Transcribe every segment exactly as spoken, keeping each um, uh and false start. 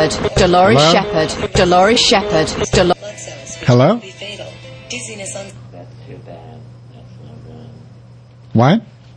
Shepherd, Dolores Shepherd, Dolores Shepherd, Dolores. Hello? What?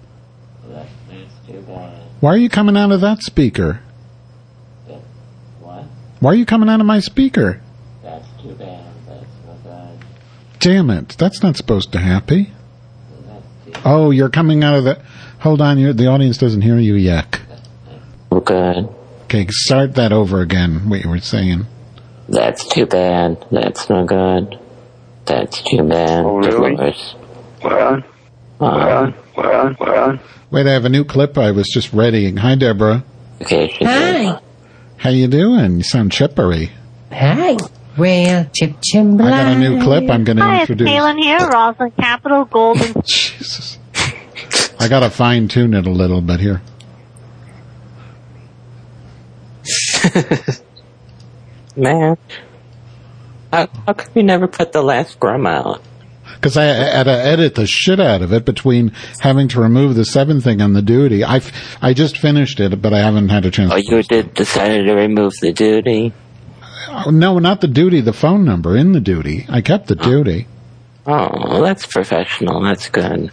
Why are you coming out of that speaker? What? Why are you coming out of my speaker? That's too bad. That's not bad. Damn it. That's not supposed to happen. Oh, you're coming out of the... Hold on. You're, the audience doesn't hear you yet. Good. Okay, start that over again, what you were saying. That's too bad. That's no good. That's too bad. Oh, really? Dolores. Well, well, well, well. Wait, I have a new clip. I was just readying. Hi, Deborah. Okay, she Hi. How you doing? You sound chippery. Hi. Well, chip chim I got a new clip I'm going to Hi, introduce. it's Kaylin here, Rosalind Capital Golden. Jesus. I got to fine tune it a little bit here. Man. How, how come you never put the last scrum out? Because I had to edit the shit out of it between having to remove the seven thing on the duty. I I just finished it, but I haven't had a chance. Oh, you did decided to remove the duty? Oh, no, not the duty, the phone number in the duty. I kept the oh. duty. Oh, well, that's professional. That's good.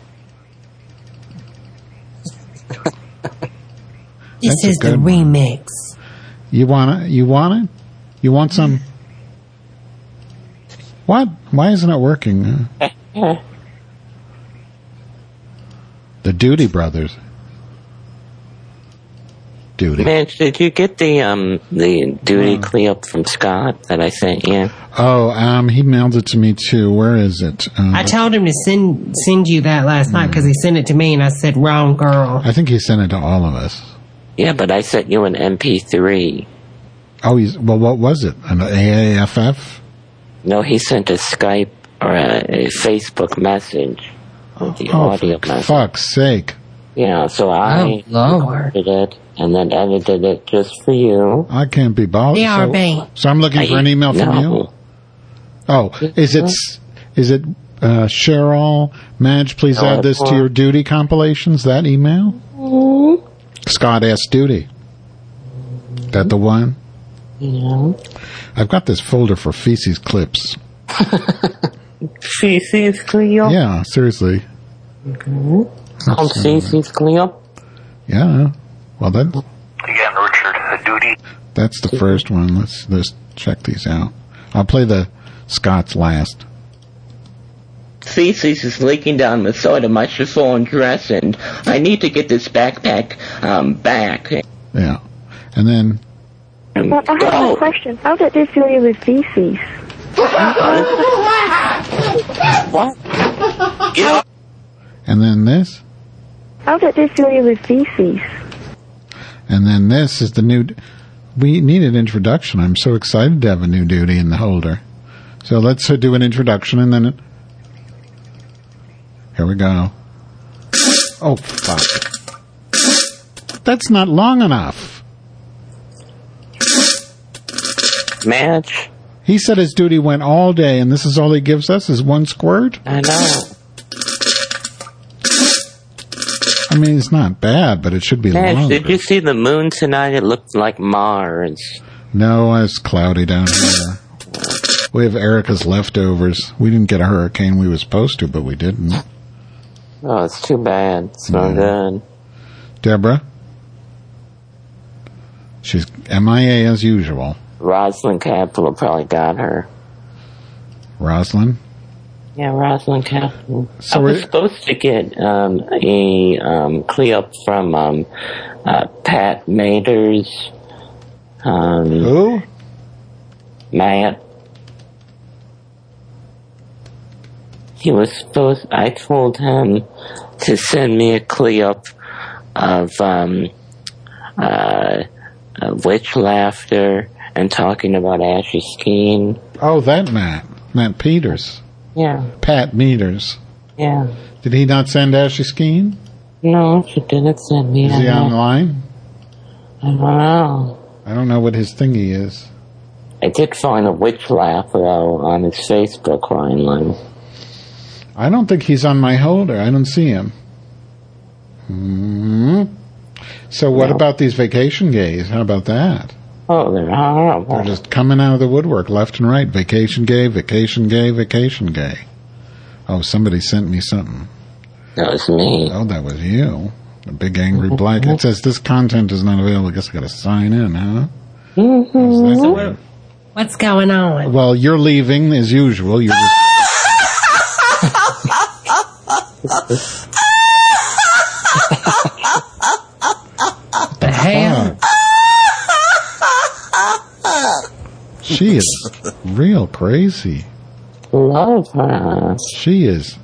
This That's is the remix. You want it? You want it? You want some? What? Why isn't it working? The Duty Brothers. Duty. Man, did you get the um the duty clip from Scott that I sent you? Oh, um, he mailed it to me too. Where is it? Um, I told him to send send you that last night because he sent it to me and I said, wrong girl. I think he sent it to all of us. Yeah, but I sent you an M P three. Oh, he's, well, what was it? An A A F F? No, he sent a Skype or a, a Facebook message with the Oh, audio for message. fuck's sake. Yeah, so I Oh, Lord. did it and then edited it just for you. I can't be bothered. B R So, B. so I'm looking for an email from No. you? Oh, is it, is it, uh, Cheryl, Madge, please No, add this it's to your duty compilations, that email? Mm-hmm. Scott S. Duty. That the one? Yeah. I've got this folder for feces clips. Feces Cleo? Yeah, seriously. Mm-hmm. Called Feces Cleo? Yeah. Well, that, Again, Richard, the duty. that's the first one. Let's, let's check these out. I'll play the Scott's last. Feces is leaking down the side of my chiffon dress, and I need to get this backpack um, back. Yeah. And then, Well, I have Oh. a question. How did they fill you with feces? What? Yeah. and then this, How did they fill you with feces? and then this is the new, we need an introduction. I'm so excited to have a new duty in the holder. So let's uh, do an introduction and then, it, here we go. Oh, fuck. That's not long enough. Madge? He said his duty went all day, and this is all he gives us is one squirt? I know. I mean, it's not bad, but it should be Madge, longer. did you see the moon tonight? It looked like Mars. No, it's cloudy down here. We have Erica's leftovers. We didn't get a hurricane we were supposed to, but we didn't. Oh, it's too bad. It's no Yeah. good. Deborah? She's M I A as usual. Rosalind Capital probably got her. Rosalind? Yeah, Rosalind Capital. So I was we're- supposed to get um, a um, clip from um, uh, Pat Maters. Um, Who? Matt. He was supposed, I told him to send me a clip of um, uh, uh, witch laughter and talking about Ashy Skeen. Oh, that Matt. Matt Peters. Yeah, Pat Meters. yeah. Did he not send Ashley Skeen? No, she didn't send me Is he that. online? I don't know. I don't know what his thingy is. I did find a witch laugh, though, on his Facebook line. I don't think he's on my holder. I don't see him. Hmm. So what No. about these vacation gays? How about that? Oh, they're horrible. They're just coming out of the woodwork left and right. Vacation gay, vacation gay, vacation gay. Oh, somebody sent me something. That was me. Oh, that was you. The big angry black. It says this content is not available. I guess I got to sign in, huh? Mm-hmm. So what, what's going on? Well, you're leaving as usual. You're just... The hell? She is real crazy. Love her. She is.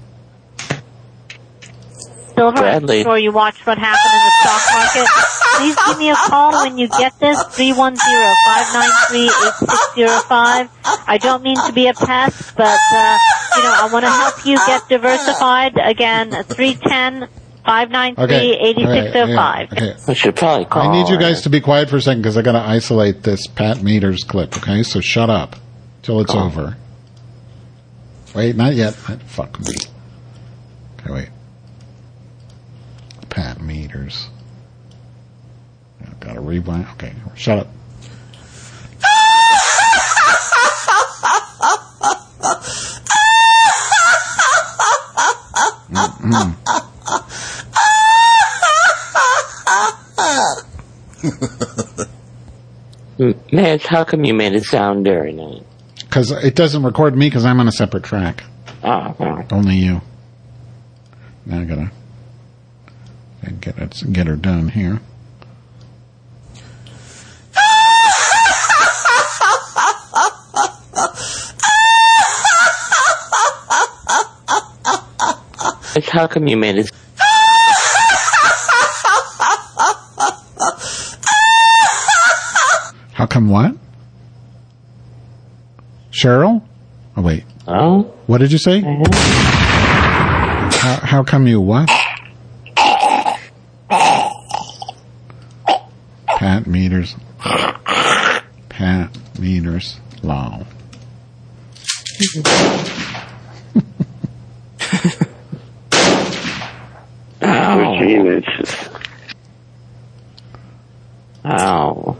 Silver, Bradley. before you watch what happened in the stock market, please give me a call when you get this, three one zero, five nine three, eight six zero five. I don't mean to be a pest, but, uh, you know, I want to help you get diversified. Again, three one zero, five nine three, eight six zero five. Okay, okay. I should probably call I need you her. guys to be quiet for a second because I got to isolate this Pat Meters clip, okay? So shut up till it's Oh. over. Wait, not yet. Fuck me. Okay, wait. Pat Meters. I've got to rewind. Okay, shut up. Mm-mm. Mitch, how come you made it sound during it? Because it doesn't record me because I'm on a separate track. Oh, oh. Only you. Now I gotta get it, get her done here. Mitch, how come you made it? How come what? Cheryl? Oh, wait. Oh? What did you say? How, how come you what? Pat Meters. Pat Meters. Lol. Ow. Ow.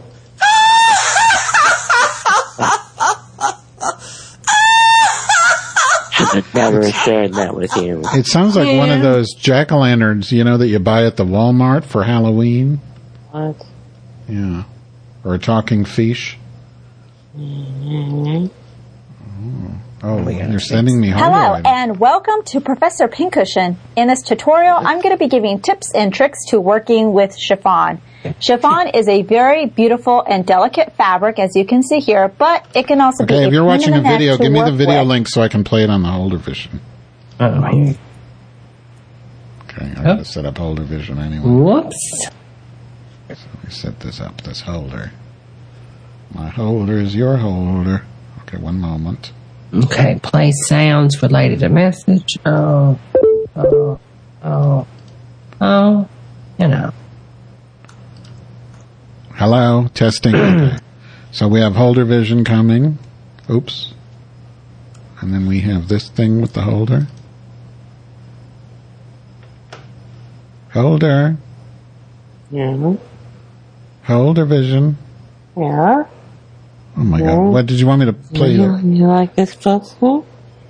Should have never shared that with you. It sounds like one of those jack-o'-lanterns, you know, that you buy at the Walmart for Halloween. What? Yeah. Or a talking fish. Mm-hmm. Oh, you're sending me home. Hello, already. and welcome to Professor Pincushion. In this tutorial, I'm going to be giving tips and tricks to working with chiffon. Chiffon is a very beautiful and delicate fabric, as you can see here, but it can also be Okay, a if you're pain watching in a the neck video, to give me the work video with. link so I can play it on the Holder Vision. Uh-oh. Okay, I'm going to set up Holder Vision anyway. Whoops. So let me set this up, this holder. My holder is your holder. Okay, one moment. Okay, play sounds related to message. Oh, oh, oh, oh, you know. Hello, testing. Okay. So we have Holder Vision coming. Oops. And then we have this thing with the holder. Holder. Yeah. Holder Vision. Yeah. Oh my Yeah. god, what did you want me to play You, there? you like this poster?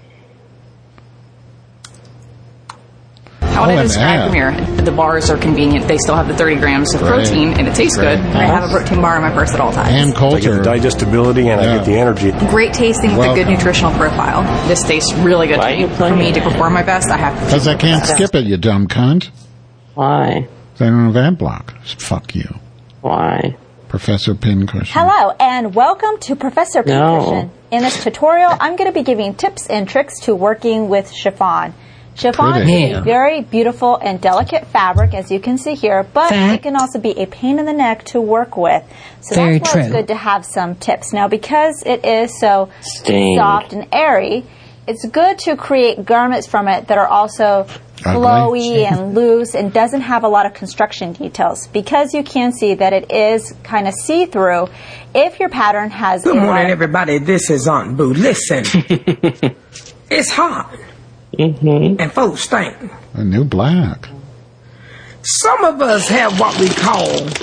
How would Oh, I an describe ad. them here? The bars are convenient. They still have the thirty grams of Great. protein, and it tastes Great. good. I have a protein bar in my purse at all times. And I get Coulter. the digestibility and I Yeah. get the energy. Great tasting with a good Welcome. nutritional profile. This tastes really good Why to are you me. For playing me to it? perform my best, I have to. Because I can't skip it, you dumb cunt. Why? I don't have ad block. Fuck you. Why? Professor Pincushion. Hello, and welcome to Professor No. Pincushion. In this tutorial, I'm going to be giving tips and tricks to working with chiffon. Chiffon Pretty. is Yeah. a very beautiful and delicate fabric, as you can see here, but Fact. it can also be a pain in the neck to work with. So Very that's why it's true. good to have some tips. Now, because it is so Sting. soft and airy, it's good to create garments from it that are also flowy and loose and doesn't have a lot of construction details. Because you can see that it is kind of see-through, if your pattern has Good a lot morning, of everybody. This is Aunt Boo. Listen, it's hot, Mm-hmm. and folks think A new black. some of us have what we call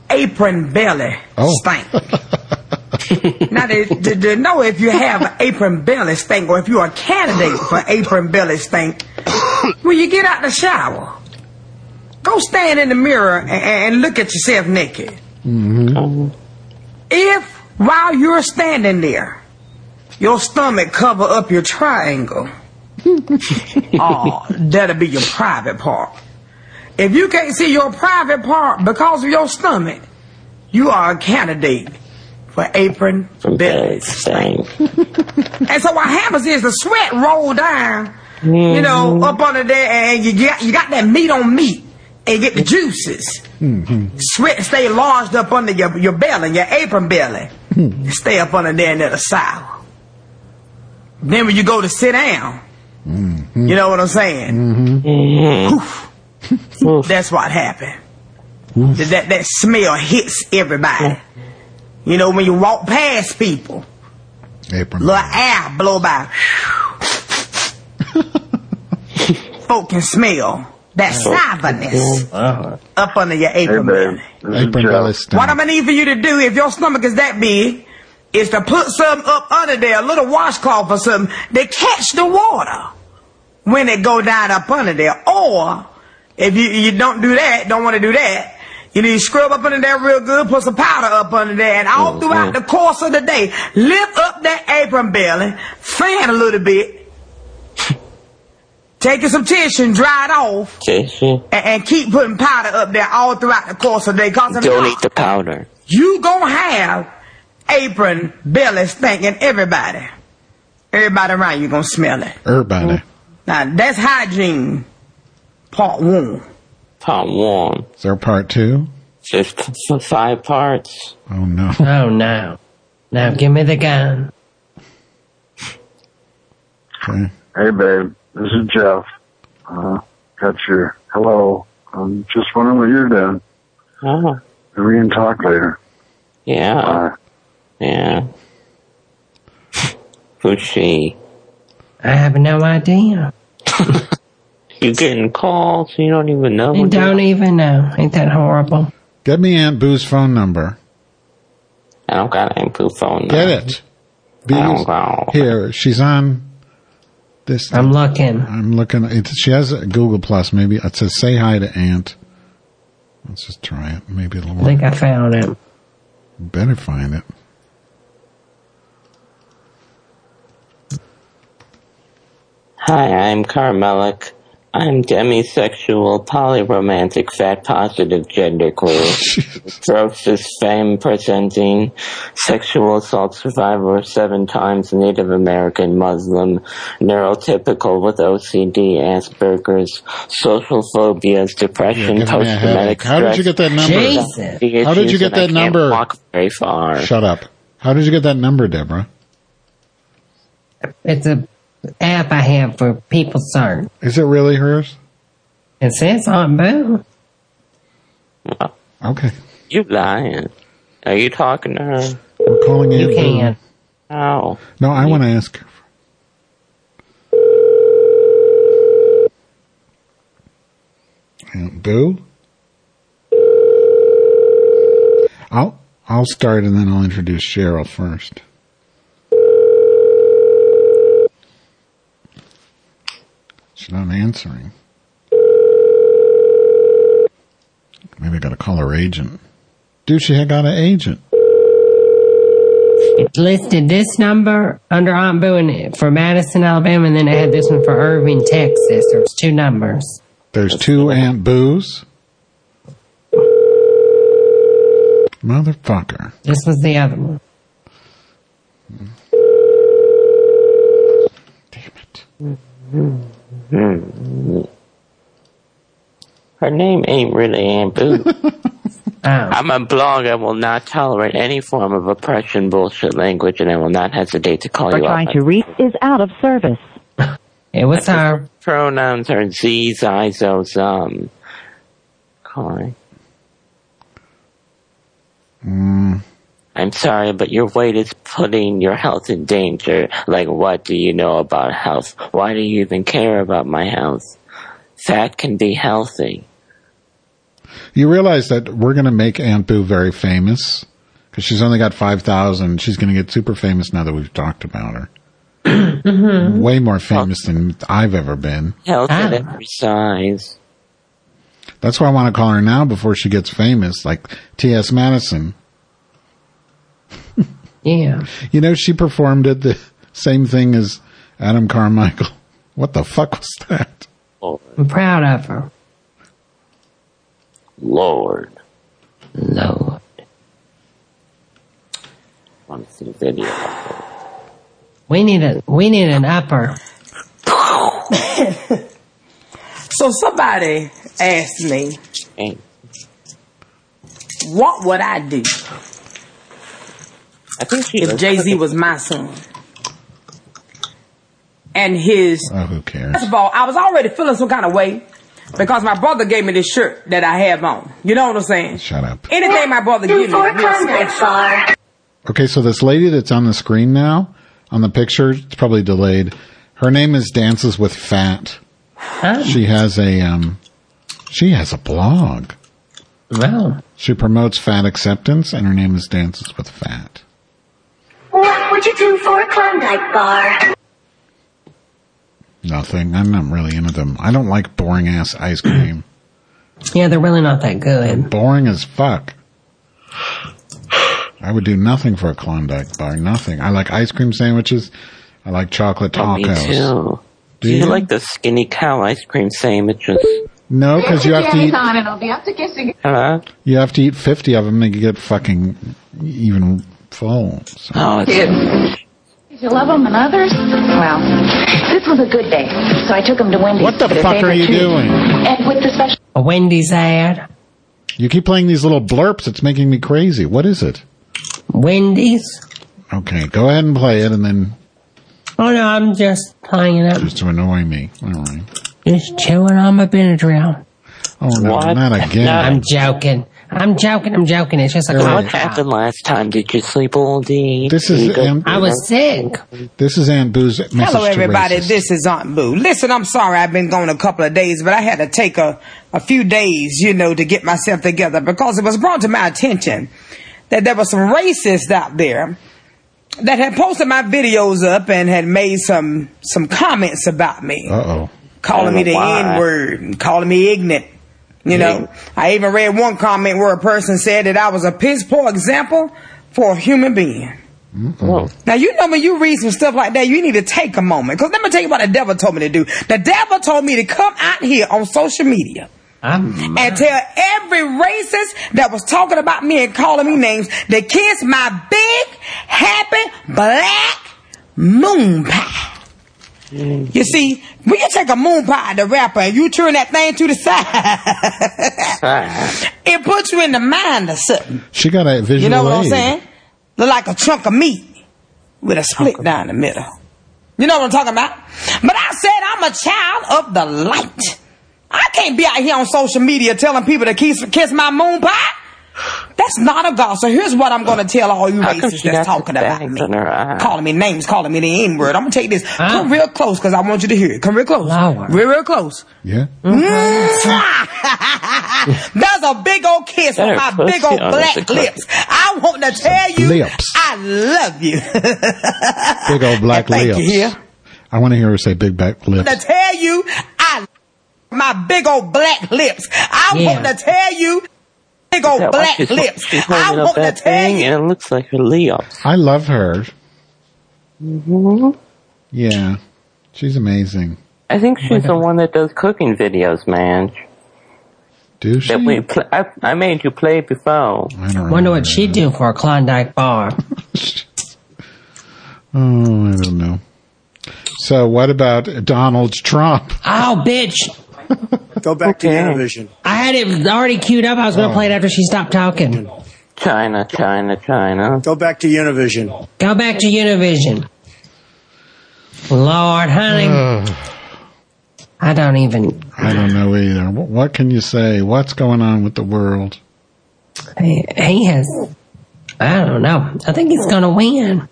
apron belly Oh. stink. Now, to, to, to know if you have an apron belly stink or if you're a candidate for apron belly stink, when you get out the shower, go stand in the mirror and, and look at yourself naked. Mm-hmm. If, while you're standing there, your stomach cover up your triangle, oh, that'll be your private part. If you can't see your private part because of your stomach, you are a candidate for apron belly stink. And so what happens is the sweat roll down, you know, up under there, and you got you got that meat on meat, and you get the juices. Mm-hmm. Sweat stay lodged up under your your belly, your apron belly, Mm-hmm. stay up under there and it'll sour. Then when you go to sit down, Mm-hmm. you know what I'm saying? Mm-hmm. Oof. That's what happened. That, that that smell hits everybody. You know, when you walk past people, Apron little air blow by. Folk can smell that sourness up under your apron belly. Apron belly stink. What I'm gonna need for you to do, if your stomach is that big, is to put something up under there, a little washcloth or something, to catch the water when it go down up under there. Or, if you, you don't do that, don't want to do that, you need to scrub up under there real good, put some powder up under there, and all throughout the course of the day, lift up that apron belly, fan a little bit, take some tissue and dry it off, Tissue? and, and keep putting powder up there all throughout the course of the day. Cause Don't eat the powder. you gonna have apron belly stinking everybody. Everybody around you gonna smell it. Everybody. Now, that's hygiene, part one. Part one. Is there part two? Just f- five parts. Oh, no. Oh, no. Now give me the gun. Okay. Hey, babe. This is Jeff. Uh, got your hello. I'm just wondering what you're doing. Oh. We can talk later. Yeah. Bye. Yeah. Who's she? I have no idea. You getting calls? You don't even know. You don't even know. Ain't that horrible? Get me Aunt Boo's phone number. I don't got Aunt Boo's phone number. Get it. B's, I don't know. Here, she's on this. I'm looking. I'm looking. It, she has a Google Plus. Maybe it says "Say hi to Aunt." Let's just try it. Maybe it'll I work. think I found it. Better find it. Hi, I'm Carmelic. I'm demisexual, polyromantic, fat-positive, genderqueer, ferocious, femme-presenting, sexual assault survivor, seven times Native American Muslim, neurotypical with O C D, Asperger's, social phobias, depression, Yeah, give me a post-traumatic headache. How did you get that number? Jesus. How did you get that I can't number? walk very far. Shut up. How did you get that number, Deborah? It's a app I have for people search. Is it really hers? It says Aunt Boo. Okay. You lying. Are you talking to her? I'm calling You Aunt Boo. can. Oh. No, I want to ask her. Aunt Boo? I'll, I'll start and then I'll introduce Cheryl first. She's not answering. Maybe I gotta call her agent. Dude, she had got an agent. It listed this number under Aunt Boo and for Madison, Alabama, and then it had this one for Irving, Texas. There's two numbers. There's two Aunt Boos. Motherfucker. This was the other one. Damn it. Hmm. Her name ain't really Aunt Boo. Oh. I'm a blog. I will not tolerate any form of oppression, bullshit language, and I will not hesitate to call We're you trying out. to reach is out of service. It was her. Pronouns are ze, zi, zo, zum. Calling. Mm. I'm sorry, but your weight is putting your health in danger. Like, what do you know about health? Why do you even care about my health? Fat can be healthy. You realize that we're going to make Aunt Boo very famous because she's only got five thousand. She's going to get super famous now that we've talked about her. Mm-hmm. Way more famous than I've ever been. Health at every size. That's why I want to call her now before she gets famous, like T S Madison. Yeah. You know, she performed at the same thing as Adam Carmichael. What the fuck was that? I'm proud of her. Lord. Lord. I want to see a video of her. We need a, we need an upper. So somebody asked me, what would I do I think she if Jay-Z was my son? And his... Oh, who cares? First of all, I was already feeling some kind of way because my brother gave me this shirt that I have on. You know what I'm saying? Shut up. Anything my brother gives me is real special. Okay, so this lady that's on the screen now, on the picture, it's probably delayed. Her name is Dances with Fat. Huh? She has a, um, she has a blog. Wow. She promotes fat acceptance, and her name is Dances with Fat. What would you do for a Klondike bar? Nothing. I'm not really into them. I don't like boring ass ice cream. Yeah, they're really not that good. Boring as fuck. I would do nothing for a Klondike bar. Nothing. I like ice cream sandwiches. I like chocolate tacos. Oh, me too. Do you, you? like the skinny cow ice cream sandwiches? No, because you have to eat. And it'll be up to kissing. Huh? You have to eat fifty of them and you get fucking even full. So. Oh, it's... Did you love them and others? Well, this was a good day, so I took them to Wendy's. What the fuck are you doing? And with the special... A Wendy's ad. You keep playing these little blurps. It's making me crazy. What is it? Wendy's. Okay, go ahead and play it and then... Oh, no, I'm just playing it up. Just to annoy me. All right. Just chewing on my Benadryl. Oh, no, What? not again. No. I'm joking. I'm joking. I'm joking. It's just like So a what happened last time? Did you sleep all day? This is You go- Aunt- I was sick. This is Aunt Boo's message Hello, everybody. to racists. This is Aunt Boo. Listen, I'm sorry I've been gone a couple of days, but I had to take a, a few days, you know, to get myself together because it was brought to my attention that there were some racists out there that had posted my videos up and had made some some comments about me. Uh-oh. Calling me the Why? N-word and calling me ignorant. You know, I even read one comment where a person said that I was a piss poor example for a human being. Whoa. Now, you know, when you read some stuff like that, you need to take a moment. Because let me tell you what the devil told me to do. The devil told me to come out here on social media I'm and tell every racist that was talking about me and calling me names to kiss my big, happy, black moon pie. You see, when you take a moon pie, the rapper, and you turn that thing to the side, it puts you in the mind of something. She got a visual You know what I'm aid. saying? Look like a chunk of meat with a split down the middle. You know what I'm talking about? But I said I'm a child of the light. I can't be out here on social media telling people to kiss, kiss my moon pie. That's not a God. So here's what I'm going to tell all you How come racists she that's got talking the about bags me. in her eye? Calling me names, calling me the N-word. I'm going to take this. Huh? Come real close because I want you to hear it. Come real close. Lower. Real, real close. Yeah. Mm-hmm. That's a big old kiss on That my her big pussy old on black the lips. I want to tell you, Lips. I love you. Big old black Thank lips. you, here. I want to hear her say big black lips. To tell you, I my big old black lips. I Yeah. want to tell you, big old That black she's, lips. She's I holding up want to that tell thing, you. and it looks like her lips. I love her. Mm-hmm. Yeah. She's amazing. I think she's the one that does cooking videos, man. Do she? That we pl- I, I made you play before. I don't Wonder what she'd do for a Klondike bar. Oh, I don't know. So what about Donald Trump? Oh, bitch. Go back to Univision. I had it already queued up. I was going to Oh. play it after she stopped talking. China, China, China. Go back to Univision. Go back to Univision. Lord, honey. I don't even... I don't know either. What, what can you say? What's going on with the world? He, he has... I don't know. I think he's going to win.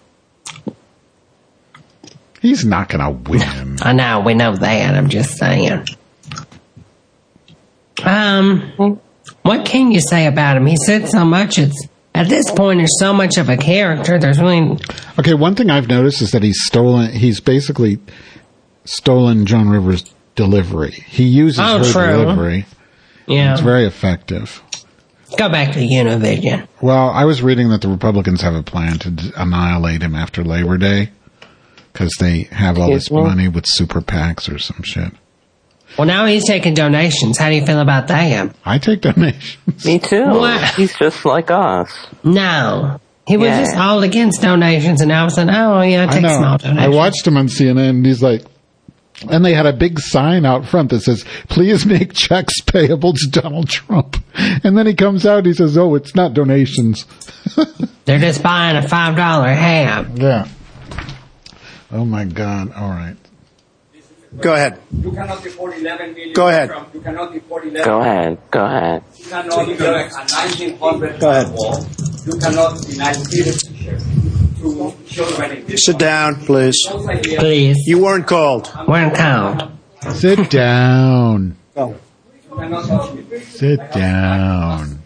He's not going to win. I know. We know that. I'm just saying. Um... What can you say about him? He said so much. It's at this point, there's so much of a character. There's really okay. One thing I've noticed is that he's stolen. He's basically stolen Joan Rivers' delivery. He uses Oh, her true. delivery. Yeah. It's very effective. Go back to Univision. Well, I was reading that the Republicans have a plan to d- annihilate him after Labor Day because they have all this Excuse me? money with super PACs or some shit. Well, now he's taking donations. How do you feel about that? I take donations. Me too. What? He's just like us. No. He was Yeah. just all against donations, and now all of a sudden, oh, yeah, I I take small know. I donations. watched him on C N N, and he's like, and they had a big sign out front that says, please make checks payable to Donald Trump. And then he comes out and he says, oh, it's not donations. They're just buying a five dollar ham. Yeah. Oh, my God. All right. Go ahead. You cannot deport eleven million. Go ahead. Trump. You cannot deport eleven. Go ahead. Go ahead. You cannot build a nineteen hundred Go ahead. wall. You cannot deny citizenship to children in this Sit down, please. Please. You weren't called. Weren't called. Sit down. Oh. Sit down.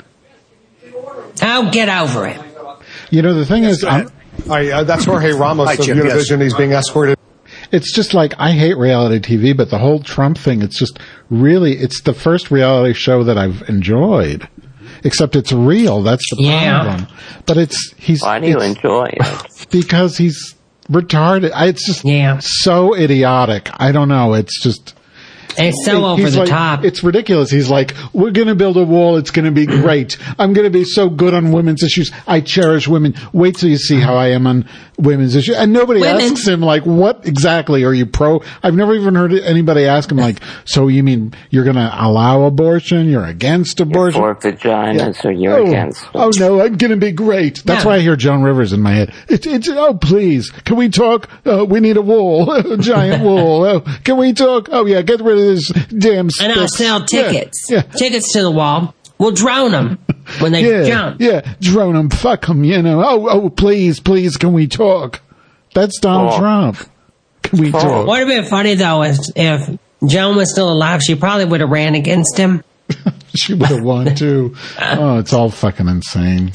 Oh, get over it. You know, the thing is, I'm, Hi, uh, that's Jorge Ramos Hi, of Jim, Univision. yes. He's being escorted. it's just like, I hate reality T V, but the whole Trump thing, it's just really, it's the first reality show that I've enjoyed. Except it's real. That's the Yeah. problem. But it's, he's, Why do you it's- enjoy it? because he's retarded. I- It's just Yeah. so idiotic. I don't know. It's just, It's so He's over the like- top. It's ridiculous. He's like, we're going to build a wall. It's going to be great. I'm going to be so good on women's issues. I cherish women. Wait till you see how I am on women's issues. And nobody Women. asks him, like, what exactly are you pro? I've never even heard anybody ask him, like, so you mean you're going to allow abortion? You're against abortion? For vaginas, or you're oh, against them. oh no, I'm going to be great. That's No. why I hear Joan Rivers in my head. It's, it's, oh please, can we talk? Uh, we need a wall, a giant wall. Oh, can we talk? Oh yeah, get rid of this damn And I'll spit. sell tickets. Yeah, Tickets to the wall. We'll drone them when they yeah, jump. yeah, drone them, fuck them, you know. Oh, oh, please, please, can we talk? That's Donald Oh. Trump. Can we talk? Would have been funny though if, if Joan was still alive. She probably would have ran against him. She would have won too. Oh, it's all fucking insane.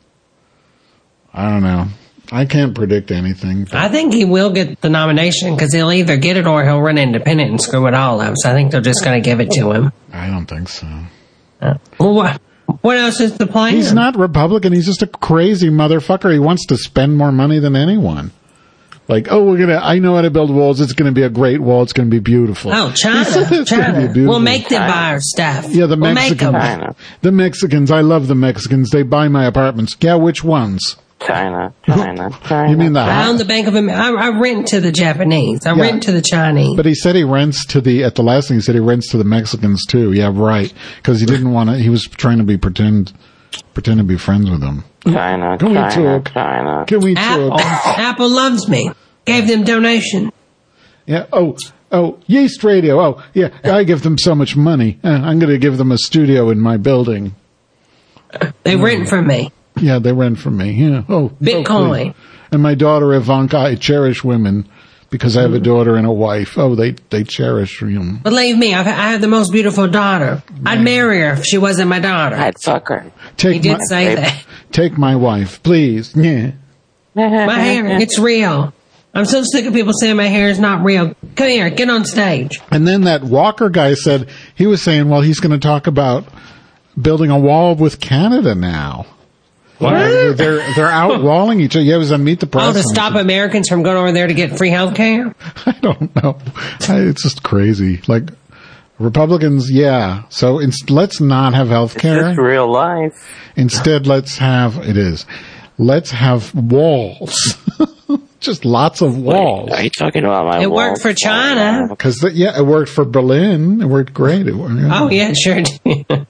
I don't know. I can't predict anything. I think he will get the nomination because he'll either get it or he'll run independent and screw it all up. So I think they're just going to give it to him. I don't think so. Uh, well, what, what else is the plan? He's not Republican. He's just a crazy motherfucker. He wants to spend more money than anyone. Like, oh, we're gonna. I know how to build walls. It's gonna be a great wall. It's gonna be beautiful. Oh, China, He said it's gonna be China. beautiful. We'll make them buy our stuff. Yeah, the we'll make Mexicans. them. The Mexicans. I love the Mexicans. They buy my apartments. Yeah, which ones? China, China, China. You mean the? I own the Bank of America. I, I rent to the Japanese. I Yeah. rent to the Chinese. But he said he rents to the. At the last thing he said he rents to the Mexicans too. Yeah, right. Because he didn't want to. He was trying to be pretend, pretend to be friends with them. China, Can we China, talk? China. Can we Apple, talk? Apple loves me. Gave them donation. Yeah. Oh, oh, Yeast Radio. Oh, yeah. I give them so much money. Uh, I'm going to give them a studio in my building. They rent from me. Yeah, they rent from me. Yeah. Oh, Bitcoin. oh, please. And my daughter Ivanka. I cherish women because I have a daughter and a wife. Oh, they they cherish you. Believe me, I've, I have the most beautiful daughter. I'd marry her if she wasn't my daughter. I'd fuck her. Take He did my, say that. Take my wife, please. Yeah. My hair, it's real. I'm so sick of people saying my hair is not real. Come here, get on stage. And then that Walker guy said he was saying, well, he's going to talk about building a wall with Canada now. What? They're they're, they're out walling each other. Yeah, it was on Meet the Press. Oh, to stop Americans from going over there to get free health care? I don't know. It's just crazy. Like Republicans, yeah. So it's, let's not have health care. It's real life. Instead, let's have it is. Let's have walls. Just lots of walls. Are you talking about my It wall? worked for China. Because yeah, it worked for Berlin. It worked great. It worked, yeah. Oh, yeah, it sure did.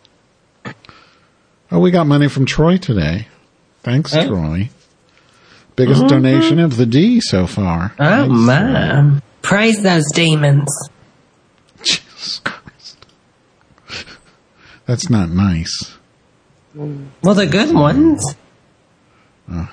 Oh, we got money from Troy today. Thanks, Oh. Troy. Biggest Mhm. donation of the D so far. Oh, Thanks, my. Praise those demons. Jesus Christ. That's not nice. Well, the good ones. Oh.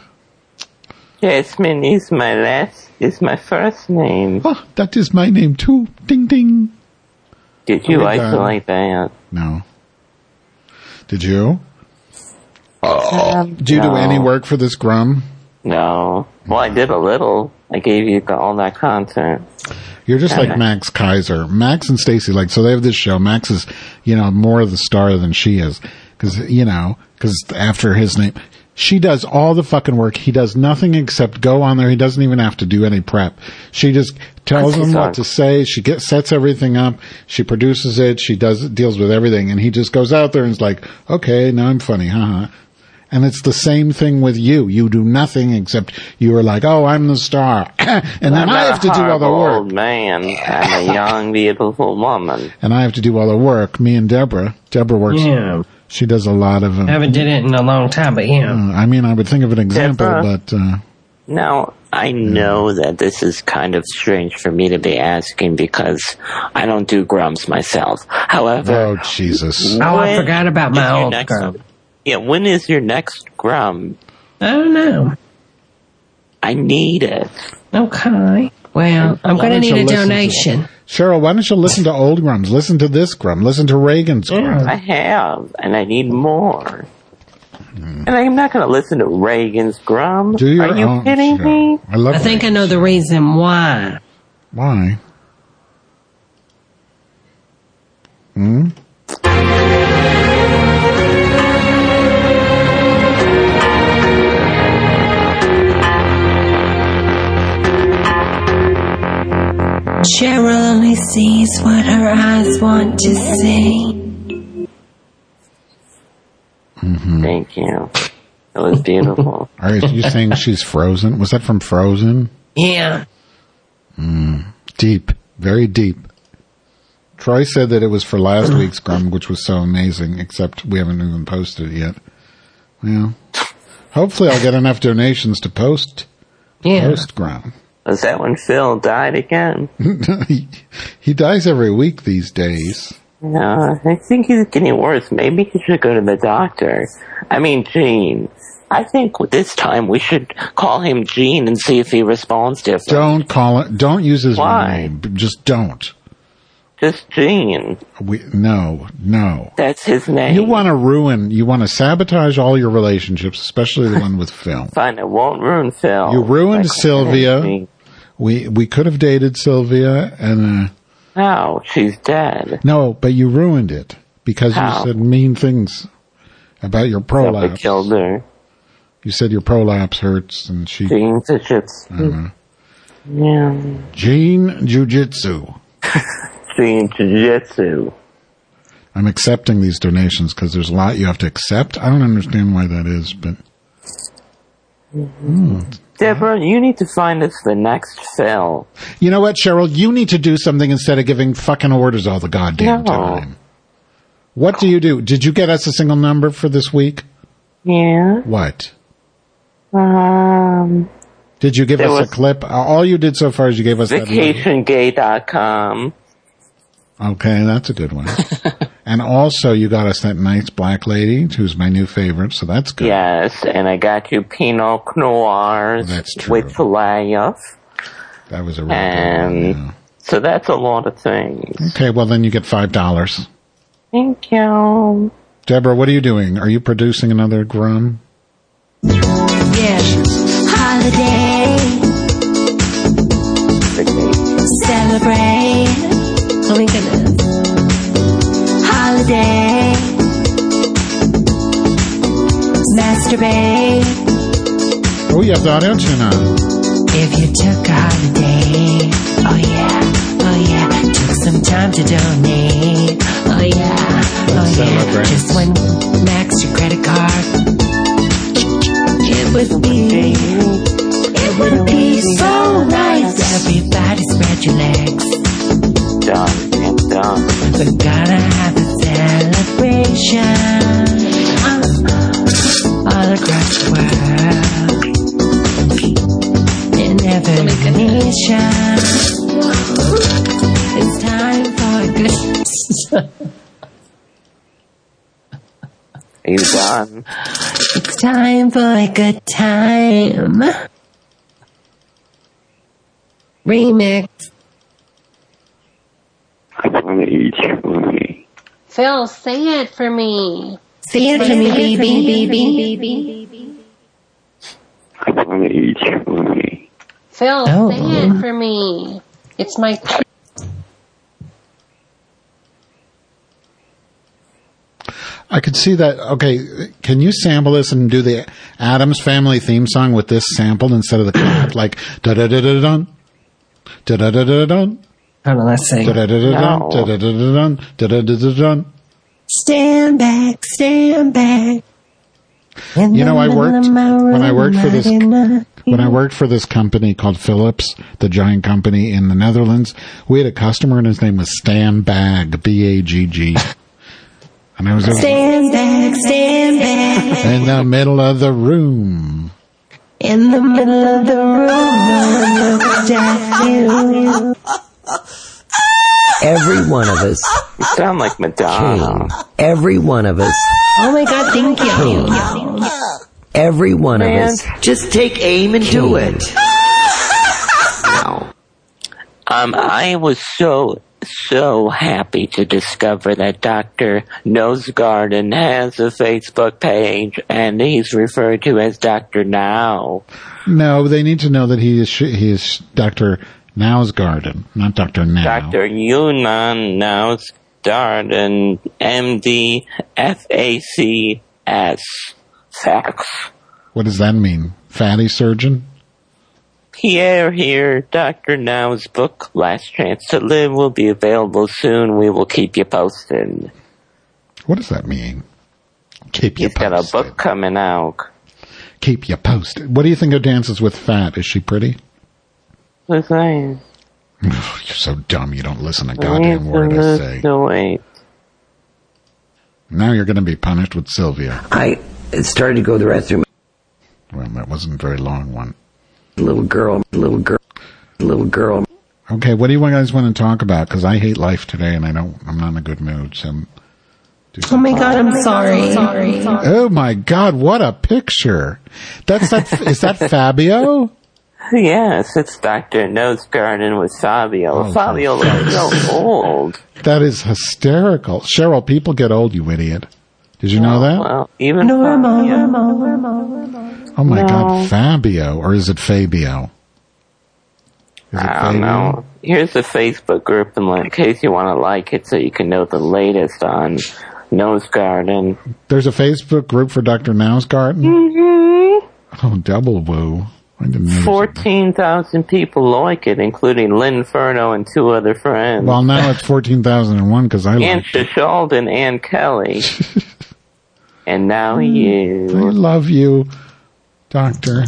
Jasmine is my last, is my first name. Oh, that is my name too. Ding ding. Did you Oh my God. isolate that? No. Did you? Um, Did you no. do any work for this Grum? No. Well, I did a little. I gave you all that content. You're just Kinda. like Max Kaiser. Max and Stacy, like, so they have this show. Max is, you know, more of the star than she is. Cause, you know, cause after his name, she does all the fucking work. He does nothing except go on there. He doesn't even have to do any prep. She just tells him what to say. She gets, sets everything up. She produces it. She does, deals with everything. And he just goes out there and is like, okay, now I'm funny, haha. And it's the same thing with you. You do nothing except you are like, oh, I'm the star. and then I'm I not have to a do all the horrible work. Old man. I'm a young, beautiful woman. And I have to do all the work. Me and Deborah. Deborah works. Yeah. She does a lot of. Um, I haven't did it in a long time, but yeah. uh, I mean, I would think of an example, Deborah? but. Uh, Now, I know that this is kind of strange for me to be asking because I don't do grums myself. However. Oh, Jesus. Oh, I forgot about my is your old next- Grum. Yeah, when is your next grum? I don't know. I need it. Okay. Well, I'm Why going to don't need you a listen to- donation. Cheryl, why don't you listen to old Grums? Listen to this Grum. Listen to Reagan's Grum. I have, and I need more. And I'm not going to listen to Reagan's grum. Do your Are you own kidding show. me? I love I think I know the reason why. Why? Hmm? Cheryl only sees what her eyes want to see. Mm-hmm. Thank you. It was beautiful. Are you saying she's frozen? Was that from Frozen? Yeah. Mm. Deep. Very deep. Troy said that it was for last week's Grum, which was so amazing, except we haven't even posted it yet. Well, hopefully I'll get enough donations to post, Yeah. post Grum. Was that when Phil died again? he, he dies every week these days. No, I think he's getting worse. Maybe he should go to the doctor. I mean, Gene. I think this time we should call him Gene and see if he responds different. Don't call it, don't use his Why? name. Just don't. Just Gene. We, no, no. That's his name. You want to ruin, you want to sabotage all your relationships, especially the one with Phil. Fine, it won't ruin Phil. You ruined Like, Sylvia. We we could have dated Sylvia, and uh, How? She's dead. no, but you ruined it because How? you said mean things about your Somebody prolapse. killed her. You said your prolapse hurts, and she. Gene Jiu-Jitsu. Uh, Yeah. Gene Jiu-Jitsu. Gene Jiu-Jitsu. I'm accepting these donations because there's a lot you have to accept. I don't understand why that is, but. Hmm. Deborah, you need to find us the next Phil. You know what, Cheryl? You need to do something instead of giving fucking orders all the goddamn No. time. What do you do? Did you get us a single number for this week? Yeah. What? Um, Did you give There us was- a clip? All you did so far is you gave us that number. vacation gay dot com. Okay, that's a good one. And also you got us that nice black lady, who's my new favorite, so that's good. Yes, and I got you Pinot Noirs That's true. with Layoff. That was a real And good one. so that's a lot of things. Yeah. Okay, well then you get five dollars. Thank you. Deborah, what are you doing? Are you producing another Grum? Yes. Holiday. Celebrate. Oh my goodness. Holiday. Masturbate. Oh, you have the audio tune on. If you took a holiday. Oh yeah. Oh yeah. Took some time to donate. Oh yeah. Oh Celebrate. yeah. Just one max your credit card. It would be, it would be so nice. Everybody spread your legs. Done. I'm done. We're gonna have a celebration uh, all across the world. In every nation. It's time for a good... Are you done? It's time for a good time. Remix. Funny, funny. Phil, say it for me. Say it to me, baby, baby. Phil, Oh. say it for me. It's my... I could see that. Okay, can you sample this and do the Addams Family theme song with this sampled instead of the clap? Like, da-da-da-da-dun, da-da-da-da-dun. Hold on, let's see. Da-da-da-da-dun, da-da-da-da-dun, da-da-da-da-dun. Stand back, stand back. You know, I worked, when I worked for this, when I worked for this company called Philips, the giant company in the Netherlands, we had a customer and his name was Stan Bag, B A G G. And I was Stand back, stand back. in the middle of the room. In the middle of the room, no one looked at you. Every one of us. You sound like Madonna. Came. Every one of us. Oh my God, thank you. Came. Every one Man. of us. Just take aim and do it. No. Um, I was so, so happy to discover that Doctor Nosegarden has a Facebook page, and he's referred to as Doctor Now. No, they need to know that he is he is Doctor Now's Garden, not Doctor Now. Doctor Yunnan Nosegarden, M D, F A C S. Facts. What does that mean? Fatty surgeon? Pierre here. Doctor Now's book, Last Chance to Live, will be available soon. We will keep you posted. What does that mean? Keep you He's got a book coming out. Keep you posted. What do you think of Dances with Fat? Is she pretty? What's that? You're so dumb you don't listen to a goddamn word I say. No, wait. Now you're going to be punished with Sylvia. I started to go to the restroom. Well, that wasn't a very long one. Little girl, little girl, little girl. Okay, what do you guys want to talk about? Because I hate life today and I don't, I'm not in a good mood. So I'm, Oh my God, I'm sorry. oh my God, what a picture. That's that, is that Fabio? Yes, it's Doctor Nosegarden with Fabio. Oh, Fabio looks so old. That is hysterical. Cheryl, people get old, you idiot. Did you know that? Well, even Normal, Fabio. normal, normal, normal. Oh my No. God, Fabio, or is it Fabio? Is it I don't know. Here's the Facebook group in case you want to like it so you can know the latest on Nosegarden. There's a Facebook group for Doctor Now's Garden? Mm-hmm. Oh, double woo. I didn't know. fourteen thousand people like it, including Lynn Furno and two other friends. Well, now it's fourteen thousand one because I Ann like Shishalden and Kelly. And now I you. love you, Doctor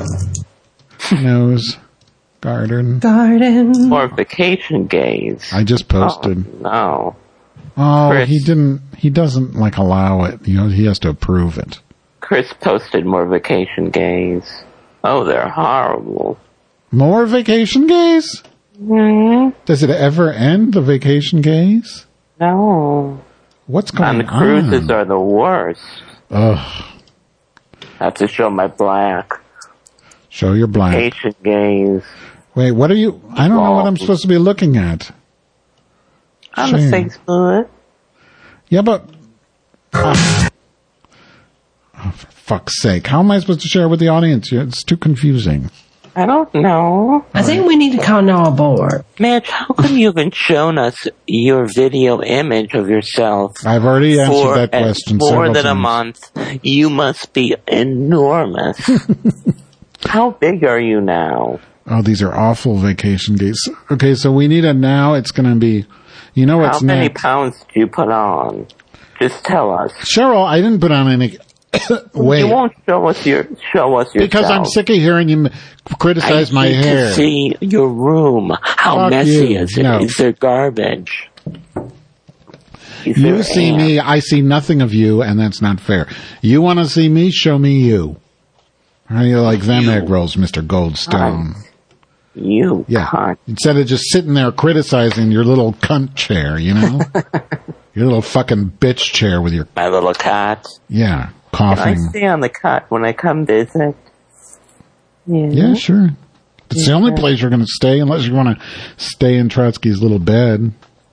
Nose Garden. Garden. More vacation gays. I just posted. Oh, no. Oh, Chris. he didn't, he doesn't like allow it. You know, he has to approve it. Chris posted more vacation gays. Oh, they're horrible. More vacation gays? Mm-hmm. Does it ever end, the vacation gays? No. What's going On on? the cruises are the worst. Ugh. I have to show my black. Show your black. Vacation gays. Wait, what are you, I don't know what I'm supposed to be looking at. On Shame. the Facebook. Yeah, but... Oh. Oh, for fuck's sake. How am I supposed to share with the audience? It's too confusing. I don't know. I think we need to call Noah aboard. Mitch, how come you haven't shown us your video image of yourself? I've already answered for that question more several than a times. month. You must be enormous. How big are you now? Oh, these are awful vacation days. Okay, so we need a now. It's going to be, you know what's How many next? pounds did you put on? Just tell us. Cheryl, I didn't put on any. Wait. You won't show us your show us yourself. Because I'm sick of hearing you m- criticize I my need hair. to see your room. How Fuck messy you. is it? No. Is there garbage? Is You there see ants? me, I see nothing of you, and that's not fair. You want to see me? Show me you. How do you like them egg rolls, Mister Goldstone? You Yeah. cunt. Instead of just sitting there criticizing your little cunt chair, you know? Your little fucking bitch chair with your, My little cat. yeah, Can I coughing. stay on the cot when I come visit? Yeah. Yeah, sure. It's the only Yeah. place you're going to stay unless you want to stay in Trotsky's little bed.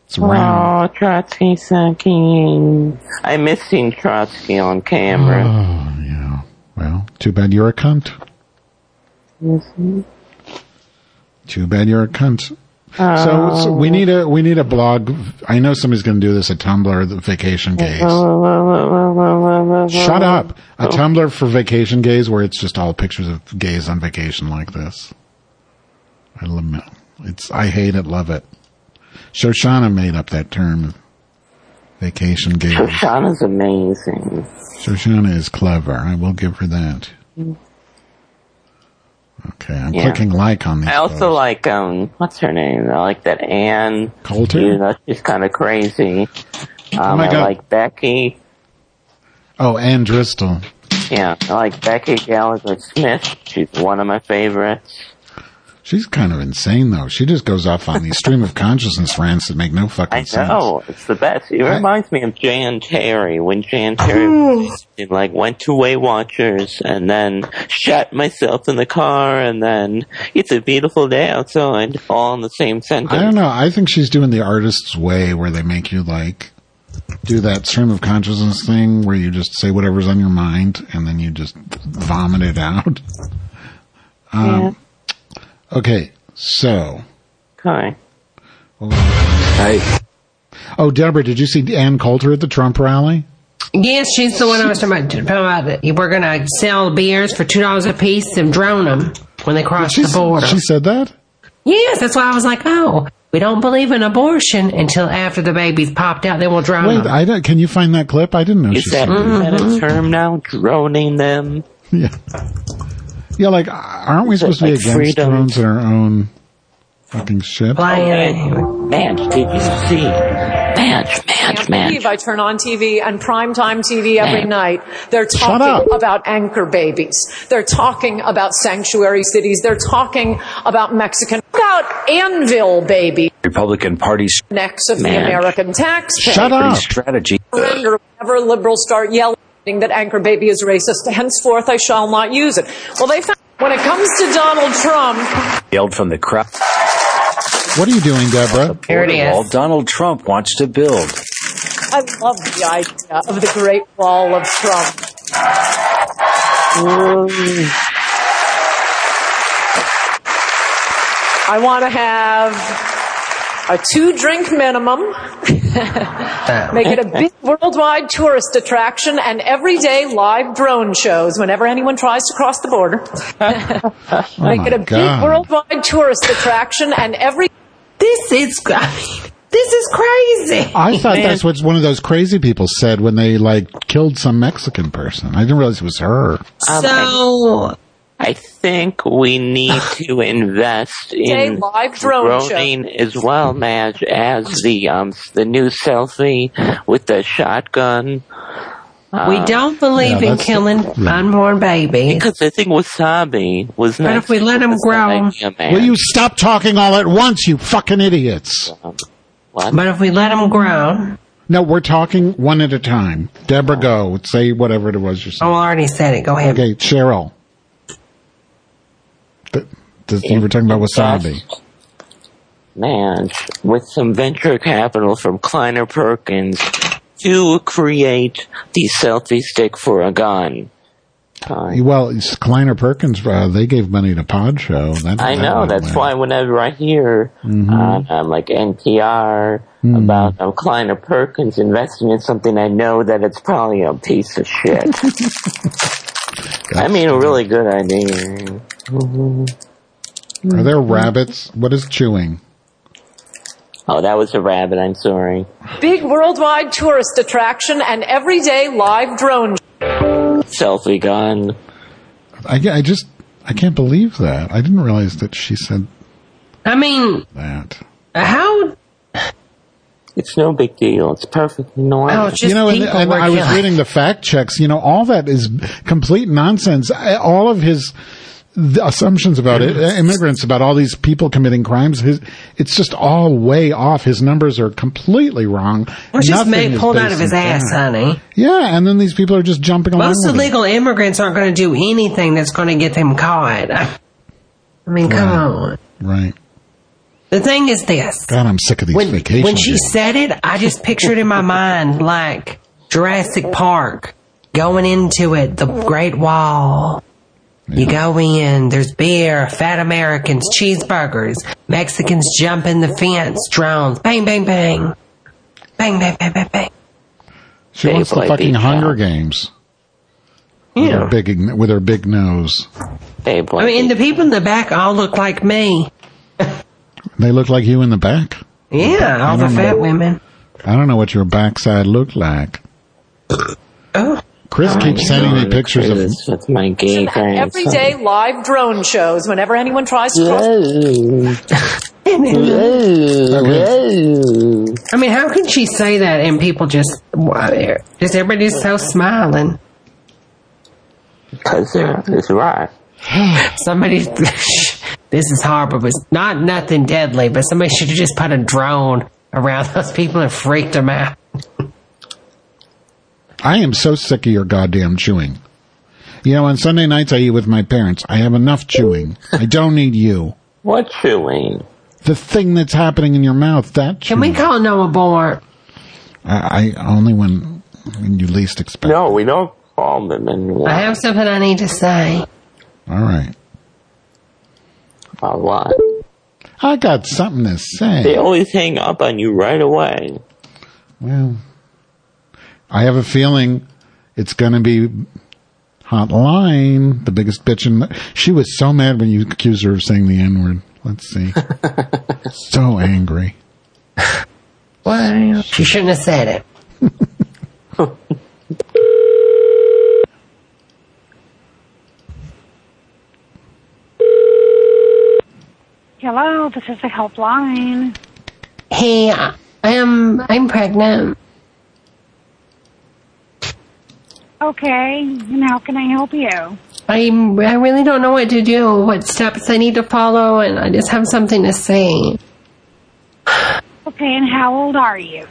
It's round. Oh, Trotsky sucking. I miss seeing Trotsky on camera. Oh, yeah. Well, too bad you're a cunt. Mm-hmm. Too bad you're a cunt. Oh. So, so we need a we need a blog. I know somebody's going to do this. A Tumblr, the vacation gays. Shut up. A Tumblr for vacation gays, where it's just all pictures of gays on vacation like this. I love it. It's I hate it, love it. Shoshana made up that term. Vacation gays. Shoshana's amazing. Shoshana is clever. I will give her that. Okay, I'm Yeah. clicking like on these. I also posts. like, um, what's her name? I like that Anne. Coulter? You know, she's kind of crazy. Um, Oh my I God. like Becky. Oh, Ann Driscoll. Yeah, I like Becky Gallagher Smith. She's one of my favorites. She's kind of insane, though. She just goes off on these stream of consciousness rants that make no fucking I sense. know, it's the best. It reminds me of Jan Terry, when Jan Terry like went to Weight Watchers and then shot myself in the car and then it's a beautiful day outside, all in the same sentence. I don't know. I think she's doing the artist's way, where they make you like do that stream of consciousness thing where you just say whatever's on your mind and then you just vomit it out. Um, Okay, so. Okay. Hey. Oh, Deborah, did you see Ann Coulter at the Trump rally? Yes, she's the one I was talking about. about it. We're going to sell beers for two dollars a piece and drown them when they cross She- the border. She said that? Yes, that's why I was like, oh, we don't believe in abortion until after the baby's popped out. Then we'll drown Wait, them. I don't, can you find that clip? I didn't know Is she that, said is that that. a term now? Droning them? Yeah. Yeah, like, aren't we Is it supposed to be like against freedom? drones in our own fucking shit? Man, did you see? Man, man, can't man. believe I turn on T V and primetime T V every night. They're Shut up. talking about anchor babies. They're talking about sanctuary cities. They're talking about Mexican, about Anvil baby. Republican Party's Necks of the Man. American taxpayer. Shut up. strategy. Surrender whenever liberals start yelling that anchor baby is racist. Henceforth, I shall not use it. Well, they found when it comes to Donald Trump. Yelled from the crowd. What are you doing, Deborah? Here it is. Wall Donald Trump wants to build. I love the idea of the Great Wall of Trump. I want to have a two-drink minimum, make it a big worldwide tourist attraction, and everyday live drone shows whenever anyone tries to cross the border. Make it a God. big worldwide tourist attraction, and every... This is... I mean, this is crazy. I thought that's what one of those crazy people said when they, like, killed some Mexican person. I didn't realize it was her. Um, So... I think we need to invest in live drone show. droning as well, Madge, as the um the new selfie with the shotgun. We Um, don't believe in killing unborn babies. Because I think wasabi was But not. if we let 'em grow- Will you stop talking all at once, you fucking idiots? But if we let them grow... No, we're talking one at a time. Deborah, go. Say whatever it was you're saying. Oh, I already said it. Go ahead. Okay, Cheryl. Th- th- you were talking about wasabi. Man, with some venture capital from Kleiner Perkins to create the selfie stick for a gun. Well, it's Kleiner Perkins, uh, they gave money to Pod Show. That, I that know, went that's well. why whenever I hear Mhm. uh, um, like N P R Mhm. about um, Kleiner Perkins investing in something, I know that it's probably a piece of shit. I mean, a really good idea. Are there rabbits? What is chewing? Oh, that was a rabbit, I'm sorry. Big worldwide tourist attraction and everyday live drone. Selfie gun. I, I just, I can't believe that. I didn't realize that she said I mean, that. how... It's no big deal. It's perfectly normal. Oh, it's just You know, and, people and were I was killing. reading the fact checks. You know, all that is complete nonsense. I- All of his the assumptions about it, immigrants, about all these people committing crimes, his, it's just all way off. His numbers are completely wrong. Well, it's just Nothing made is pulled out based of his in ass, fact. honey. Yeah, and then these people are just jumping along Most with it. illegal immigrants aren't going to do anything that's going to get them caught. I mean, come Right. on. Right. The thing is this. God, I'm sick of these When, vacations. when she said it, I just pictured in my mind like Jurassic Park, going into it, the Great Wall. You go in, there's beer, fat Americans, cheeseburgers, Mexicans jumping the fence, drones, bang, bang, bang. Bang, bang, bang, bang, bang. She wants the fucking Hunger Games. With Yeah. her big, with her big nose. I mean, the people in the back all look like me. They look like you in the back? Yeah, all I the don't fat know. women. I don't know what your backside looked like. Oh. Chris Oh, keeps sending me pictures of... With my gay Everyday live drone shows whenever anyone tries to cross. I mean, how can she say that and people just, just everybody's so smiling? Because they're, it's right. Somebody, this is horrible, but it's not nothing deadly, but somebody should have just put a drone around those people and freaked them out. I am so sick of your goddamn chewing. You know, on Sunday nights I eat with my parents. I have enough chewing. I don't need you. What chewing? The thing that's happening in your mouth, that chewing. Can we call Noah Bohr? I, I only when, when you least expect. No, we don't call them anymore. I have something I need to say. All right. About what? I got something to say. They always hang up on you right away. Well, I have a feeling it's going to be Hotline, the biggest bitch in the... She was so mad when you accused her of saying the N-word. Let's see. So angry. Well, she shouldn't have said it. Hello, this is the helpline. Hey, I'm I'm pregnant. Okay, and how can I help you? I'm I really don't know what to do, what steps I need to follow, and I just have something to say. Okay, and how old are you?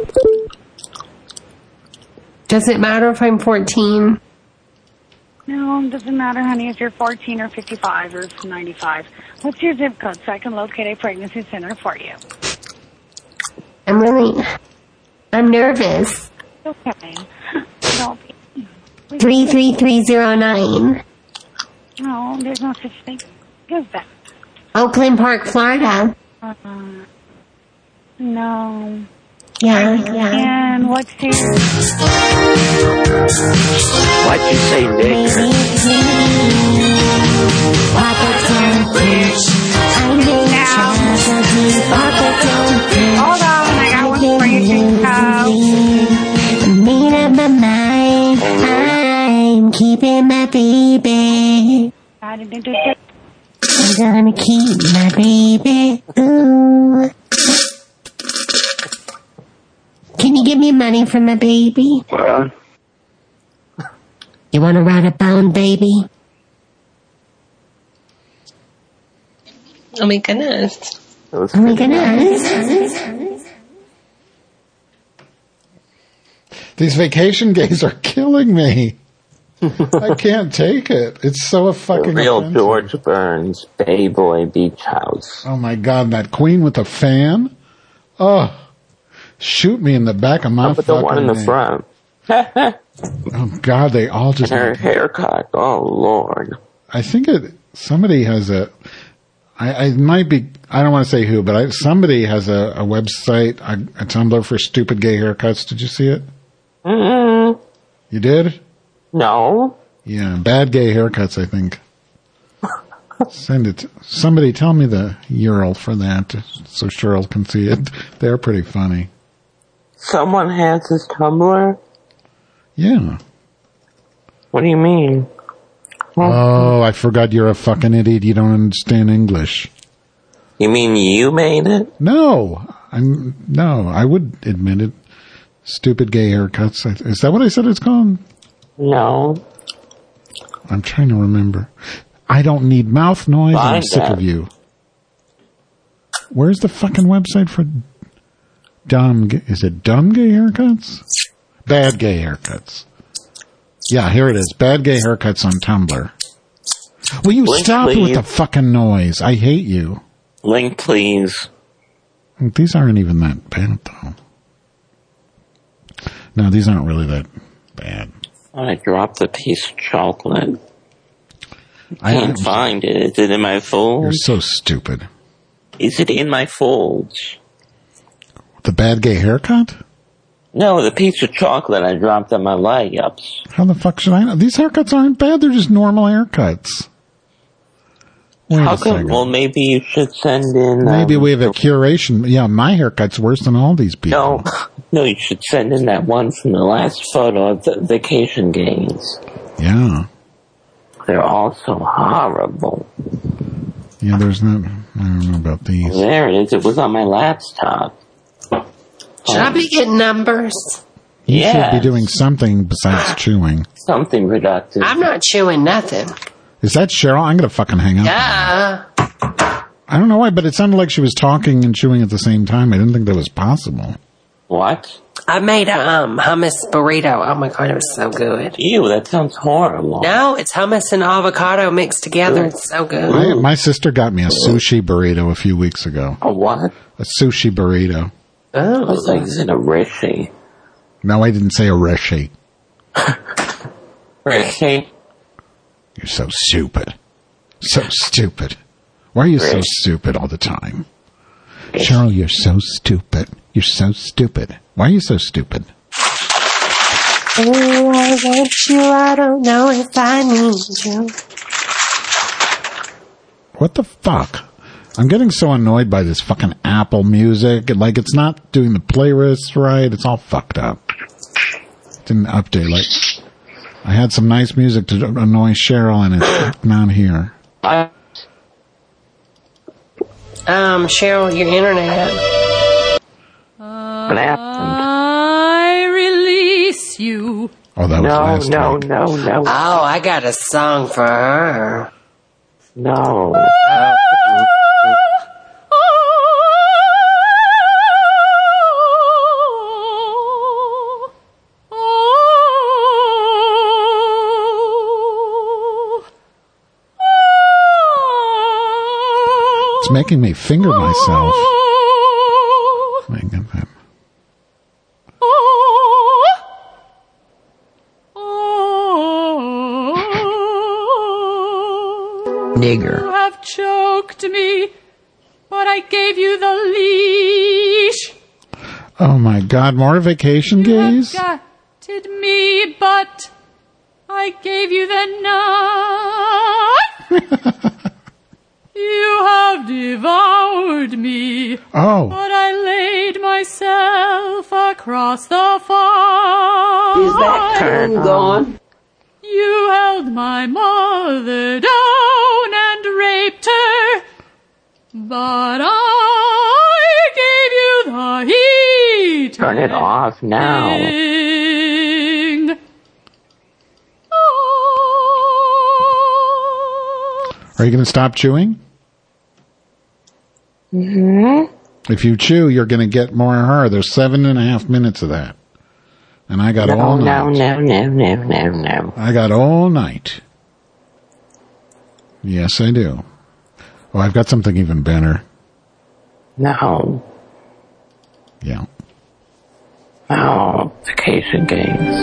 Does it matter if I'm fourteen? No, it doesn't matter, honey, if you're fourteen or fifty-five or ninety-five. What's your zip code so I can locate a pregnancy center for you? I'm really... I'm nervous. Okay. Don't be. three three three zero nine. No, there's no such thing as that. Oakland Park, Florida. Uh, no. Yeah, yeah. And what's your... Why'd you say nigger? Hold on, I got one for you, Chico. Made up my mind, I'm keeping my baby. I'm gonna keep my baby. Ooh. Can you give me money for my baby? What? You wanna ride a bone, baby? Oh my goodness. Oh my goodness. These vacation gays are killing me. I can't take it. It's so fucking Real offensive. George Burns, Bay Boy Beach House. Oh my God, that queen with the fan? Oh, shoot me in the back of my How about the one in the neck. front? Oh God, they all just... And her haircut. Oh Lord. I think it. Somebody has a... I, I might be... I don't want to say who, but I, somebody has a, a website, a, a Tumblr for stupid gay haircuts. Did you see it? Mm-mm. You did? No. Yeah, bad gay haircuts, I think. Send it. To, somebody tell me the U R L for that so Cheryl can see it. They're pretty funny. Someone has this Tumblr? Yeah. What do you mean? Oh, I forgot you're a fucking idiot. You don't understand English. You mean you made it? No. I'm, no, I would admit it. Stupid gay haircuts. Is that what I said it's called? No. I'm trying to remember. I don't need mouth noise. I'm Find sick that. of you. Where's the fucking website for dumb? ga- Is it dumb gay haircuts? Bad gay haircuts. Yeah, here it is. Bad gay haircuts on Tumblr. Will you Link, stop please. with the fucking noise? I hate you. Link, please. These aren't even that bad, though. No, these aren't really that bad. I dropped a piece of chocolate. I can't I, find it. Is it in my folds? You're so stupid. Is it in my folds? The bad gay haircut? No, the piece of chocolate I dropped on my layups. How the fuck should I know? These haircuts aren't bad. They're just normal haircuts. Wait How a come? second. Well, maybe you should send in. Maybe um, we have a curation. Yeah, my haircut's worse than all these people. No, no, you should send in that one from the last photo of the vacation games. Yeah. They're all so horrible. Yeah, there's not. I don't know about these. There it is. It was on my laptop. Should I be getting numbers? You Yeah. should be doing something besides chewing. Something productive. I'm not chewing nothing. Is that Cheryl? I'm gonna fucking hang up. Yeah. I don't know why, but it sounded like she was talking and chewing at the same time. I didn't think that was possible. What? I made a um, hummus burrito. Oh my god, it was so good. Ew, that sounds horrible. No, it's hummus and avocado mixed together. It's so good. My, my sister got me a sushi burrito a few weeks ago. A what? A sushi burrito. Oh. It's like it's in a rishi. No, I didn't say a rishi. Rishi? You're so stupid. So stupid. Why are you so stupid all the time? Cheryl, you're so stupid. You're so stupid. Why are you so stupid? Oh, I want you. I don't know if I need you. What the fuck? I'm getting so annoyed by this fucking Apple Music. Like, it's not doing the playlists right. It's all fucked up. It didn't update. Like, I had some nice music to annoy Cheryl, and it's not here. I- Um, Cheryl, your internet. What happened? I release you. Oh, that was No, last no, week. no, no. Oh, I got a song for her. No. It's making me finger myself. I get that. Nigger. You have choked me, but I gave you the leash. Oh my god, more vacation gays? You have gutted me, but I gave you the knife. You have devoured me. Oh. But I laid myself across the fire. Is that turn gone? You held my mother down and raped her. But I gave you the heat. Turn it off now. Thing. Are you going to stop chewing? Mm-hmm. If you chew, you're going to get more of her. There's seven and a half minutes of that. And I got No, all no, night. no, no, no, no, no. I got all night. Yes, I do. Oh, I've got something even better. No. Yeah. Oh, vacation games.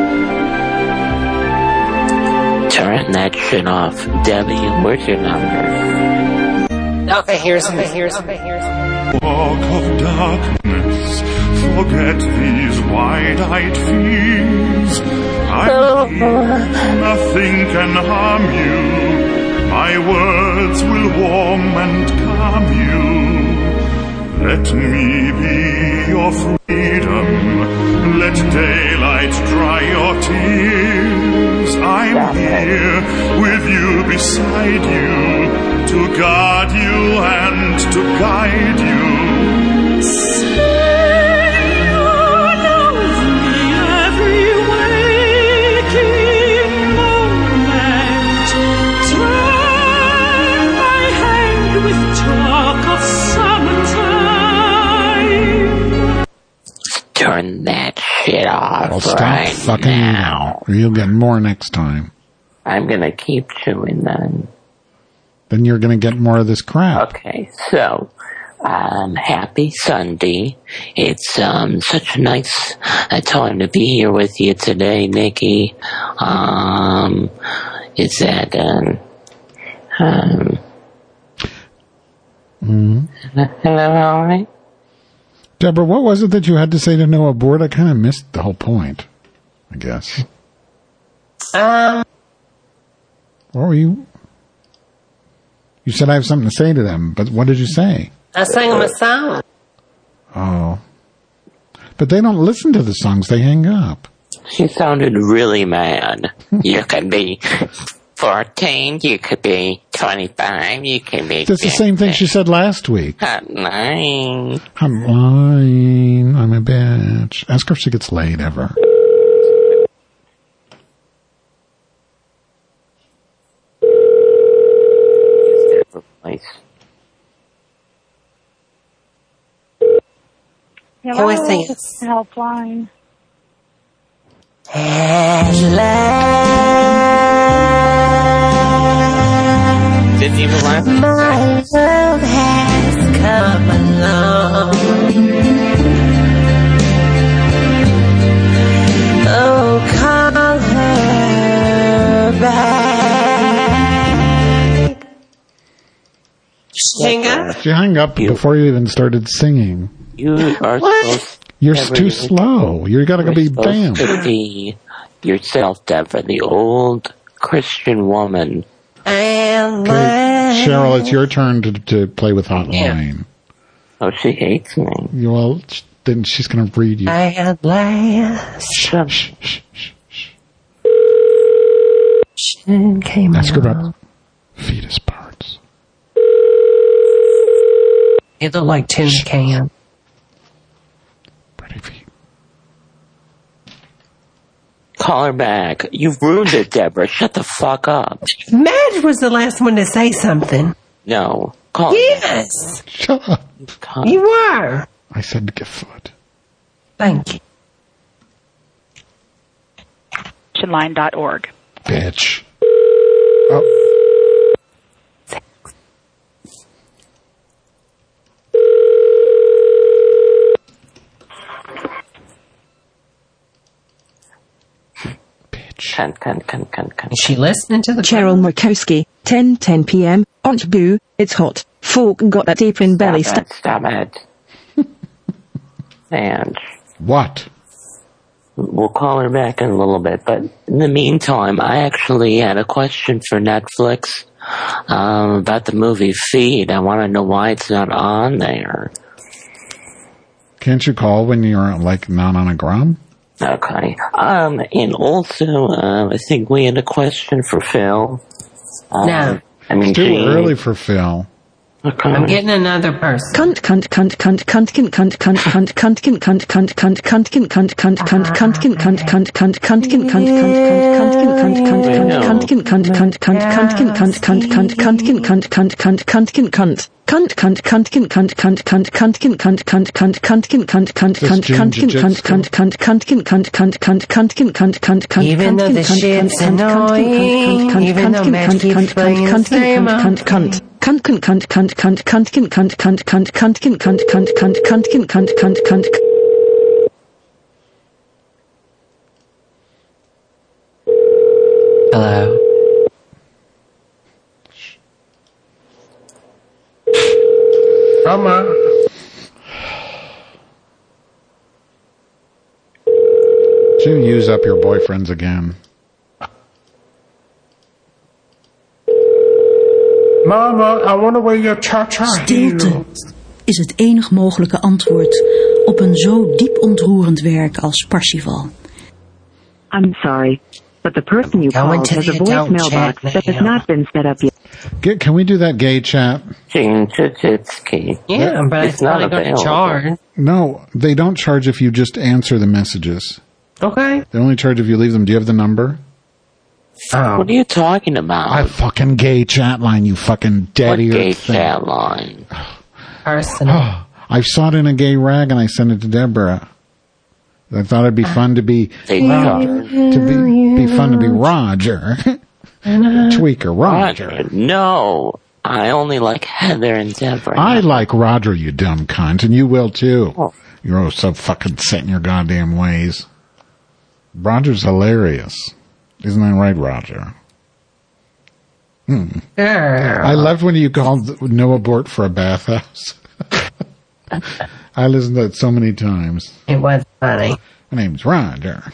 Turn that shit off. Debbie, where's your number? Okay, here's me. Here's me. Here's me. Walk of darkness, forget these wide-eyed fears. I'm here, nothing can harm you. My words will warm and calm you. Let me be your freedom. Let daylight dry your tears. I'm here with you beside you, to guard you and to guide you. Turn that shit off I'll stop right fucking now. you. You'll get more next time. I'm gonna keep chewing then. Then you're going to get more of this crap. Okay, so, Um, happy Sunday. It's um, such a nice uh, time to be here with you today, Nikki. Um, is that um, um, Mm. hello, all right? Deborah, what was it that you had to say to Noah Board? I kind of missed the whole point, I guess. Um, What were you? You said I have something to say to them, but what did you say? I sang them a song. Oh. But they don't listen to the songs, they hang up. She sounded really mad. You could be fourteen, you could be twenty-five, you could be That's the same thing she said last week. I'm lying. I'm lying. I'm a bitch. Ask her if she gets laid ever. Hello, Who is this? Helpline. Didn't even laugh. My love has come along. Oh, call her back. Hang up. She hung up before you even started singing. You are What? supposed You're Deborah, too you're- slow. You gotta you're be supposed bam. to be yourself, Deborah, the old Christian woman. And Okay, Cheryl, it's your turn to, to play with Hotline. Oh, she hates me. You Well, sh- then she's gonna read you. at last. Shut Shh, shh, shh. She came Ask her along. about fetus parts. It looked like tin can. Pretty feet. Call her back. You've ruined it, Deborah. Shut the fuck up. Madge was the last one to say something. No. Call her Yes, Shut up. back. you were. I said get foot. Thank you. Line dot org. Bitch. Oh. Cunt, cunt, cunt, cunt, cunt. Is she listening to the Cheryl Murkowski, ten ten p.m. Aunt Boo, it's hot. Fork got that deep in belly Stop stuff. it. Stop it. And What? we'll call her back in a little bit. But in the meantime, I actually had a question for Netflix um, about the movie Feed. I want to know why it's not on there. Can't you call when you're like not on a grum? Okay. Um, and also, uh, I think we had a question for Phil. Um, No. I mean, It's too Gene. early for Phil. Okay. I'm getting another person. Cunt, cunt, cunt, cunt, cuntkin, cunt, cunt, cunt, cuntkin, cunt, cunt, cunt, cuntkin, cunt, cunt, cunt, cuntkin, cunt, cunt, cunt, cuntkin, cunt, cunt, cuntkin, cunt, cunt, cunt, cuntkin, cunt, cunt, cunt, cuntkin, cunt, cunt, cunt, cuntkin, cunt, cunt, cunt, cuntkin, cunt. Cunt, cunt, cuntkin, cunt, cunt, cunt, cuntkin, cunt, cunt, cunt, cuntkin, cunt, cunt, cunt, cuntkin, cunt, cunt, cunt, cuntkin, cunt, cunt, cunt, cuntkin, cunt, cunt, cunt, Even though the shit's annoying, even though Matt keeps playing the same cunt, cunt, cunt, cunt, cunt, cunt, cunt, cuntkin, cunt, cunt, cunt, cuntkin, cunt, cunt, cunt, cuntkin, cunt, cunt, cunt. Hello. Mama. Did you use up your boyfriends again? Mama, I want to wear your cha-cha Stilte heel. is het enig mogelijke antwoord op een zo diep ontroerend werk als Parsifal. I'm sorry, but the person you Go called into has the a adult voicemail chat box that has now. not been set up yet. Get, can we do that gay chat? Gene Tchitsky. Yeah, but It's it's not probably going to available. charge. No, they don't charge if you just answer the messages. Okay. They only charge if you leave them. Do you have the number? Oh. What are you talking about? A fucking gay chat line, you fucking What dead ear gay thing. chat line? Personal. I saw it in a gay rag and I sent it to Deborah. I thought it'd be fun to be They uh, charge. to be be fun to be Roger. Tweaker Roger. Roger. No. I only like Heather and Deborah. I like Roger, you dumb cunt, and you will too. Oh. You're all so fucking set in your goddamn ways. Roger's hilarious. Isn't that right, Roger? Hmm. Yeah. I loved when you called no abort for a bathhouse. I listened to it so many times. It was funny. My name's Roger.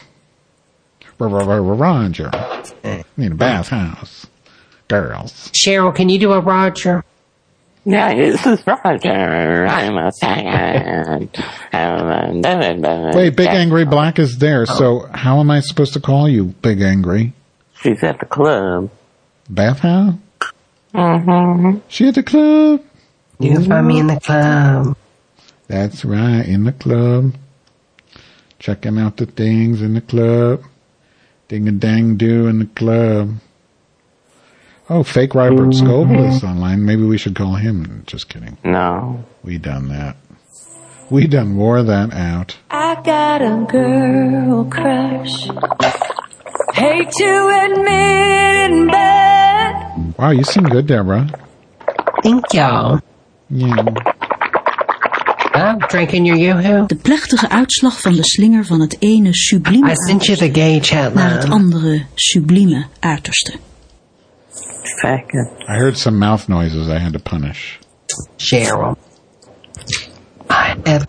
Roger. I need a bathhouse. Girls. Cheryl, can you do a Roger? Yeah, this is Roger. I'm a fan. Wait, Big Angry Black is there, so how am I supposed to call you, Big Angry? She's at the club. Bathhouse? Mm-hmm. She at the club? You find me in the club. That's right, in the club. Checking out the things in the club. Ding-a-dang-do in the club. Oh, fake Robert Scoble is online. Maybe we should call him. Just kidding. No. We done that. We done wore that out. I got a girl crush. Hate to admit in bed. Wow, you sing good, Deborah. Thank y'all. Yeah. I'm drinking your yoo-hoo. De plechtige uitslag van de slinger van het ene sublieme I sent you the gay chat naar het andere sublieme uiterste. Second. I heard some mouth noises I had to punish. Cheryl. I have...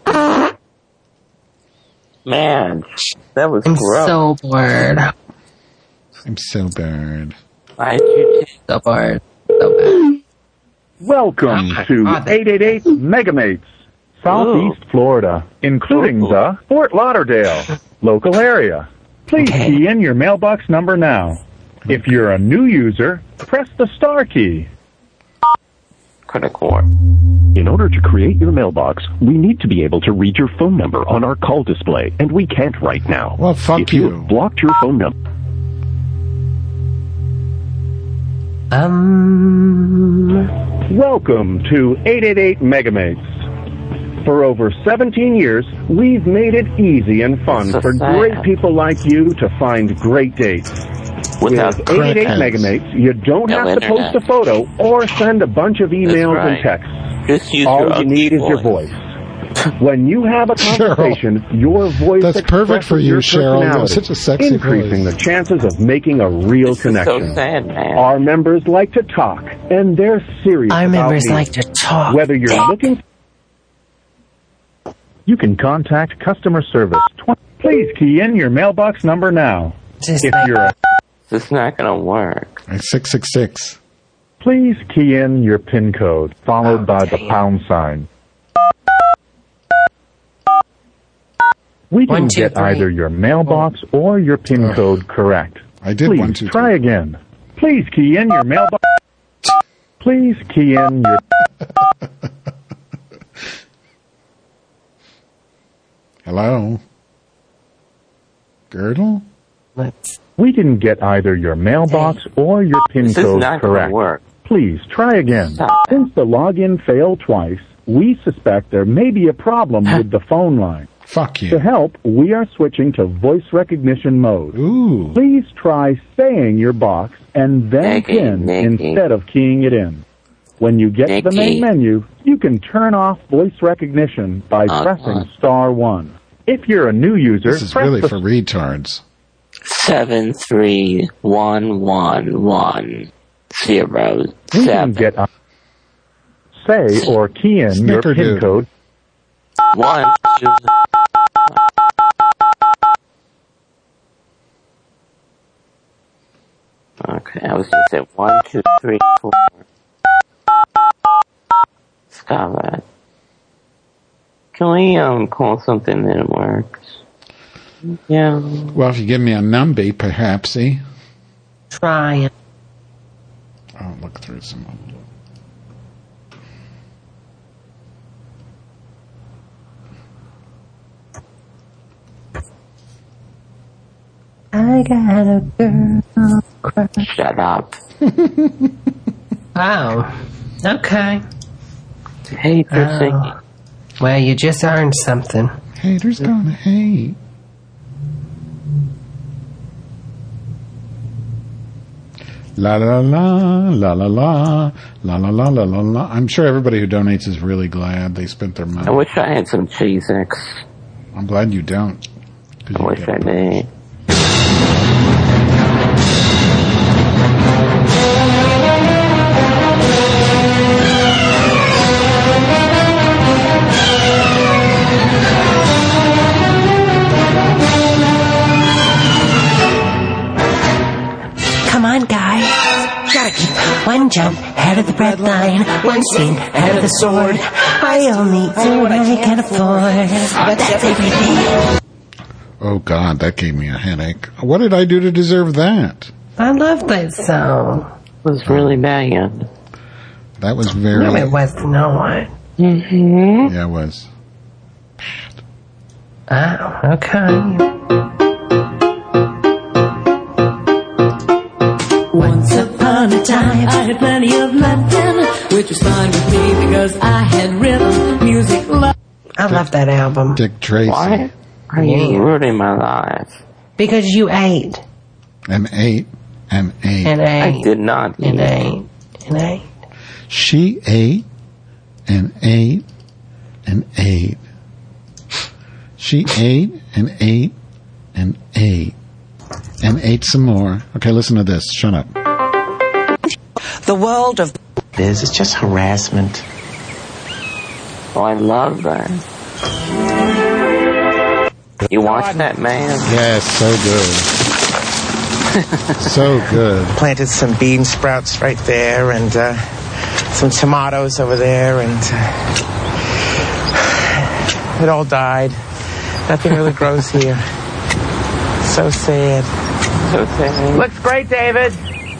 Man, that was I'm gross. so bored. I'm so bored. Why did you take so bored? So bad. Welcome oh to God, eight eight eight Megamates, Southeast Ooh. Florida, including Ooh. the Fort Lauderdale local area. Please okay. key in your mailbox number now. If you're a new user, press the star key. Critical. In order to create your mailbox, we need to be able to read your phone number on our call display, and we can't right now. Well, fuck if you. you have blocked your phone number. Um. Welcome to eight eight eight Megamates. For over seventeen years, we've made it easy and fun so for sad. great people like you to find great dates. Without With eight eight eight Megamates, you don't no have internet. to post a photo or send a bunch of emails right. and texts. Just use All your you need voice. is your voice. When you have a conversation, Cheryl, your voice that's perfect for you, your Cheryl. You have such a sexy increasing voice. the chances of making a real this connection. Is so sad, man. Our members like to talk, and they're serious Our about members me. like to talk. Whether you're looking, you can contact customer service. Please key in your mailbox number now. Just if you're a This is not going to work. six six six. Please key in your PIN code, followed oh, by the pound sign. We One, didn't two, get three. either your mailbox or your PIN Oh. code correct. I did Please one, two, try three. again. Please key in your mailbox. Please key in your... Hello? Girdle? Let's. We didn't get either your mailbox or your PIN This is code not gonna correct. work. Please try again. Stop. Since the login failed twice, we suspect there may be a problem with the phone line. Fuck To you. help, we are switching to voice recognition mode. Ooh. Please try saying your box and then Nicky, PIN Nicky. instead of keying it in. When you get to the Nicky. main menu, you can turn off voice recognition by Uh-huh. pressing star one. If you're a new user, This is press really the for retards. Seven three one one one zero You can seven get a say or key in your PIN Snickerdoodle. code. one two. Okay, I was gonna say one, two, three, four. Stop it. Can we um call something that works? Yeah. Well, if you give me a numby, perhaps, see? Trying. I'll look through some of them. I got a girl crush. Shut up. Oh. Okay. Hey, Oh. singing. Well, you just earned something. Haters gonna hate. La la la, la la la, la la la la la la. I'm sure everybody who donates is really glad they spent their money. I wish I had some Cheez-Ix. I'm glad you don't. I wish I did. Come on, guys. Gotta keep one jump ahead of the bread line, one swing ahead of the sword. I only do what I can afford. But that's everything. Oh, God, that gave me a headache. What did I do to deserve that? I love that song. It was really bad. That was very... No, it was not. Mm-hmm. Yeah, it was. Oh, okay. Once upon a time, I had plenty of Latin, which was fine with me because I had rhythm, music, love. I love that album. Dick Tracy. Why are you Yeah. ruining my life? Because you ate. And ate. And ate. And ate. I did not eat. And ate. And ate. She ate and ate and ate. She ate and ate and ate and ate some more. Okay, listen to this. Shut up. The world of is it's just harassment. Oh, I love that. You watch that, man? Yes, so good. So good. Planted some bean sprouts right there, and uh, some tomatoes over there, and uh, it all died. Nothing really grows here. So sad. So sad. Looks great, David.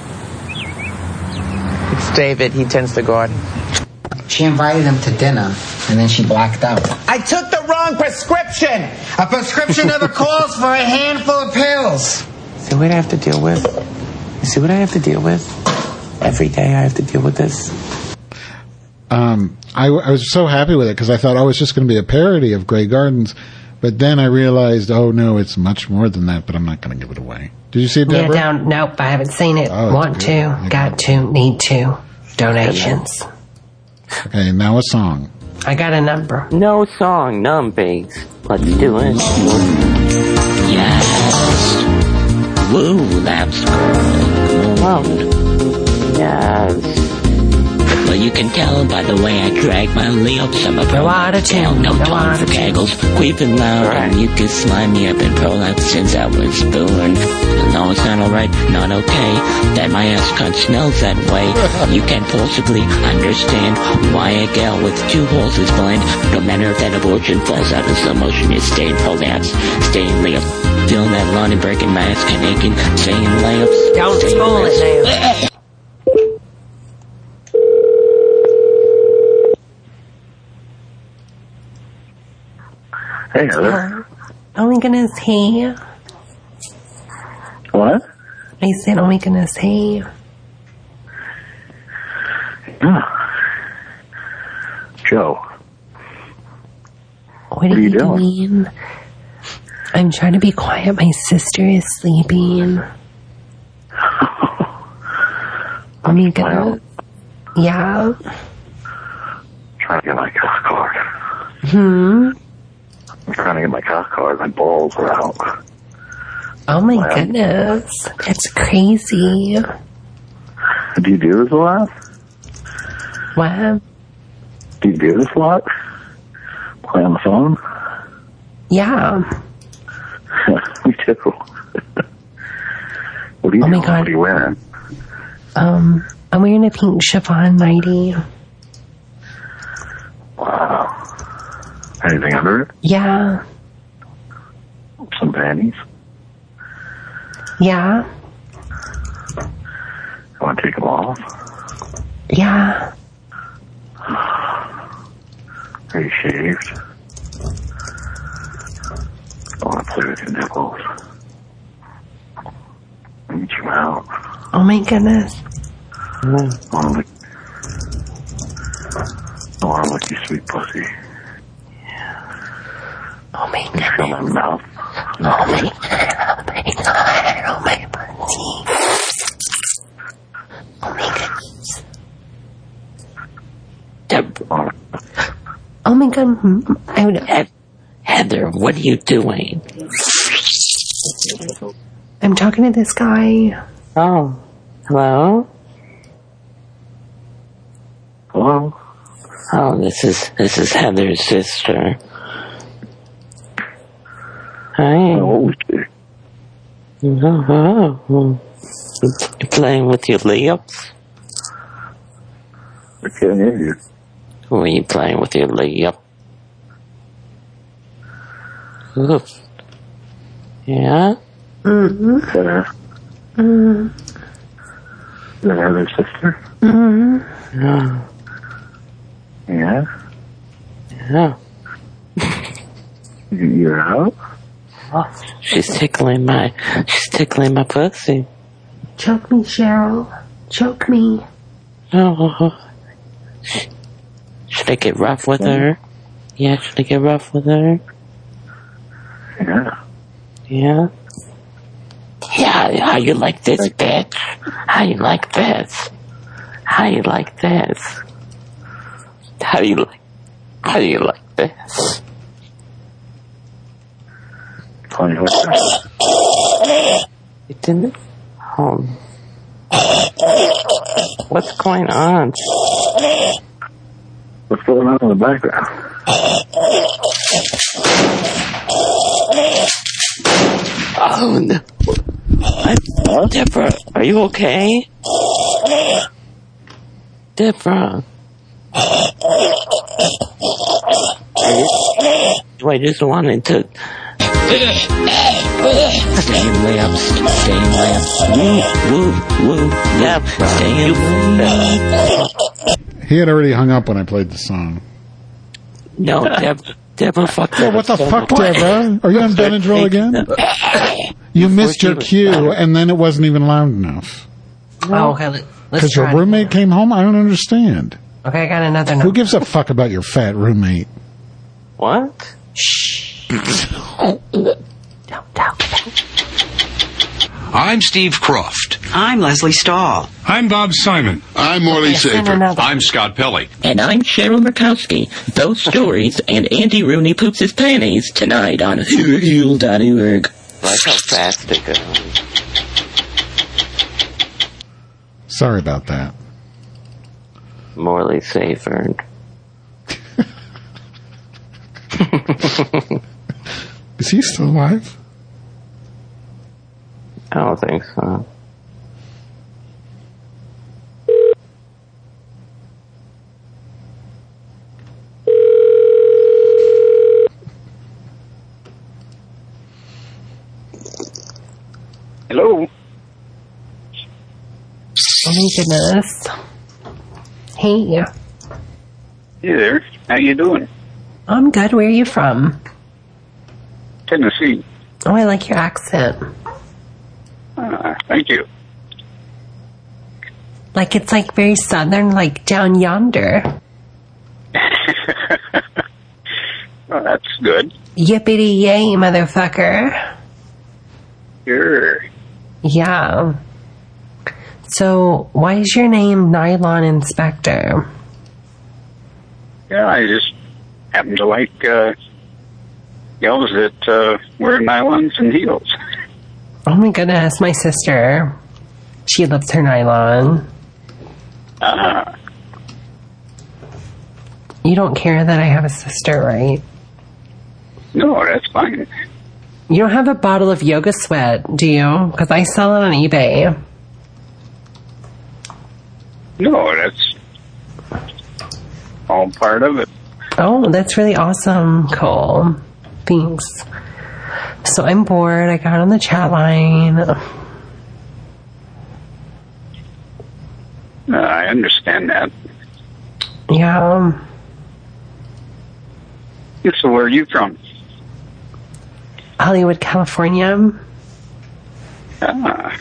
It's David. He tends the garden. She invited him to dinner, and then she blacked out. I took the wrong prescription. A prescription never calls for a handful of pills. See what I have to deal with? You see what I have to deal with? Every day I have to deal with this. Um, I, I was so happy with it because I thought, oh, it's just going to be a parody of Grey Gardens. But then I realized, oh, no, it's much more than that, but I'm not going to give it away. Did you see it, Deborah? Yeah, down. Nope, I haven't seen it. Oh, Want good. to, Yeah. got to, need to. Donations. Okay, now a song. I got a number. No song, numbies. Let's do it. Yes. Woo, that's good. Come on. Yes. Well, you can tell by the way I drag my lips. I'm a No out of tune. No No time out for of tune. kegels. Queefing loud Right. and mucus slimy. I've been prolapsed since I was born. No, it's not alright, not okay. That my ass cunt smells that way. You can't possibly understand why a gal with two holes is blind. No matter if that abortion falls out of slow motion, is staying prolapsed, staying layup. Feeling that lawn and breaking my ass can aching. Staying layups. Don't staying spoil it layups. now. Hey, Heather. Oh my goodness, hey. What? I said, oh my goodness, hey. Yeah. Joe. What are, What are you you doing? doing? I'm trying to be quiet. My sister is sleeping. Oh my goodness. Yeah. Trying to get my cock card. Hmm. I'm trying to get my cock card. My balls are out. Oh my Wow. goodness. That's crazy. Do you do this a lot? What? Do you do this a lot? Play on the phone? Yeah. Me too. What are you Oh my doing? God. What are you wearing? Um, I'm wearing a pink chiffon nightie. Wow. Anything under it? Yeah. Some panties? Yeah. You want to take them off? Yeah. Are you shaved? I want to play with your nipples. Eat you out. Oh my goodness. I want to lick, I want to lick your sweet pussy. Oh my You feel my mouth? Oh my god. Oh my god. Oh my pussy. Oh my god. I would... Heather, what are you doing? I'm talking to this guy. Oh. Hello? Hello? Oh, this is this is Heather's sister. Hi. Oh, oh. You playing with your lips? I can't hear you. Who are you playing with your lip? Oof. Yeah? Mm-hmm. Yeah. Mm-hmm. Is that Heather's sister? Mm-hmm. Yeah. Yeah? Yeah. You're out? Oh, she's tickling my, she's tickling my pussy. Choke me, Cheryl. Choke me. Oh. Should I get rough with her? Yeah, should I get rough with her? Yeah. Yeah? Yeah, how you like this, bitch? How you like this? How you like this? How you like, how you like this? How you like this? It didn't? Oh. What's going on? What's going on in the background? Oh no. I'm, huh? Deborah, are you okay? Deborah. I just wanted to stay in layups, stay in layups. Woo, woo, woo, yep, stay in layups. He had already hung up when I played the song. No, Deb, Deborah, fuck Well, what the fuck, Deborah? Are you on Benadryl again? You missed your cue, and then it wasn't even loud enough. Oh, okay. Let's Because your try. roommate came home? I don't understand. Okay, I got another Who note. gives a fuck about your fat roommate? What? I'm Steve Croft. I'm Leslie Stahl. I'm Bob Simon. I'm Morley Safer. I'm Scott Pelley. And I'm Cheryl Murkowski. Those stories and Andy Rooney poops his panties tonight on Heal dot org. Like how fast it goes. Sorry about that. Morley Safer. Is he still alive? I don't think so. Hello. Oh my goodness. Hey. Hey there. How you doing? I'm good. Where are you from? Tennessee. Oh, I like your accent. Uh, thank you. Like it's like very southern, like down yonder. Well, that's good. Yippity yay, motherfucker. Sure. Yeah. So, why is your name Nylon Inspector? Yeah, I just happen to like uh, gals that uh, wear nylons and heels. Oh my goodness, my sister. She loves her nylon. Uh, You don't care that I have a sister, right? no, that's fine. You don't have a bottle of yoga sweat, do you? Because I sell it on eBay. No, that's all part of it. Oh, that's really awesome. Cool. Thanks. So I'm bored. I got on the chat line. Uh, I understand that. Yeah. So where are you from? Hollywood, California. Ah.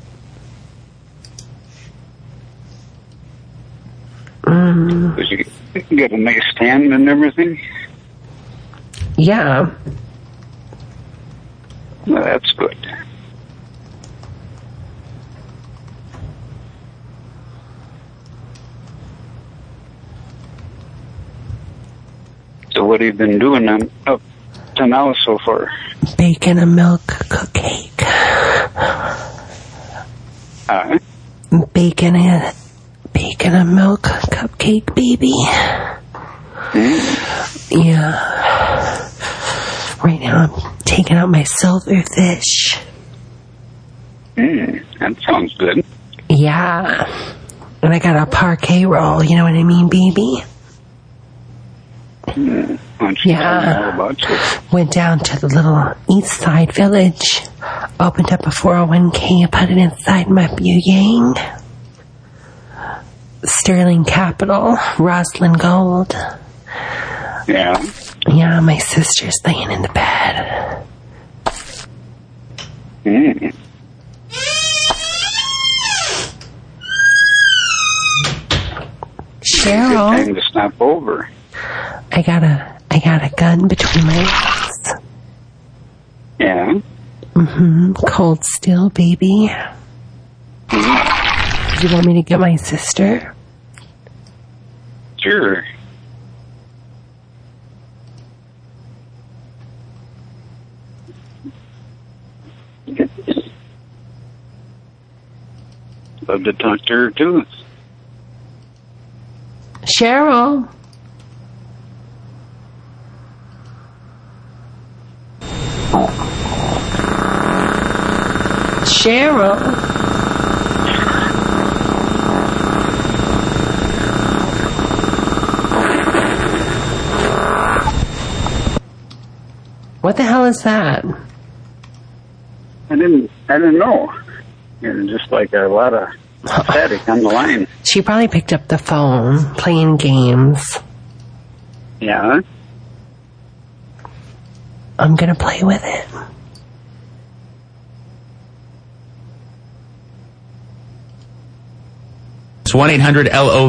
Mm, Did you get a nice tan and everything? yeah. Well, that's good. what have you been doing um, up to now so far? Baking a milk cupcake. Uh, Baking a, baking a milk cupcake, baby. Mm. Yeah. Right now I'm taking out my silverfish. Mm, that sounds good. Yeah. And I got a parquet roll, you know what I mean, baby? Mm, why don't you Yeah. tell me all about it? Went down to the little East Side Village, opened up a four oh one k and put it inside my Yang. Sterling Capital, Roslyn Gold. Yeah. Yeah, my sister's laying in the bed. Mm. Cheryl, Good time to snap over. I got a, I got a gun between my legs. Yeah. Mm-hmm. Cold steel, baby. Mm. Do you want me to get my sister? Sure. Love to talk to her too. Cheryl. Cheryl. What the hell is that? I didn't. I didn't know. It's just like a lot of static on the line. She probably picked up the phone, playing games. Yeah. I'm gonna play with it. It's one eight hundred L O.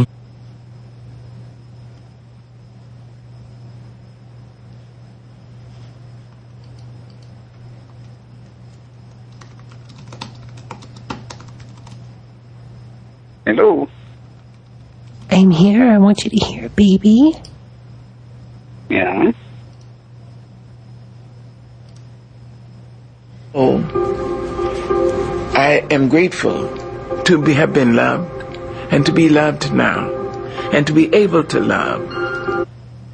Hello. I'm here. I want you to hear, baby. Yeah. Oh, I am grateful to be, have been loved and to be loved now and to be able to love.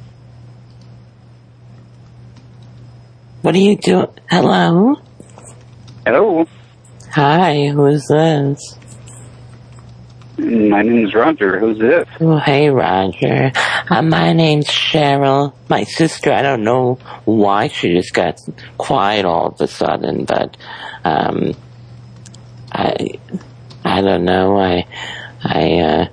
What are you doing? Hello? Hello. Hi, who is this? My name's Roger. Who's this? Oh, hey, Roger. Uh, my name's Cheryl. My sister, I don't know why she just got quiet all of a sudden, but, um, I, I don't know. I, I, uh,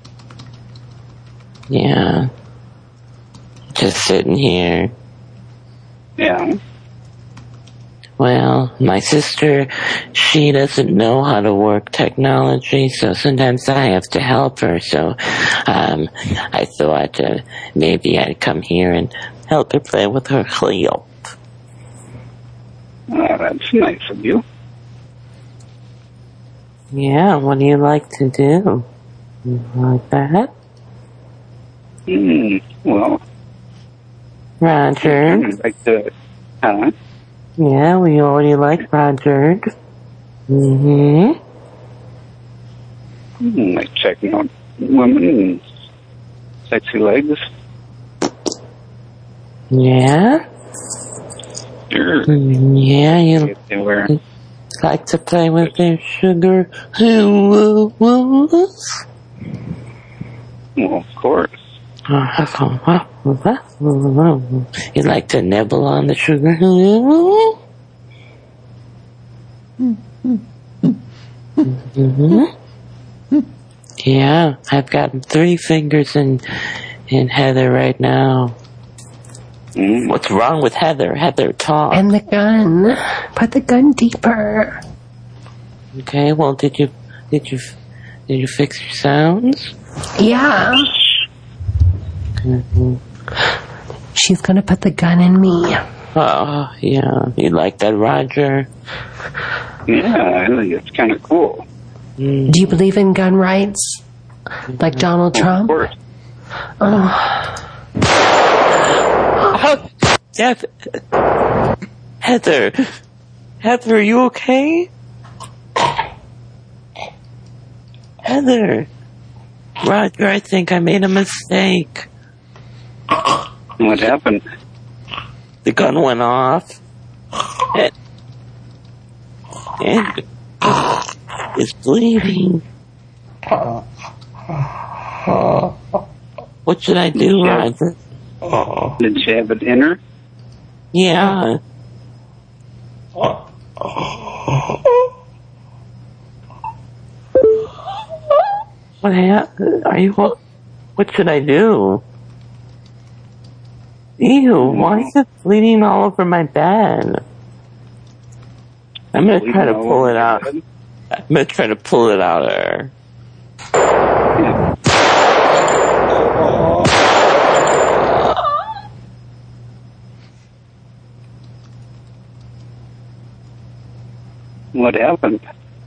yeah. Just sitting here. Yeah. Well, my sister, she doesn't know how to work technology, so sometimes I have to help her. So um, I thought uh, maybe I'd come here and help her play with her Cleo. Oh, that's nice of you. Yeah, what do you like to do? You like that? Hmm, well... Roger? I'd like to... Huh? Yeah, we already like Roger. Mm-hmm. Hmm, like checking out women and sexy legs. Yeah? Sure. Mm, yeah, you If they were... like to play with their sugar. Well, of course. You like to nibble on the sugar? Mm-hmm. Yeah, I've got three fingers in in Heather right now. Mm. What's wrong with Heather? Heather, talk. And the gun. Put the gun deeper. Okay, well, did you did you did you fix your sounds? Yeah. Mm-hmm. She's gonna put the gun in me. Oh, yeah. You like that, Roger? Yeah, I think it's kind of cool. Mm. Do you believe in gun rights? Like Donald Trump? Of course. Oh. Oh, Deb. Heather. Heather, are you okay? Heather. Roger, I think I made a mistake. What happened? The gun went off. And, and it's bleeding. What should I do, Roger? Did she have it in her? Yeah. What happened? Are you? What should I do? Ew! Why is it bleeding all over my bed? I'm gonna try to pull it out. I'm gonna try to pull it out of her. What happened?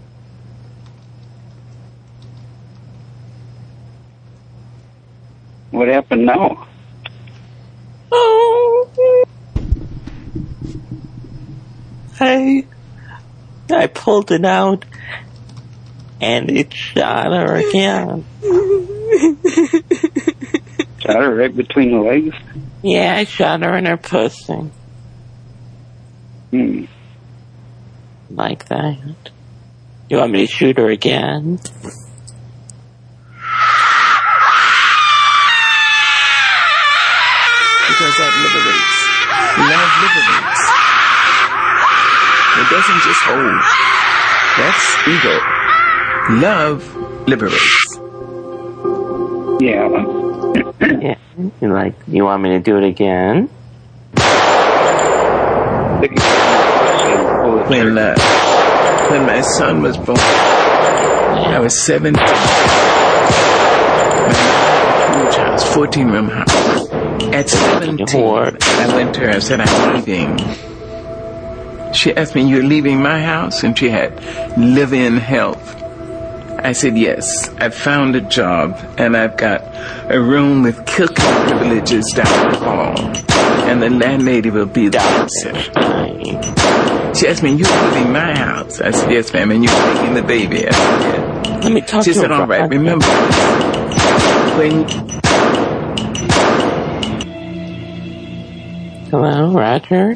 What happened now? Oh. I, I pulled it out, and it shot her again. Shot her right between the legs? Yeah, I shot her in her pussy. Hmm. Like that. You want me to shoot her again? Because that liberates. Love liberates. It doesn't just hold. That's ego. Love liberates. Yeah. Yeah. You like? You want me to do it again? When uh, when my son was born, I was seventeen. My huge house, fourteen room house. At seventeen, I went to her and said, I'm leaving. She asked me, you're leaving my house? And she had live-in help. I said, yes. I found a job, and I've got a room with cooking privileges down the hall. And the landlady will be the babysitter. She asked me, you're leaving my house? I said, yes, ma'am, and you're taking the baby. I said, yes. Let me talk she to said, all right, remember, when... Hello, Roger?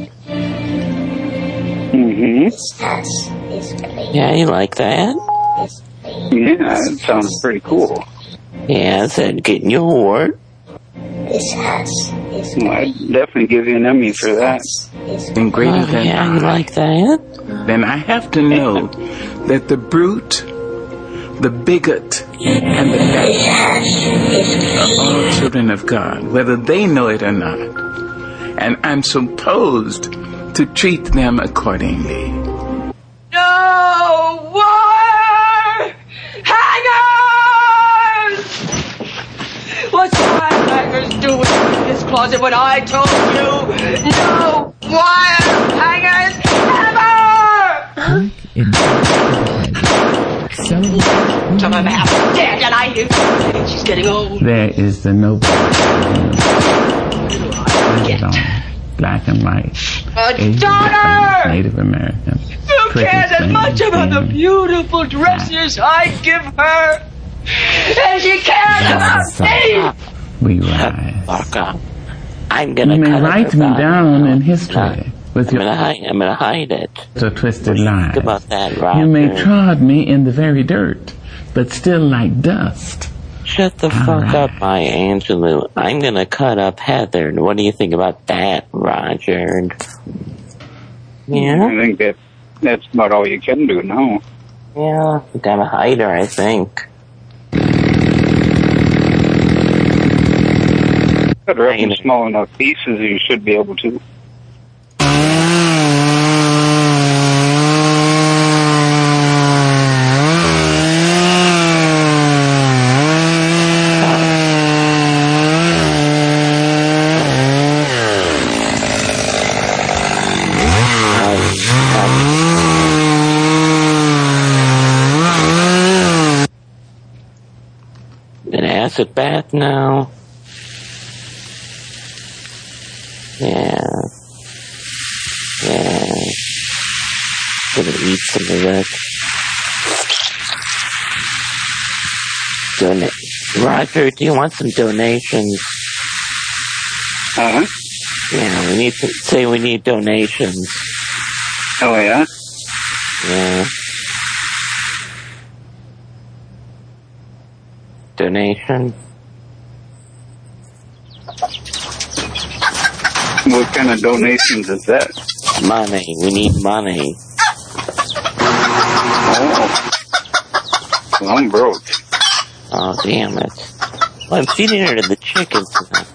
Mm-hmm. Yeah, you like that? Yeah, it sounds pretty cool. Yeah, I said getting you a wart. Well, I'd definitely give you an Emmy for that. And greater Oh, than yeah, I, you like that? then I have to know that the brute, the bigot, and the bastard are all children of God, whether they know it or not. And I'm supposed to treat them accordingly. No wire hangers! What's wire hangers doing in this closet when I told you no wire hangers ever? Some of them half dead and I hear she's getting old. There is the noble black and white, A Asian, daughter! Native American. Who cares as much about the beautiful dresses I give her as she cares about me? We rise. Fuck up. I'm gonna You may cut write her me body down out. in history No. with I'm your gonna hide. I'm gonna hide it. so twisted lies. Think about that, Roger. You may trod me in the very dirt, but still like dust. Shut the All fuck right. up, Maya Angelou. I'm gonna cut up Heather. What do you think about that, Roger? Yeah? I think that that's about all you can do now. Yeah, you gotta hide her, I think. Cut her up in small enough pieces, you should be able to. An acid bath now. Yeah. Yeah. Gonna eat some of that. Donate. Roger, do you want some donations? Uh-huh. Yeah, we need to say we need donations. Oh, yeah? Yeah. Donation? What kind of donations is that? Money. We need money. Oh. Well, I'm broke. Oh, damn it. Well, I'm feeding her to the chickens.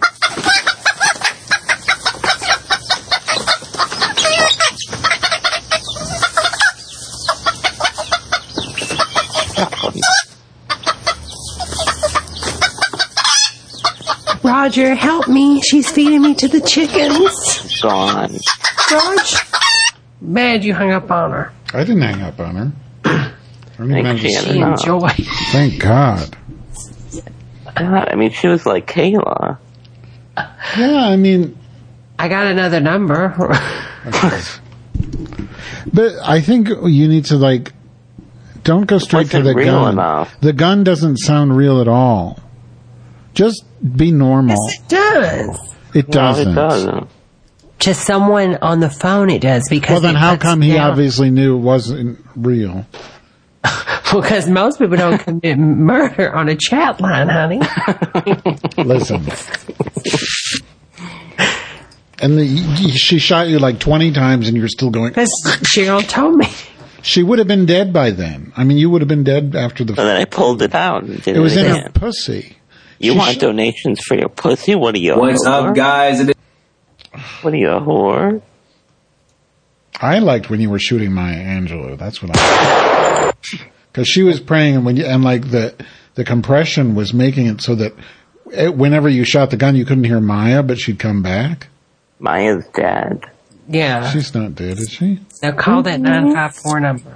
Roger, help me. She's feeding me to the chickens. Gone. Raj? Bad you hung up on her. I didn't hang up on her. I don't even have to she say- enjoyed. Thank God. God, I mean, she was like Kayla. Yeah, I mean... I got another number. But I think you need to, like... Don't go straight to Wasn't the real gun. enough. The gun doesn't sound real at all. Just be normal. Yes, it does. It doesn't. No, it doesn't. To someone on the phone it does because Well, then it how cuts come he down. obviously knew it wasn't real? Because most people don't commit murder on a chat line, honey. Listen. And the, she shot you like twenty times and you're still going... Because Cheryl told me. She would have been dead by then. I mean, you would have been dead after the... And then I pulled it out and did It was it in again. her pussy. You She want sh- donations for your pussy? What are you, a What's whore? up, guys? It What are you, a whore? I liked when you were shooting Maya Angelou. That's what I... Because she was praying, and when you, and like the the compression was making it so that it, whenever you shot the gun, you couldn't hear Maya, but she'd come back. Maya's dead. Yeah. She's not dead, is she? Now call that nine five four number.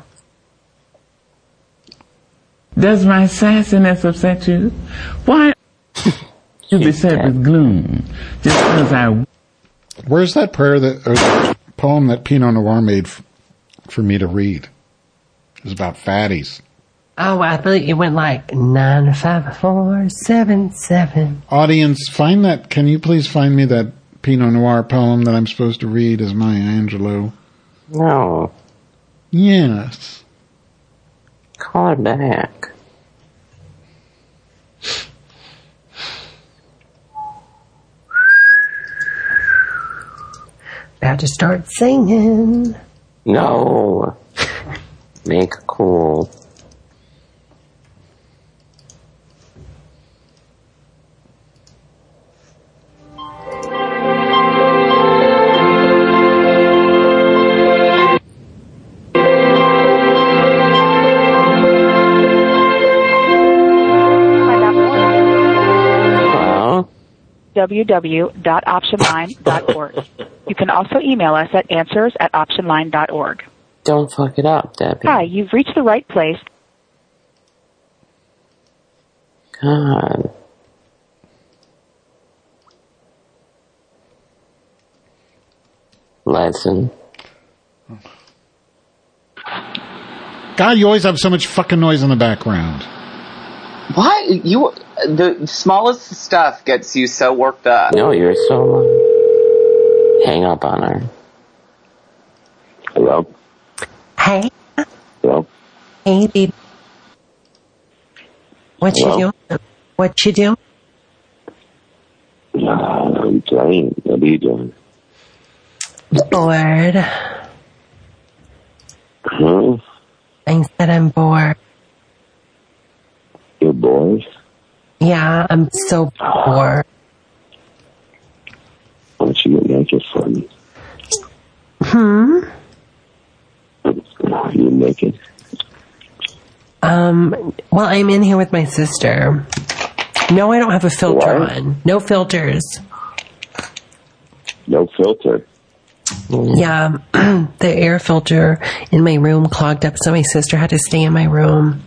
Does my sassiness upset you? Why you beset with gloom? Just because I... Where's that prayer that or that poem that Pinot Noir made f- for me to read? It was about fatties. Oh, I think it went like nine five four seven seven. Audience, find that. Can you please find me that Pinot Noir poem that I'm supposed to read as Maya Angelou? No. Yes. Call her back. About to start singing. No. Make it cool. w w w dot option line dot org. You can also email us at answers at option line dot org. Don't fuck it up, Debbie. Hi, you've reached the right place. God. Lesson. God, you always have so much fucking noise in the background. What? You, the smallest stuff gets you so worked up. No, you're so... Hang up on her. Hello? Hey. Hello? Hey, baby. What Hello? you doing? What you doing? Uh, I'm playing. What are you doing? Bored. Huh? I said I'm bored. You're bored? Yeah, I'm so bored. Why don't you get naked for me? Hmm? Are you naked? Um, well, I'm in here with my sister. No, I don't have a filter What? on. No filters. No filter. Yeah, the air filter in my room clogged up, so my sister had to stay in my room.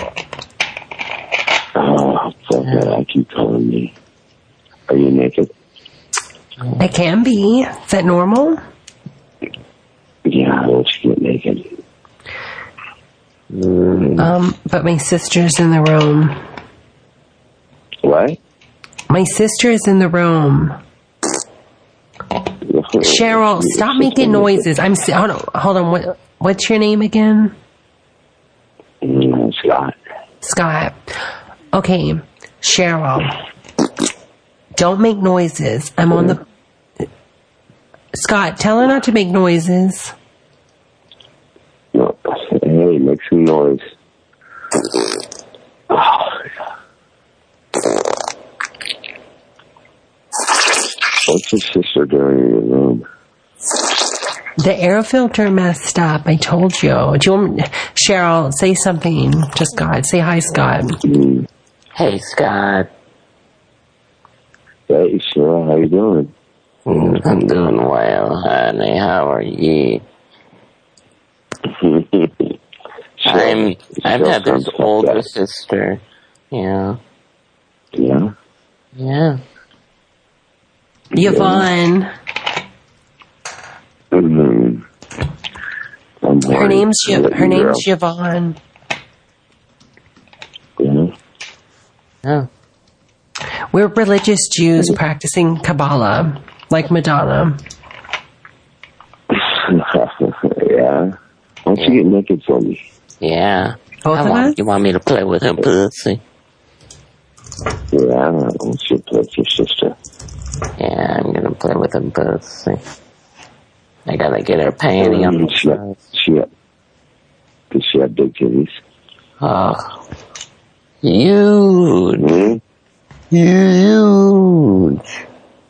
Oh, fuck that. I keep calling me. Are you naked? It can be. Is that normal? Yeah, once you get naked. Mm. Um, but my sister's in the room. What? My sister is in the room. Cheryl, stop making noises. I'm hold on. Hold on. What, what's your name again? Mm, Scott. Scott. Okay, Cheryl. Don't make noises. I'm on the. Scott, tell her not to make noises. No. Hey, make some noise. What's your sister doing in your room? The air filter messed up. I told you. Do you want me, Cheryl, say something to Scott. Say hi, Scott. Mm. Hey, Scott. Hey, Cheryl, how you doing? Mm, I'm doing well, honey. How are you? I'm I'm Heather's older sister. Yeah. Yeah? Yeah. Yvonne. Mm-hmm. Her name's y- her name's Yvonne. Yeah. Yeah. We're religious Jews practicing Kabbalah, like Madonna. Yeah. Why don't you get naked for me? Yeah. Both How of long us? you want me to play with her pussy? Yeah, why don't you play with your sister? Yeah, I'm gonna play with her pussy. I gotta get her panty on the she have, she have, Does she have big titties? Oh. Huge. Mm-hmm. Huge.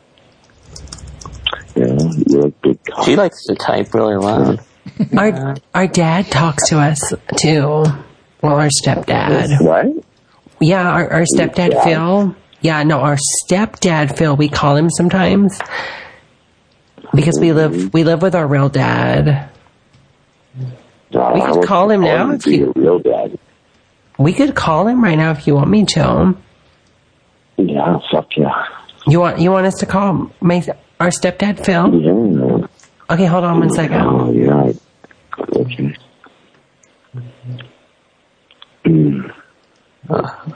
Yeah, you like big cock. She likes to type really loud. Our our dad talks to us too. Well, our stepdad. What? Yeah, our, our stepdad Dad? Phil. Yeah, no, our stepdad Phil. We call him sometimes because we live we live with our real dad. No, We I could want call to him now if to be you- your real dad. We could call him right now if you want me to. Yeah, fuck yeah. You want you want us to call my our stepdad Phil? Yeah. Okay, hold on one second. Oh, yeah. Okay. Mm. Uh,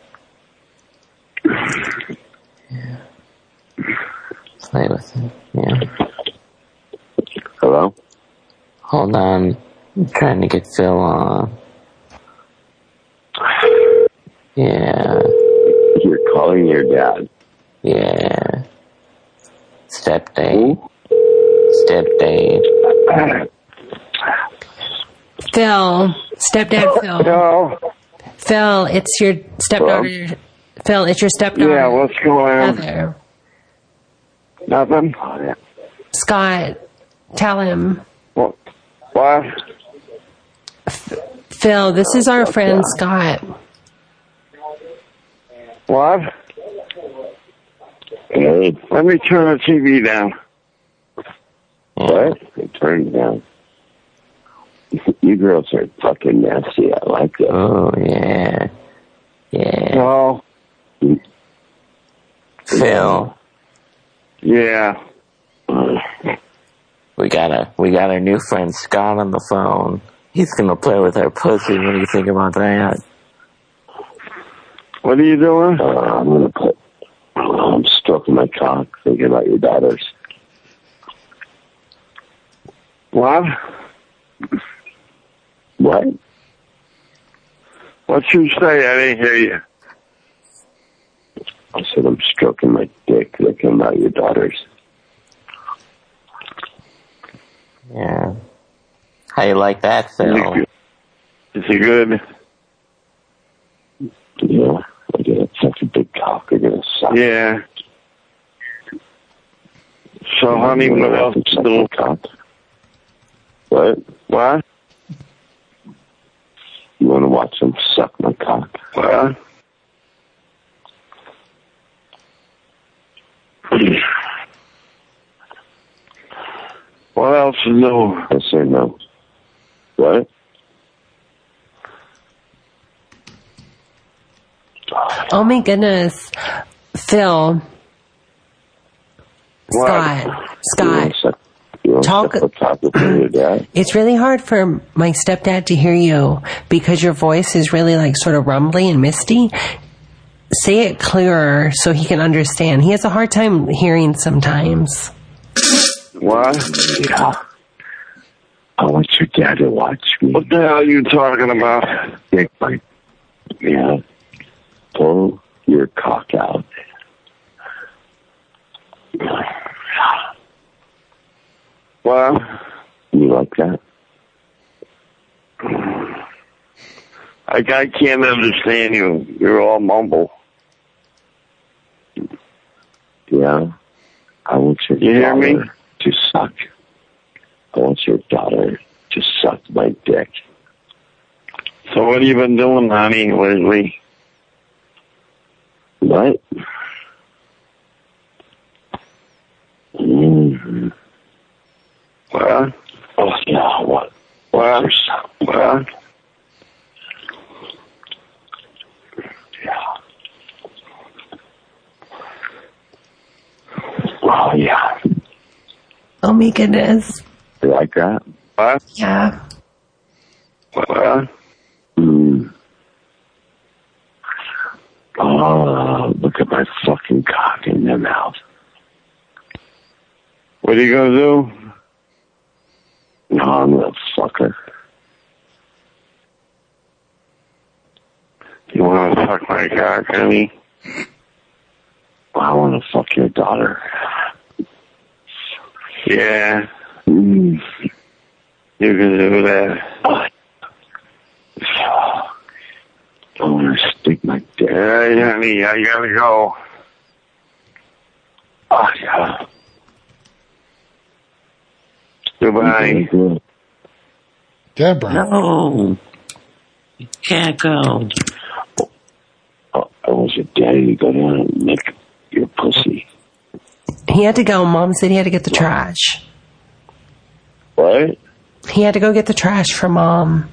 yeah. Play with him. Yeah. Hello? Hold on. I'm trying to get Phil on. Yeah. You're calling your dad? Yeah. Stepdad. Stepdad. Phil, stepdad Phil. Hello. Phil, it's your stepdaughter. Phil, it's your stepdaughter. Yeah, what's going on? Heather. Nothing? Scott, tell him. What? What? Phil, this is our friend Scott. What? Hey. Let me turn the T V down. What? Turn it down. You girls are fucking nasty. I like that. Oh, yeah. Yeah. No. Phil. Yeah. We got a we got our new friend Scott on the phone. He's gonna play with our pussy. What do you think about that? What are you doing? Uh, I'm gonna put. I'm stroking my cock, thinking about your daughters. What? What? What you say? I didn't hear you. I said I'm stroking my dick, thinking about your daughters. Yeah. How you like that, Phil? Is he good? Yeah. I get such a big cock. They're gonna suck. Yeah. So, honey, what else is doing? Cock. What? What? You want to watch them suck my cock? What? What else is new? I say no. What? Oh my goodness. Phil. Scott, Scott, suck, you want talk. to talk with your dad? It's really hard for my stepdad to hear you because your voice is really like sort of rumbly and misty. Say it clearer so he can understand. He has a hard time hearing sometimes. What? Yeah. I want your dad to watch me. What the hell are you talking about? Dick, my, yeah. Pull your cock out. Well, you like that? I, I can't understand you. You're all mumble. Yeah. I want your You hear daughter me? to suck. I want your daughter to suck my dick. So what have you been doing, honey, lately? What? Mm-hmm. What? Oh, yeah, what? What? What? Yeah. Oh, yeah. Oh my goodness. You like that? What? Yeah. What? Mm. Oh, look at my fucking cock in your mouth. What are you gonna do? No, I'm gonna fuck her. You wanna fuck my cock, honey? I wanna fuck your daughter. Yeah. Mm. You can do that. I wanna stick my dick. Hey, honey, I gotta go. Oh, yeah. Goodbye. Deborah. No. You can't go. Oh, I want your daddy to go down and lick your pussy. He had to go. Mom said he had to get the trash. What? He had to go get the trash for Mom.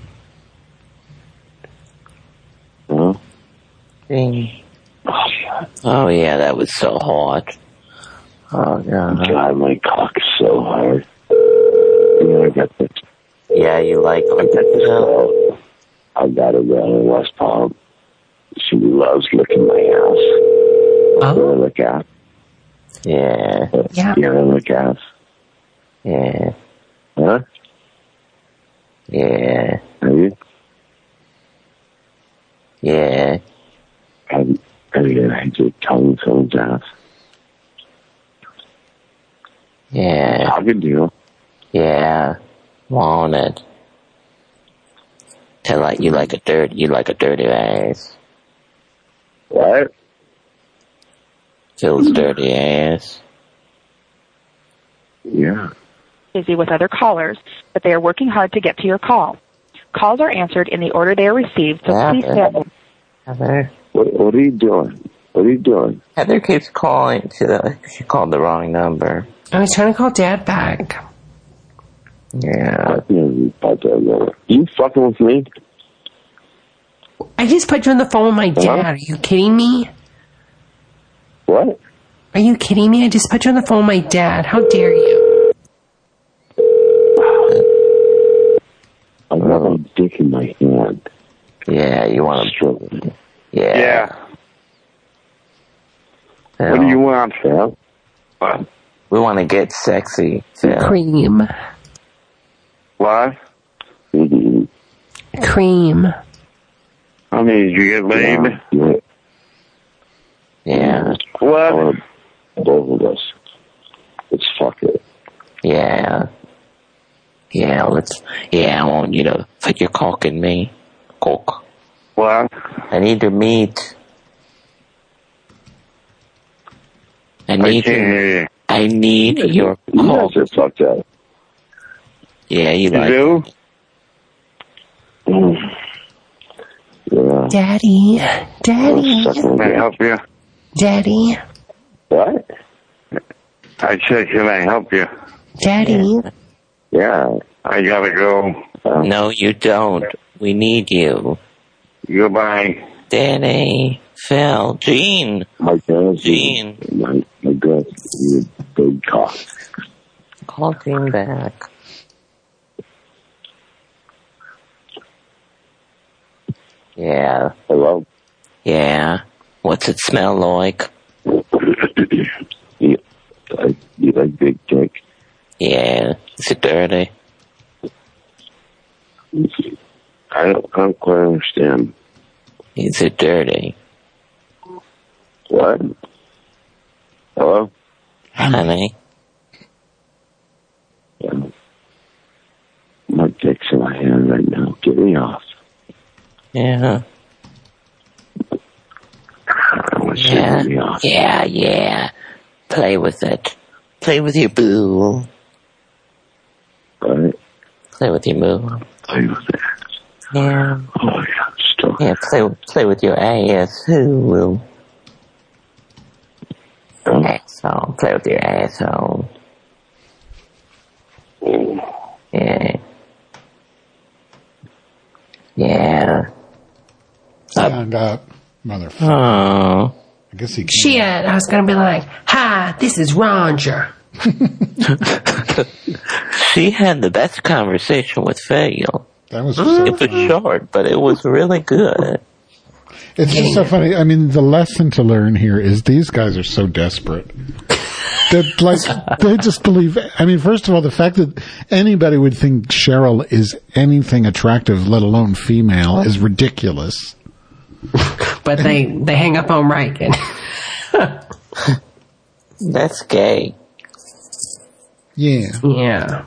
Huh? Ding. Oh, yeah. Oh, yeah, that was so hot. Oh, God. God, my cock is so hard. Yeah, I got this. Yeah, you like I got this girl. I got a girl in West Palm. She loves licking my ass. Oh. You wanna lick ass? Yeah. Yeah. You wanna lick ass? Yeah. Huh? Yeah. Have you? Yeah. Have you, have you ever had your tongue someone's ass? Yeah. Talking to you. Yeah. Want it. Tell like you like a dirt, you like a dirty ass. What? Phil's dirty ass. Yeah. Busy with other callers, but they are working hard to get to your call. Calls are answered in the order they are received, so Yeah, please Heather. stay on hold. Heather. What, what are you doing? What are you doing? Heather keeps calling to the, she called the wrong number. I was trying to call Dad back. Yeah. You fucking with me? I just put you on the phone with my dad. Hello? Are you kidding me? What? Are you kidding me? I just put you on the phone with my dad. How dare you? I got a dick in my hand. Yeah, you want to... Yeah. Yeah. Phil. What do you want, Phil? What? We want to get sexy, Phil. Cream. What? Cream. I mean, did you get laid? Yeah. Yeah. What? Both of us. Let's fuck it. Yeah. Yeah, let's, yeah, I want you to put your cock in me. Cock. What? I need to meet. I I need can't to, hear you. I need your You cock. guys are fucked up. Yeah, you, You like do? Mm. Yeah. Daddy. Daddy. Can I help you? Daddy. What? I said, can I help you? Daddy. Yeah. I gotta go. Uh, No, you don't. We need you. Goodbye. Danny, Phil, Gene. my girls. Gene. My, my girls. You big cock. Call him back. Yeah. Hello? Yeah. What's it smell like? you, like, you like big dick? Yeah. Is it dirty? I don't, I don't quite understand. Is it dirty? What? Hello? Honey? Yeah. My dick's in my hand right now. Get me off. Yeah. Yeah. Me off. Yeah, yeah. Play with it. Play with your boo. What? Play with your boo. Play with it. Yeah. Oh, yeah. Stop. Yeah, play, play with your asshole. Oh. Asshole. Play with your asshole. Yeah. Yeah. Stand up, motherfucker. Oh. I guess he can. Shit, I was gonna be like, hi, this is Roger. She had the best conversation with Phil. That was so It was funny. short, but it was really good. It's just so funny. I mean, the lesson to learn here is these guys are so desperate. That, like, they just believe, I mean, first of all, the fact that anybody would think Cheryl is anything attractive, let alone female, is ridiculous. But they, they hang up on Reagan. That's gay. Yeah. Yeah.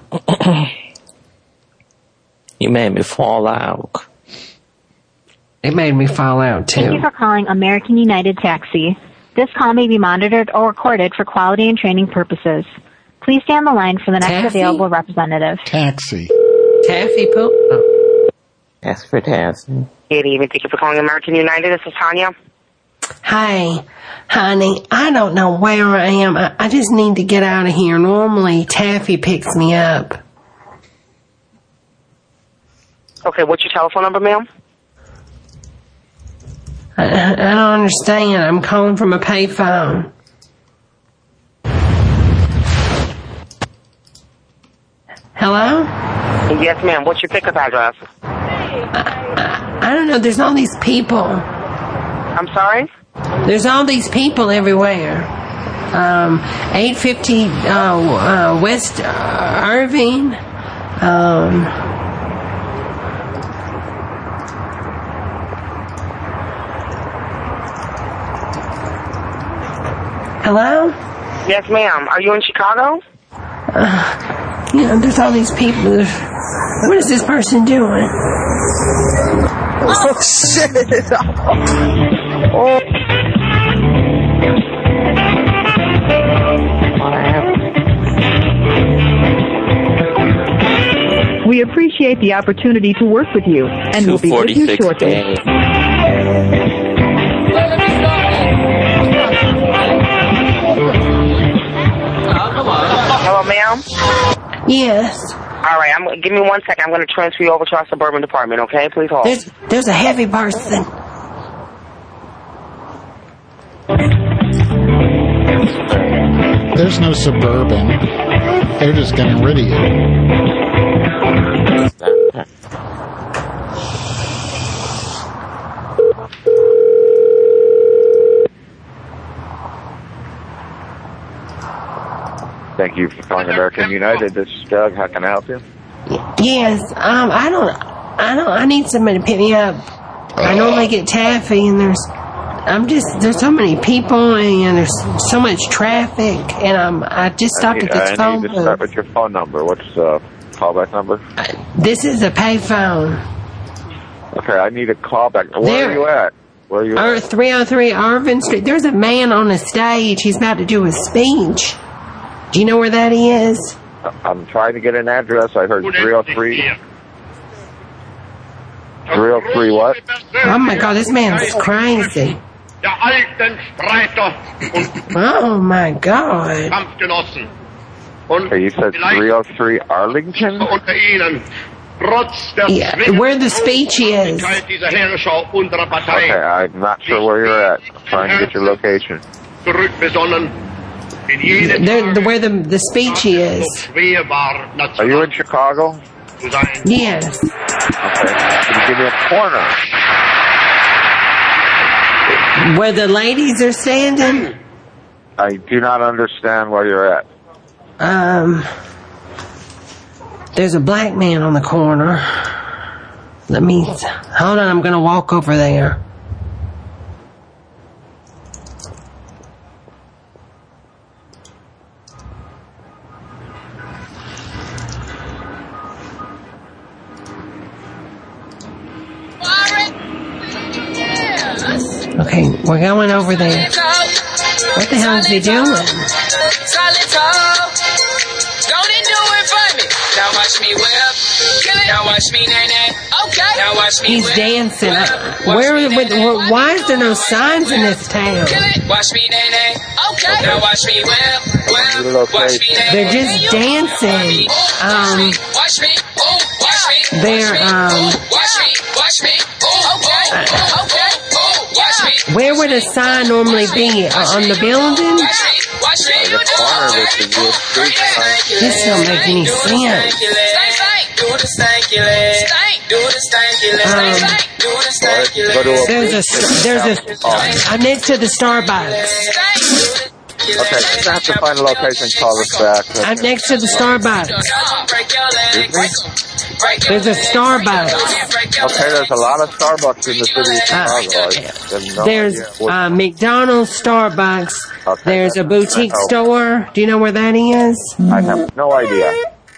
You made me fall out. It made me fall out, Thank you too. for calling American United Taxi. This call may be monitored or recorded for quality and training purposes. Please stay on the line for the next Taffy? available representative. Taxi. Taffy poop? Oh. That's for Taffy. Good evening. Thank you for calling American United. This is Tanya. Hey, honey, I don't know where I am. I, I just need to get out of here. Normally, Taffy picks me up. Okay, what's your telephone number, ma'am? I, I don't understand. I'm calling from a payphone. Hello? Yes, ma'am. What's your pickup address? I, I don't know. There's all these people. I'm sorry? There's all these people everywhere. Um, eight fifty uh, uh, West uh, Irving. Um, hello? Yes, ma'am. Are you in Chicago? Uh, you know, there's all these people. There's, what is this person doing? Oh, shit. Oh. We appreciate the opportunity to work with you, and we'll be with you shortly. Hello, ma'am? Yes. All right, I'm, give me one second. I'm going to transfer you over to our suburban department, okay? Please hold. There's, there's a heavy person. There's no suburban. They're just getting rid of you. Thank you for calling American United. This is Doug. How can I help you? Yes. Um. I don't. I don't. I need somebody to pick me up. I normally get Taffy, and there's. I'm just. There's so many people, and there's so much traffic, and I'm. I just stopped I need, at this I phone need to booth. start with your phone number. What's the callback number? This is a payphone. Okay, I need a callback. Where There. are you at? Where are you Or at? three oh three Irvin Street. There's a man on the stage. He's about to do a speech. Do you know where that is? I'm trying to get an address. I heard three oh three. three oh three what? Oh my God, this man's crazy. Der alten Streiter und Oh my God. Kampfgenossen. Und Okay, you said three oh three Arlington? unter Ihnen, trotz der Yeah, where the speech is. dieser Herrscher unserer Partei Okay, I'm not sure where you're at. I'm trying to get your location. zurückbesonnen. They're, the, where the the speech is. Are you in Chicago? Yes. Okay. Can you give me a corner? Where the ladies are standing? I do not understand where you're at. Um, there's a black man on the corner. Let me, hold on, I'm going to walk over there. Okay, we're going over there. What the hell is he doing? Solid tall. Don't it do it for me? Now watch me whip. Now watch me nay nay. Okay. Now watch me He's whip. dancing. Where, with, where, why is there no signs in this town? Watch me nay nay. Okay. Now watch me whip. Whip. Watch me nay. They're just dancing. Um, Watch me. Oh, watch me. they're, um, Watch me. Watch me. Oh, okay. Okay. Oh, watch me. where would a sign normally be? Uh, on the building? Watch me. The corner of it is your street sign. This don't make any sense. Do the stanky leg. Do the stanky leg. Do the stanky leg. There's a, there's a, I'm next to the Starbucks. Okay, you're going to have to find a location and call us back. I'm next to the Starbucks. There's a Starbucks. Okay, there's a lot of Starbucks in the city of Chicago. I have no There's idea what- uh, McDonald's, Starbucks. Okay, There's a that's- boutique that's- store. Do you know where that is? I have no idea.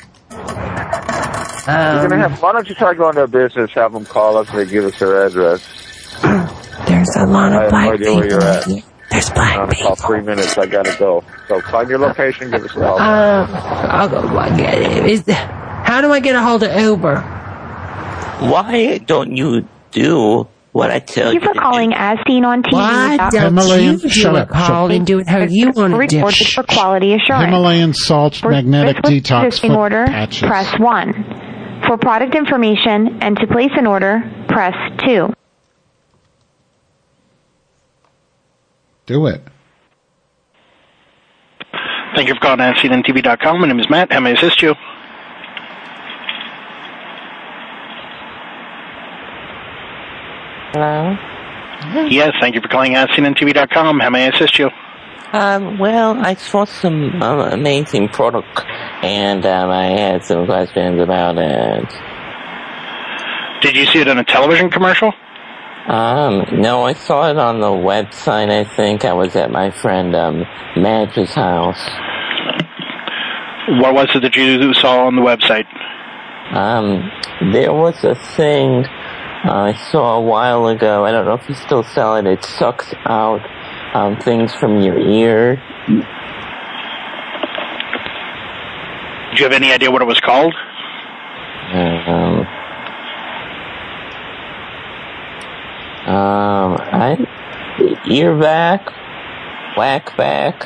Um, You're gonna have, why don't you try going to a business, have them call us, and they give us their address. There's a lot I of have black no idea where you're at. people. There's black In people. about three minutes, I gotta go. So find your location, give us a call. Uh, I'll go. I get it. Is, how do I get a hold of Uber? Why don't you do what I tell Thank you? you for calling As Seen on T V. Why don't Himalayan- you do shut a up, call shut- and do it how you want to do it? Recorded for quality assurance. Himalayan salt For magnetic this detox listing foot order, patches. press one. For product information and to place an order, press two. Do it. Thank you for calling As Seen on T V dot com. My name is Matt. How may I assist you? Hello? Yes, thank you for calling As Seen on T V dot com. How may I assist you? Um, well, I saw some uh, amazing product, and um, I had some questions about it. Did you see it on a television commercial? Um, no, I saw it on the website, I think. I was at my friend, um, Madge's house. What was it that you saw on the website? Um, there was a thing I saw a while ago. I don't know if you still sell it. It sucks out um, things from your ear. Do you have any idea what it was called? Um, um, I ear vac, whack vac.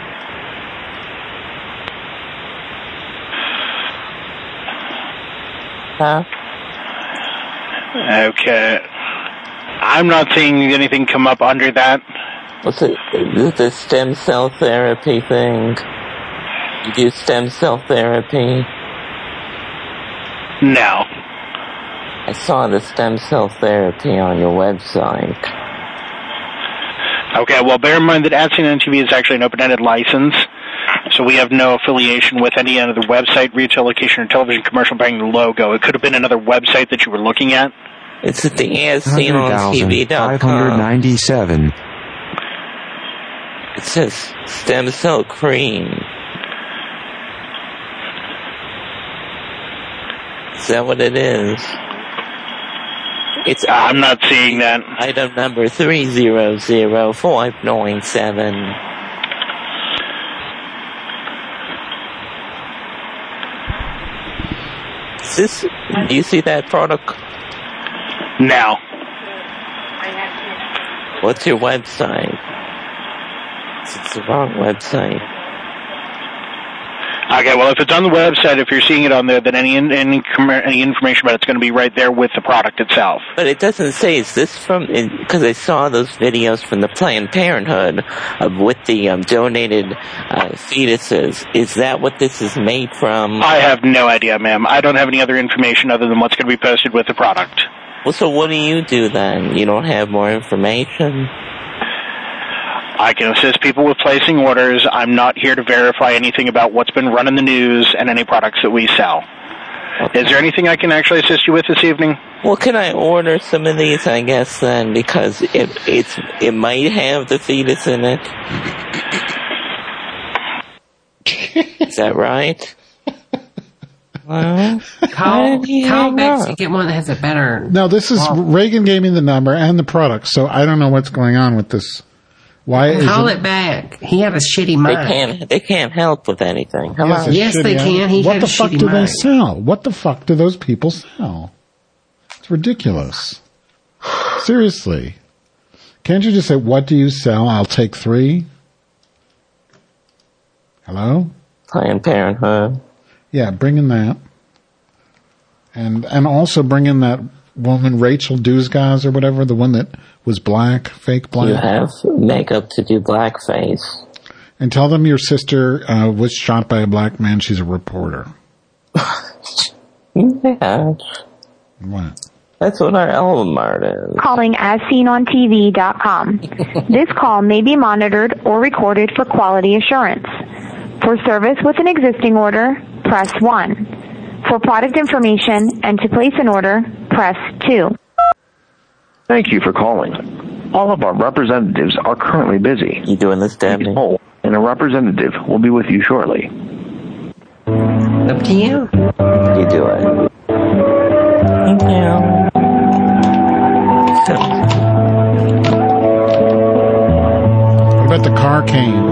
Huh? Okay. I'm not seeing anything come up under that. What's it? The, the stem cell therapy thing? You do stem cell therapy? No. I saw the stem cell therapy on your website. Okay, well, bear in mind that As Seen on T V is actually an open-ended license, so we have no affiliation with any other website, retail location, or television commercial bearing the logo. It could have been another website that you were looking at. It's at the As Seen on T V dot com. five hundred ninety-seven. It says stem cell cream. Is that what it is? It's I'm not seeing that. Item number three zero zero five nine seven. Is this? Do you see that product? No. What's your website? It's the wrong website. Okay, well, if it's on the website, if you're seeing it on there, then any any, any information about it's going to be right there with the product itself. But it doesn't say, is this from, because I saw those videos from the Planned Parenthood uh, with the um, donated uh, fetuses. Is that what this is made from? I have no idea, ma'am. I don't have any other information other than what's going to be posted with the product. Well, so what do you do then? You don't have more information? I can assist people with placing orders. I'm not here to verify anything about what's been run in the news and any products that we sell. Okay. Is there anything I can actually assist you with this evening? Well, can I order some of these, I guess, then? Because it, it's, it might have the fetus in it. Is that right? Well, call, call Bex and get one that has a better... No, this is... Well, Reagan gave me the number and the product, so I don't know what's going on with this. Why is Call it, it back. He had a shitty mind. They can't. They can't help with anything. Yes, yes they can. He what had the a fuck shitty do mind. they sell? What the fuck do those people sell? It's ridiculous. Seriously, can't you just say, "What do you sell? I'll take three." Hello? Planned Parenthood. Yeah, bring in that, and and also bring in that woman Rachel Duzgaz or whatever, the one that was black, fake black. You have makeup to do blackface. And tell them your sister uh, was shot by a black man. She's a reporter. Yeah. What? That's what our album art is. Calling as seen on T V dot com. This call may be monitored or recorded for quality assurance. For service with an existing order, press one. For product information and to place an order, press two. Thank you for calling. All of our representatives are currently busy. You doing this, Dabney? Hold, and a representative will be with you shortly. Up to you. You do it. Thank you. What about the car cane?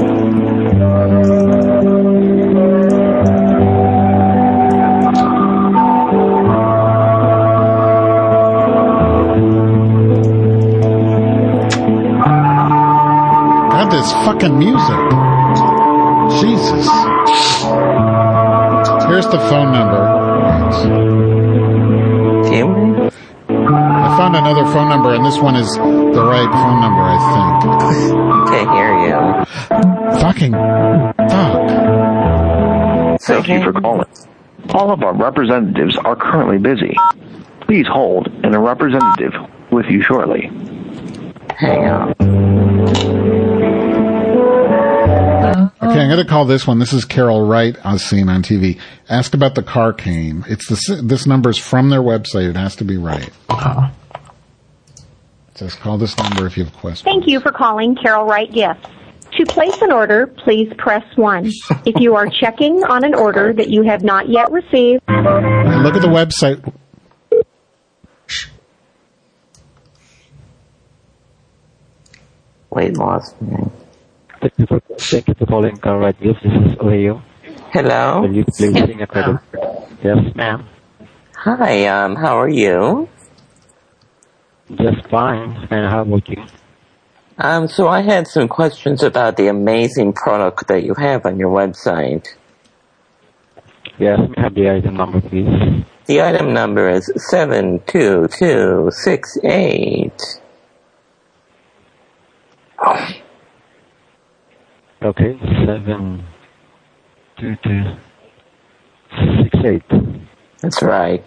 This fucking music. Jesus. Here's the phone number. I found another phone number, and this one is the right phone number, I think. Can't hear you. Fucking fuck. Thank you for calling. All of our representatives are currently busy. Please hold, and a representative with you shortly. Hang on. Okay, I'm going to call this one. This is Carol Wright, as seen on T V. Ask about the car cane. It's the, this number is from their website. It has to be right. Oh. It says call this number if you have questions. Thank you for calling Carol Wright Gifts. To place an order, please press one. If you are checking on an order that you have not yet received... And look at the website. Weight loss. Thank you for, thank you for calling Carol Wright Gifts. This is Leo. Hello. Will you please sing a credit? Yes, ma'am. Hi, um, how are you? Just fine. And how about you? Um, so I had some questions about the amazing product that you have on your website. Yes, may I have the item number, please? The item number is seven two two six eight. Okay, seven two two six eight. That's right.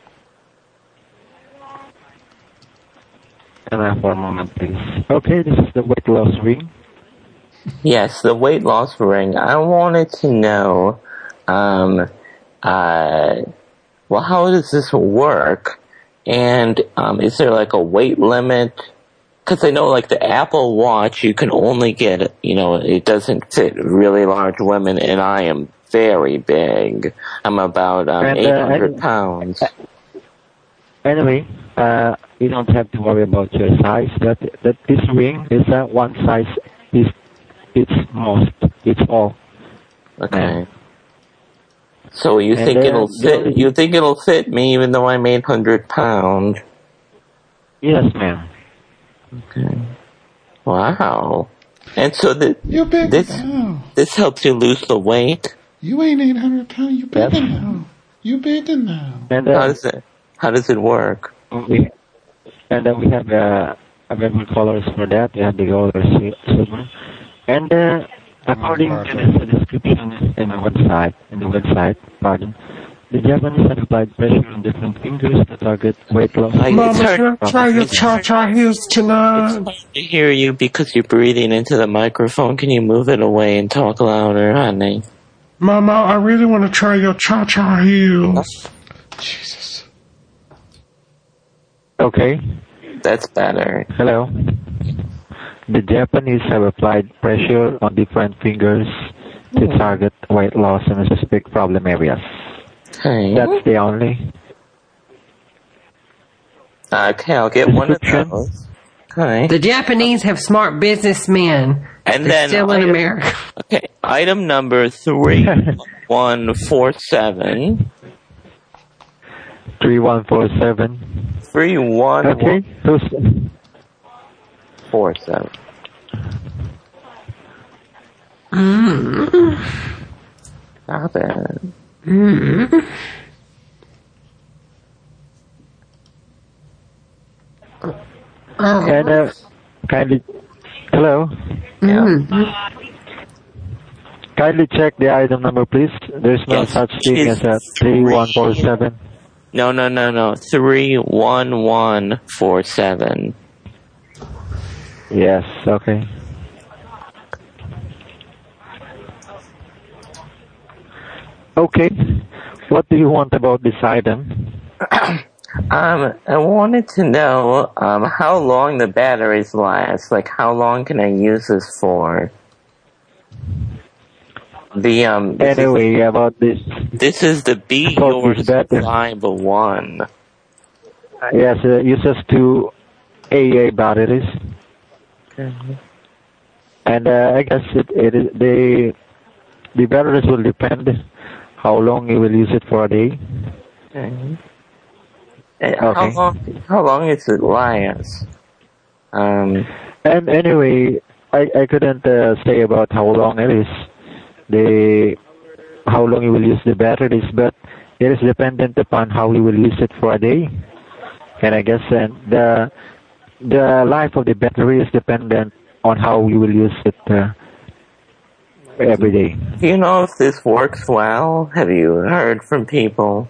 And I for a moment, please. Okay, this is the weight loss ring. Yes, the weight loss ring. I wanted to know, um, uh, well, how does this work? And um, is there like a weight limit? Because I know, like, the Apple Watch, you can only get, you know, it doesn't fit really large women, and I am very big. I'm about um, and, uh, eight hundred and, pounds. Anyway, uh, you don't have to worry about your size. That that this ring is uh, one size is it's most, it's all. Okay. Uh, so you and think then, it'll fit? You think it'll fit me, even though I'm eight hundred pounds? Yes, ma'am. Okay. Wow. And so the, You're big this now. this helps you lose the weight? You ain't eight hundred pounds. You bigger now. You bigger now. And, uh, How does it? How does it work? we, and then we have uh, available colors for that. We have the gold or sil- silver. And uh, according to the description in the website, in the website, pardon, the Japanese have applied pressure on different fingers to target weight loss. Mama, try your cha-cha heels tonight. I hear you because you're breathing into the microphone. Can you move it away and talk louder, honey? Mama, I really want to try your cha-cha heels. Jesus. Okay. That's better. Hello. The Japanese have applied pressure on different fingers to target weight loss in specific problem areas. Okay. That's the only. Okay, I'll get one of those. Okay. The Japanese have smart businessmen. And They're then still in item- America. Okay, item number three one four seven. Three one four seven. Three one Okay. Who's four seven. Mm. Stop it. Mm. and uh, kindly hello. Yeah. Kindly check the item number, please. There's no Yes, such thing it's as a three one four seven. No, no, no, no. Three one one four seven. Yes. Okay. Okay. What do you want about this item? Um, I wanted to know um how long the batteries last. Like, how long can I use this for? The um. this Anyway, is, about this. This is the Be About Yours this battery. Live one. Yes, uh, uses two A A batteries. Okay. And uh, I guess it, it is, the the batteries will depend how long you will use it for a day. Okay. And How long? How long does it last? Um. And anyway, I I couldn't uh, say about how long it is, the how long you will use the batteries, but it is dependent upon how you will use it for a day. And I guess uh, the the life of the battery is dependent on how you will use it uh, every day. Do you know if this works well? Have you heard from people?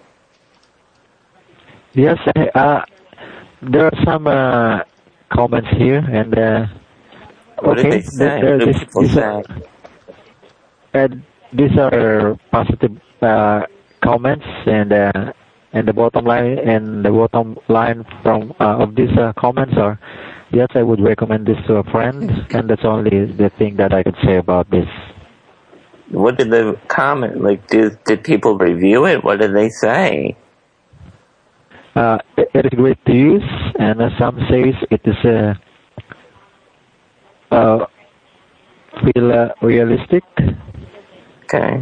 Yes, uh, there are some uh, comments here, and uh, What okay, did they say? th- there- What did this- people these say? are- and these are positive uh, comments, and uh, and the bottom line and the bottom line from uh, of these uh, comments are, yes, I would recommend this to a friend, and that's only the thing that I could say about this. What did the comment, like, did, did people review it? What did they say? Uh, it, it is great to use, and uh, some says it is uh, uh, feel uh, realistic. Okay.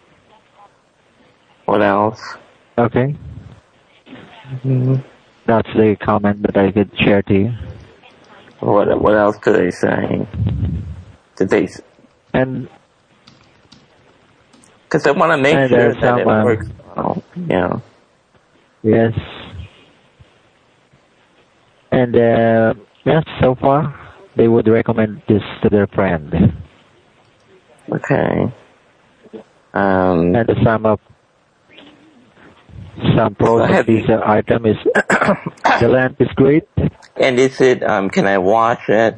What else? Okay. Mm-hmm. That's the comment that I could share to you. What What else did they say? Did they? And because I want to make and sure there's that it some, uh, works well. Yeah. Yes. And uh, yes, so far they would recommend this to their friend. Okay. Um. And to sum up, some pros of this uh, item is the lamp is great. And is it? Um. Can I watch it?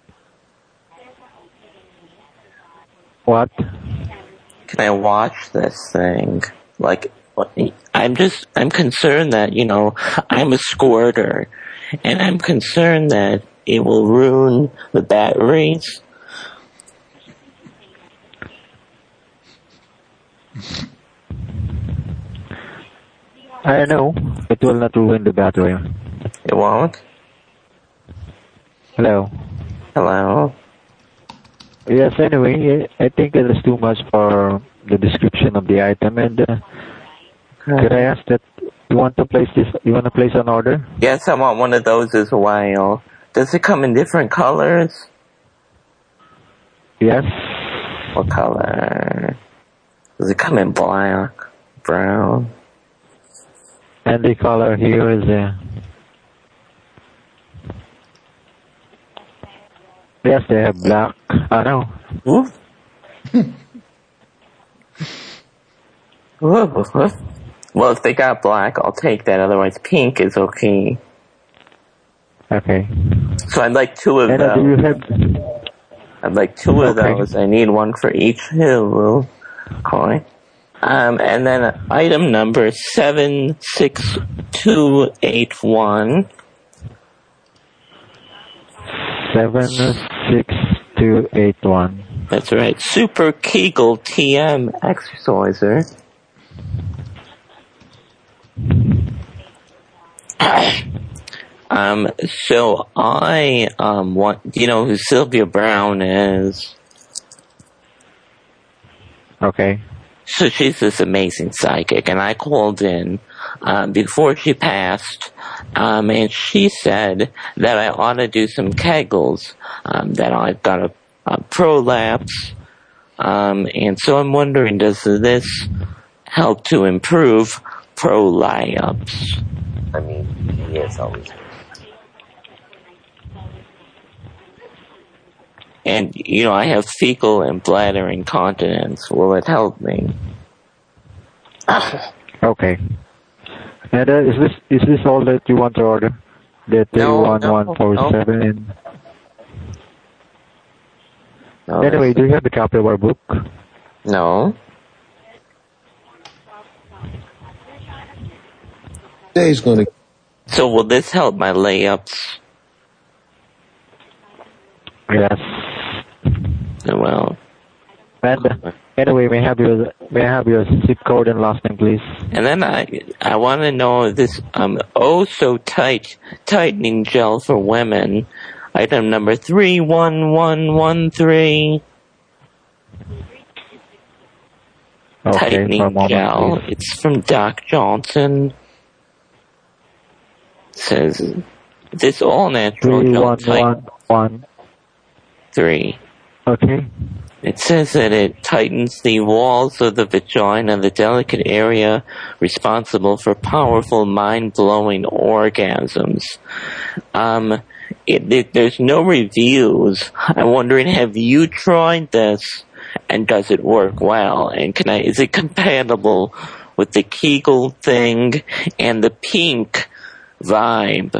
What? Can I watch this thing? Like, I'm just, I'm concerned that, you know, I'm a squirter, and I'm concerned that it will ruin the batteries. I know it will not ruin the battery. It won't? Hello. Hello. Yes, anyway, I think it is too much for the description of the item, and uh, could I ask that you want to place this, you want to place an order? Yes, I want one of those as well. Does it come in different colors? Yes. What color? Does it come in black, brown? And the color here is uh, yes, they have black. I know. Ooh. Ooh. Well, if they got black, I'll take that. Otherwise, pink is okay. Okay. So I'd like two of and, uh, those. do you have... I'd like two of Okay. those. I need one for each hill. Okay. Um, and then item number seven six two eight one. Seven six two eight one. That's right. Super Kegel T M exerciser. um, so I, um, want, do you know who Sylvia Brown is? Okay. So she's this amazing psychic, and I called in um, before she passed, um, and she said that I ought to do some Kegels, um, that I've got a, a prolapse, um, and so I'm wondering, does this help to improve prolapse? I mean, yes, always. And, you know, I have fecal and bladder incontinence. Will it help me? Okay. And uh, is this is this all that you want to order? The three one one four seven. No, Anyway, do you have the copy of our book? No. Dave's going to. So will this help my layups? Yes. Well. And uh, anyway, may I have your may I have your zip code and last name, please? And then I I want to know this um oh so tight tightening gel for women. Item number three one one one three. Okay, Tightening for a moment, gel. please. It's from Doc Johnson. It says this all natural Three gel one tight one one three. Okay. It says that it tightens the walls of the vagina, the delicate area responsible for powerful, mind-blowing orgasms. Um, it, it, there's no reviews. I'm wondering, have you tried this, and does it work well? And can I? Is it compatible with the Kegel thing and the pink vibe?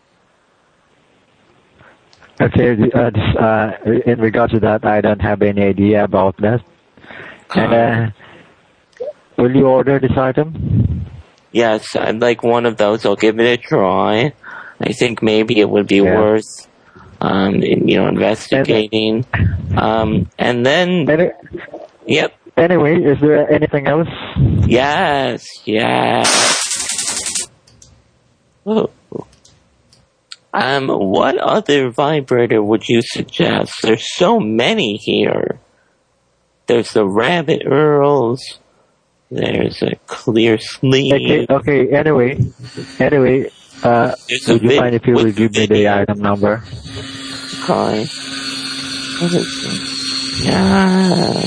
Okay, uh, this, uh, in regards to that, I don't have any idea about that. And uh, will you order this item? Yes, I'd like one of those. I'll give it a try. I think maybe it would be Yeah. worth, um, you know, investigating. Um, and then, Any, yep. Anyway, is there anything else? Yes, yes. Oh. Um, what other vibrator would you suggest? There's so many here. There's the Rabbit Earls. There's a Clear Sleeve. Okay, okay, anyway, anyway, uh, There's a would you vid- mind if you with will give me the item number? Okay. What is this? Yeah.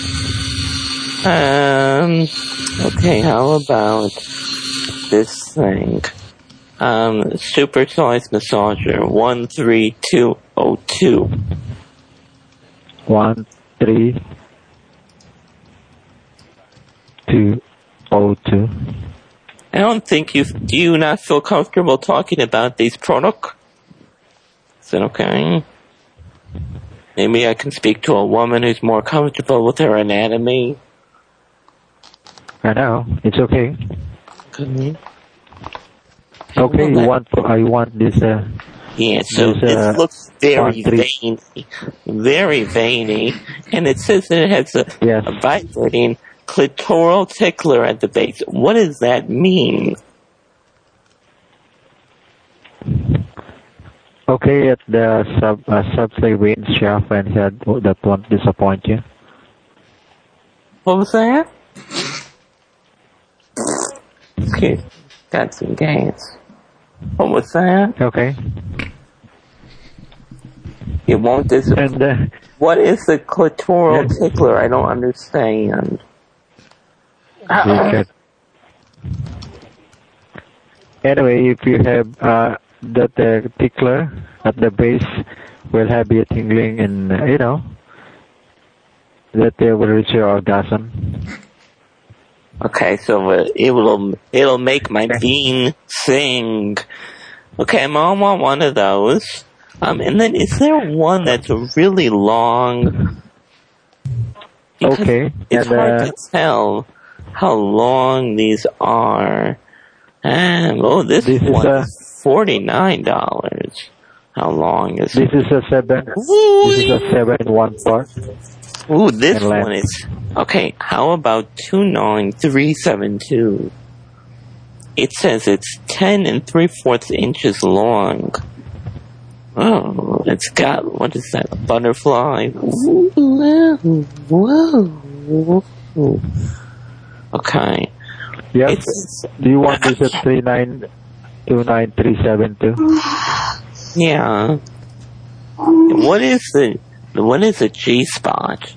Um, okay, how about this thing? Um, supersized massager, one three two oh two. One, three, two, oh, two. I don't think you, do you not feel comfortable talking about these products? Is that okay? Maybe I can speak to a woman who's more comfortable with her anatomy. I know, it's okay. Couldn't Okay, you want, I want this, uh, Yeah, so this, uh, it looks very one, three. veiny, very veiny, and it says that it has a, Yes. a vibrating clitoral tickler at the base. What does that mean? Okay, at the sub, uh, subway vein shaft and head, that won't disappoint you. What was that? Okay, got some gains. What was that? Okay. It won't disappoint. And, uh, What is the clitoral Yes. tickler? I don't understand. We'll anyway, if you have uh, that uh, tickler at the base, will have you tingling, and uh, you know that they will reach your orgasm. Okay, so uh, it will it'll make my bean sing. Okay, Mom, I want one of those. Um, and then is there one that's really long? Because okay, it's and, hard uh, to tell how long these are. Um, oh, this, This is one a- is forty-nine dollars. How long is This it? is a seven. This is a seven in one part. Ooh, this and length. one is... Okay, how about two nine three seven two? It says it's ten and three-fourths inches long. Oh, it's got... What is that? A butterfly? Whoa, whoa. Okay. Yes. It's, Do you want this at three nine two nine three seven two? yeah. What is the... What is a G-spot?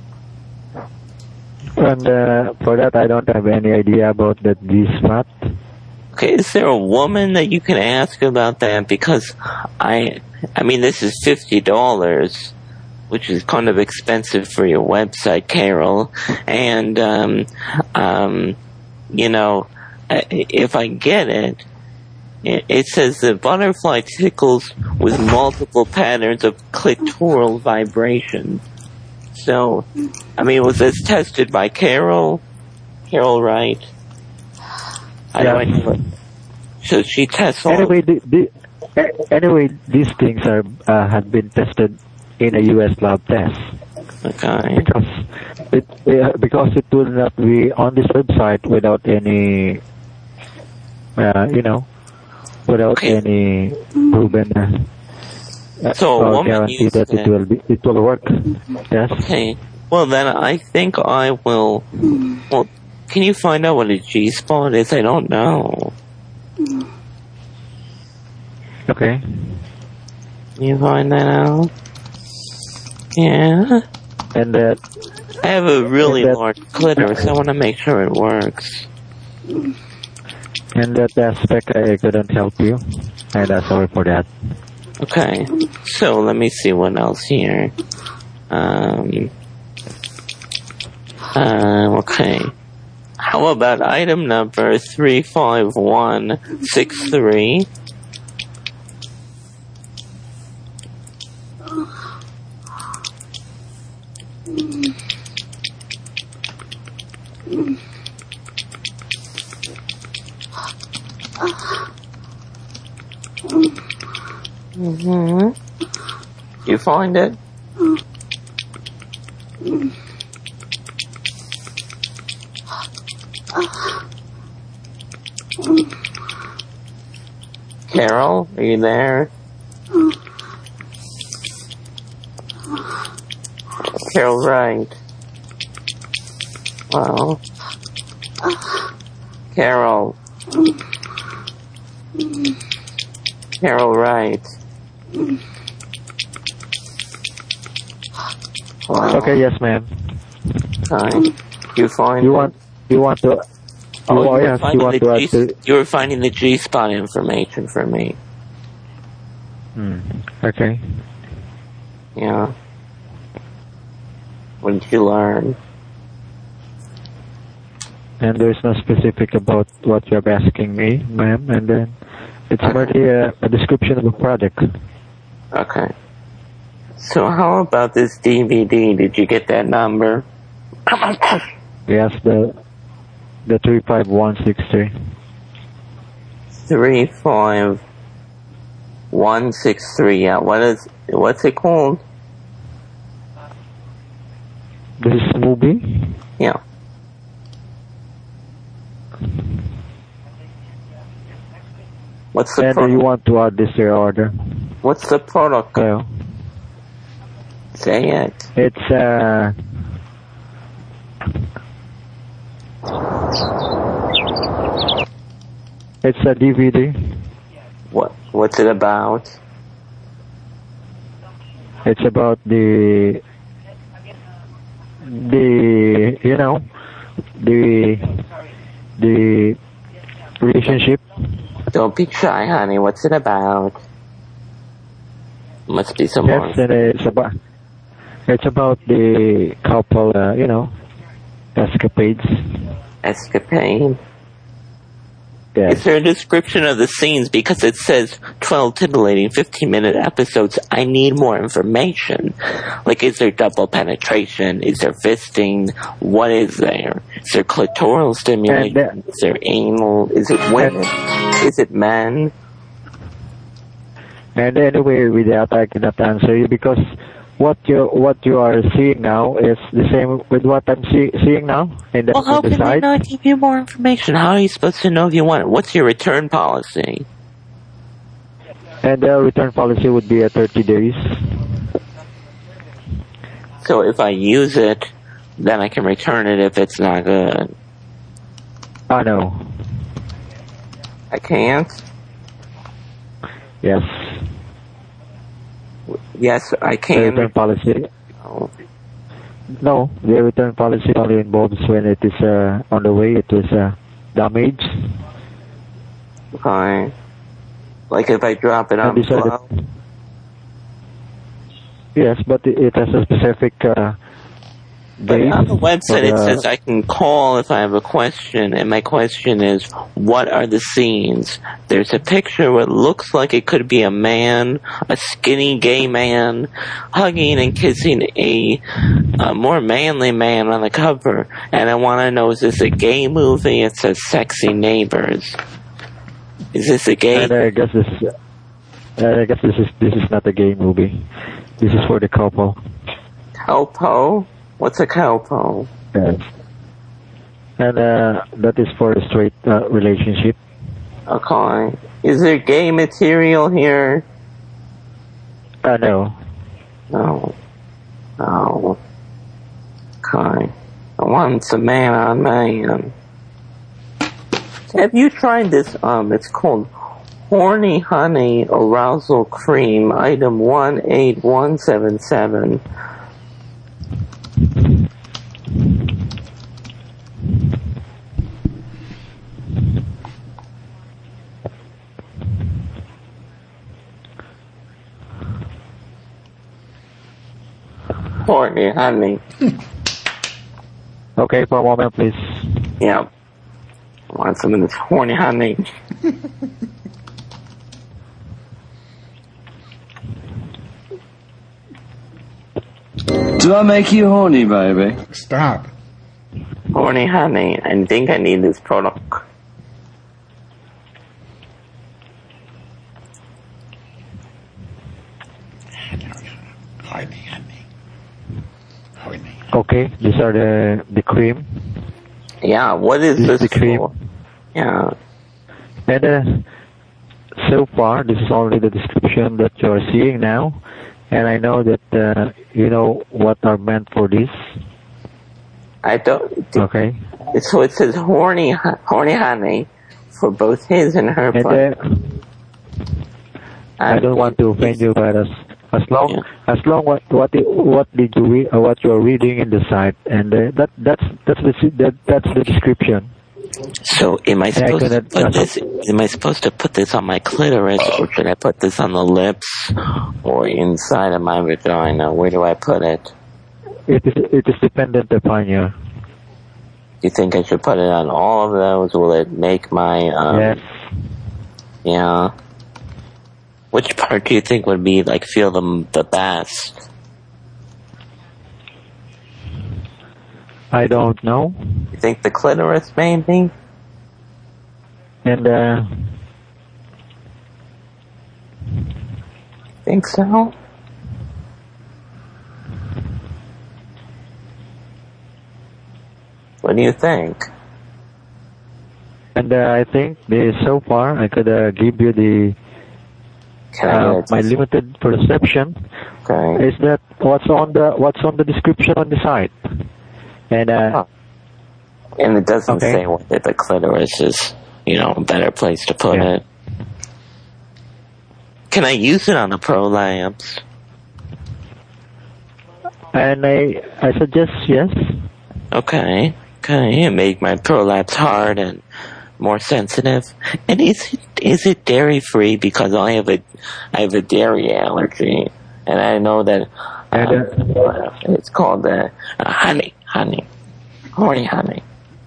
And uh, for that, I don't have any idea about that G spot. Okay, is there a woman that you can ask about that? Because I, I mean, this is fifty dollars, which is kind of expensive for your website, Carol. And, um, um, you know, I- if I get it, it it says the butterfly tickles with multiple patterns of clitoral vibration. So, I mean, was this tested by Carol? Carol Wright? I Yeah. don't know. So she tests all... Anyway, the, the, a- anyway, these things are uh, have been tested in a U S lab test. Okay. Because it uh, because it will not be on this website without any, uh, you know, without any proven. Uh, So a or woman guarantee used that it it. will be it will work. Yes. Okay. Well, then I think I will... Well, can you find out what a G-spot is? I don't know. Okay. Can you find that out? Yeah. And that... I have a really and that- large clitoris. I want to make sure it works. In that aspect, I couldn't help you, and I'm sorry for that. Okay. So let me see what else here. Um. Um. Okay. How about item number three five one six three? Mm-hmm. You find it? Carol, are you there? Carol Wright. Well, Carol. Carol Wright. Wow. Okay, yes, ma'am. Fine. You find You it? want you want to? Oh, oh, you were yes, you finding want the to G- add to? you were finding the G-spot information for me. Hmm. Okay. Yeah. What did you learn? And there's no specific about what you're asking me, ma'am, and then it's merely a, a description of a project. Okay. So how about this D V D? Did you get that number? Yes, the the three five one six three. Three five one six three. Yeah. What is? What's it called? This is movie. Yeah. What's the And product? you want to add this to your order? What's the product? Well, Say it. it's uh. It's a D V D. What? What's it about? It's about the the you know the the relationship. Don't be shy, honey. What's it about? Must be some more. Yes, and it's about it's about the couple, uh, you know, escapades. Escapade? Yes. Is there a description of the scenes? Because it says twelve titillating fifteen-minute episodes. I need more information. Like, is there double penetration? Is there fisting? What is there? Is there clitoral stimulation? And, uh, is there anal? Is it women? Is it men? And anyway, with that, I cannot answer you because what you what you are seeing now is the same with what I'm see, seeing now. In the, Well, how in the can they site. not give you more information? How are you supposed to know if you want it? What's your return policy? And the return policy would be at thirty days. So if I use it, then I can return it if it's not good. Oh, no. I can't? Yes. Yes, I The can. return policy. No. No, the return policy only involves when it is uh, on the way, it is uh, damaged. Okay. Like if I drop it on And these are flow? the- Yes, but it it has a specific uh, But date. on the website it for the- says I can call if I have a question, and my question is, what are the scenes? There's a picture where it looks like it could be a man, a skinny gay man, hugging and kissing a, a more manly man on the cover, and I want to know, is this a gay movie? It says Sexy Neighbors. Is this a gay? And I guess this is, uh, I guess this is this is not a gay movie. This is for the couple. Cowpo? What's a cowpo? Yes. And uh, that is for a straight uh, relationship. Okay. Is there gay material here? Uh, no. No. No. Okay. I want some man on man. Have you tried this? Um, it's called Horny Honey Arousal Cream, item one eight one seven seven. Horny Honey. Okay, for a moment, please. Yeah. I want some of this Horny Honey. Do I make you horny, baby? Stop. Horny Honey. I think I need this product. Okay, these are the the cream. Yeah, what is This this is the cream. for? Yeah. And uh, so far, this is only the description that you are seeing now. And I know that uh, you know what are meant for this. I don't. Okay. So it says horny, horny honey for both his and her. And part. uh, I don't want to offend you, but as, as long as long what what the- what did you read, uh, what you are reading in the site, and uh, that that's that's the that, that's the description. So am I And I supposed to cannot- put this? Am I supposed to put this on my clitoris, or should I put this on the lips, or inside of my vagina? Where do I put it? It is it is dependent upon you. Do you think I should put it on all of those? Will it make my? Um, Yes. Yeah. Which part do you think would be like feel the the best? I don't know. You think the clitoris, maybe? And uh, Think so? What do you think? and uh, I think the, so far I could uh, give you the Can I uh, get it? my limited perception Okay. is that what's on the what's on the description on the site, and uh, And it doesn't Okay. say what that the clitoris is, you know, a better place to put Yeah. it. Can I use it on a prolapse? and I I suggest yes. Okay. Okay, and make my prolapse hard and more sensitive. And is it, is it dairy free? Because I have a I have a dairy allergy, and I know that uh, it's called uh, uh, honey, honey, horny honey.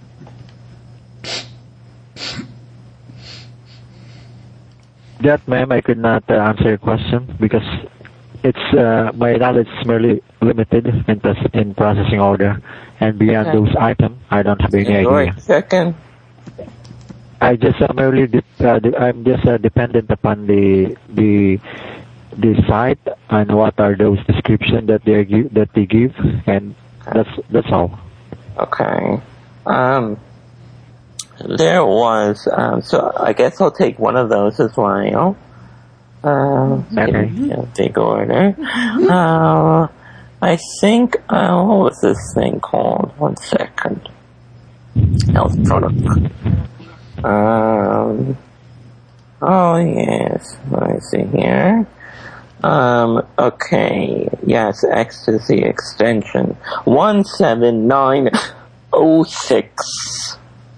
That, ma'am, I could not uh, answer your question because it's uh, my knowledge is merely limited in, proce- in processing order, and beyond Okay. those items, I don't have any Enjoy idea. chicken. I just uh, merely de- uh, de- I'm just uh, dependent upon the the the site and what are those descriptions that they give that they give, and that's that's all. Okay. Um, there was, um, so I guess I'll take one of those as well. Um, Okay. yeah, big order. Uh, I think, uh, what was this thing called? One second. Health product. Um, oh yes, let me see here. Um, okay, yes, ecstasy extension. one seven nine oh six.